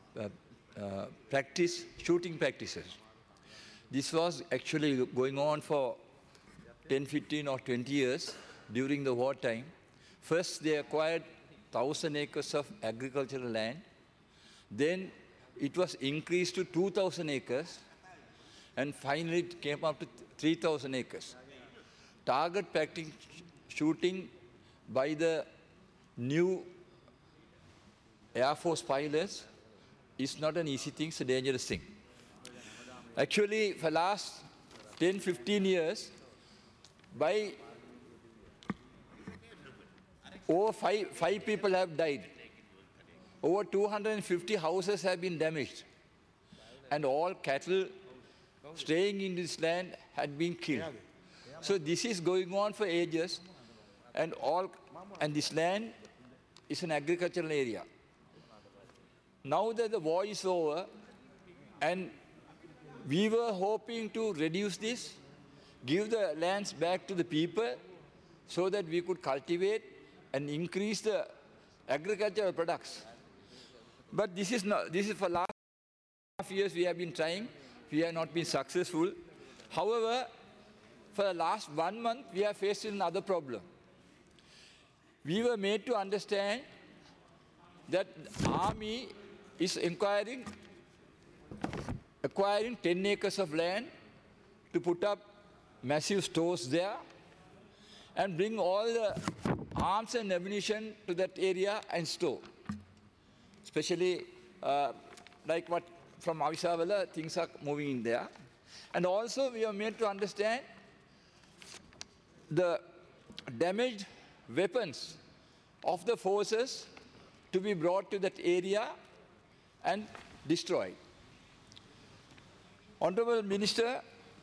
shooting practices. This was actually going on for 10, 15 or 20 years during the wartime. First, they acquired 1,000 acres of agricultural land. Then it was increased to 2,000 acres. And finally, it came up to 3,000 acres. Target practice shooting by the new Air Force pilots is not an easy thing, it's a dangerous thing. Actually, for the last 10, 15 years, by over five people have died. Over 250 houses have been damaged. And all cattle staying in this land had been killed. So this is going on for ages, and this land is an agricultural area. Now that the war is over, and we were hoping to reduce this, give the lands back to the people so that we could cultivate and increase the agricultural products. But this is for last years we have been trying. We have not been successful. However, for the last 1 month, we are facing another problem. We were made to understand that the army is acquiring 10 acres of land to put up massive stores there and bring all the arms and ammunition to that area and store. Especially like what from Avisavala, things are moving in there. And also we are made to understand the damaged weapons of the forces to be brought to that area and destroyed. Honorable Minister,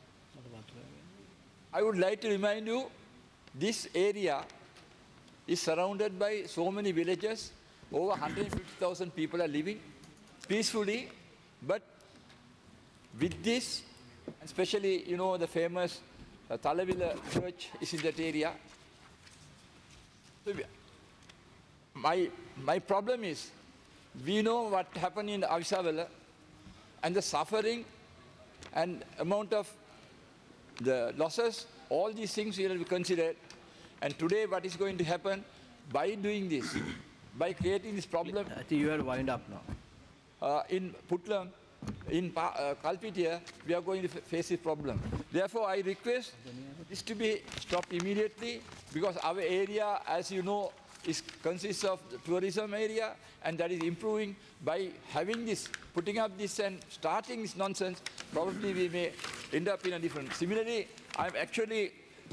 I would like to remind you, this area is surrounded by so many villages. Over 150,000 people are living peacefully, but with this, especially, you know, the famous Talavila church is in that area. So my problem is, we know what happened in Avisavala and the suffering and amount of the losses, all these things will be considered. And today what is going to happen by doing this, by creating this problem. I think you have to wind up now. In Putlam, in Kalpitia, we are going to face this problem. Therefore, I request this to be stopped immediately, because our area, as you know, consists of the tourism area, and that is improving. By having this, putting up this and starting this nonsense, probably we may end up in a different. Similarly, I'm actually,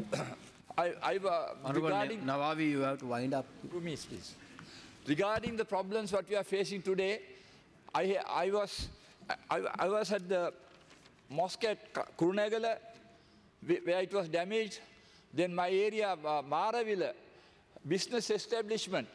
regarding Nawawi, you have to wind up. 2 minutes, please. Regarding the problems what we are facing today, I was at the mosque at Kurunegala, where it was damaged. Then my area, Maravilla, business establishment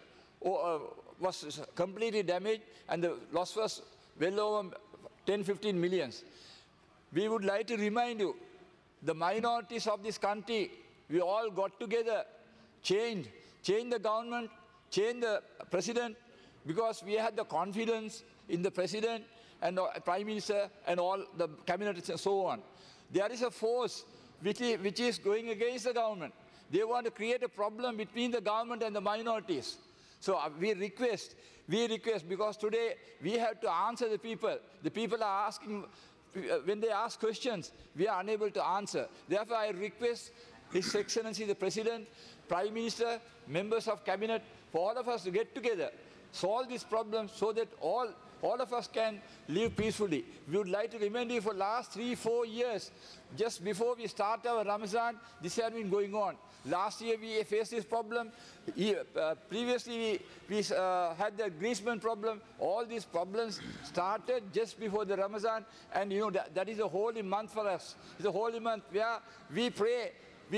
was completely damaged, and the loss was well over 10-15 millions. We would like to remind you, the minorities of this country, we all got together, change the government, change the president, because we had the confidence in the president and the prime minister and all the cabinets and so on. There is a force which is going against the government. They want to create a problem between the government and the minorities. So we request, because today we have to answer the people. The people are asking, when they ask questions, we are unable to answer. Therefore, I request His Excellency the President, Prime Minister, members of Cabinet, for all of us to get together, solve this problem so that all of us can live peacefully. We would like to remind you, for the last 3-4 years, just before we start our Ramadan, this has been going on. Last year we faced this problem. Previously we had the greaseman problem. All these problems started just before the Ramadan, and you know that is a holy month for us. It's a holy month where we pray,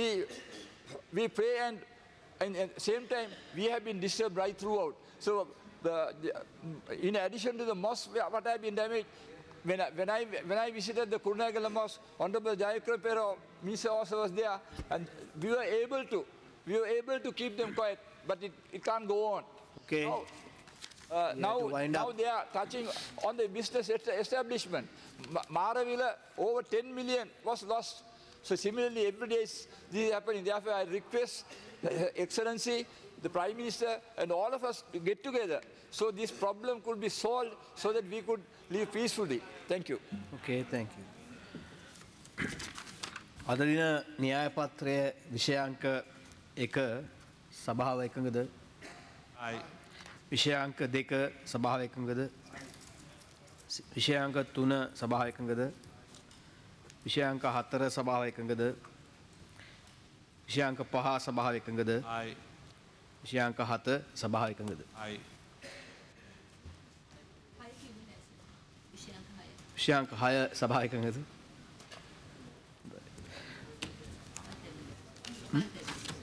we pray, and at the same time we have been disturbed right throughout. So in addition to the mosque, what have been damaged, when I visited the Kurunegala Mosque, Honorable Jayakra Pero Minister also was there, and we were able to keep them quiet, but it can't go on. Okay. Now they are touching on the business establishment. Maravilla, over 10 million was lost. So similarly, every day this is happening. Therefore, I request Excellency, the Prime Minister, and all of us to get together so this problem could be solved, so that we could live peacefully. Thank you. Okay, thank you. අද දින න්‍යාය පත්‍රය විෂයාංක 1 සභාව එකඟද? විෂයාංක 2 සභාව එකඟද? විෂයාංක 3 සභාව එකඟද? විෂයාංක 4 සභාව එකඟද? විෂයාංක 5 සභාව එකඟද? විෂයාංක 7 සභාව එකඟද? විෂයාංක 6 සභාව එකඟද?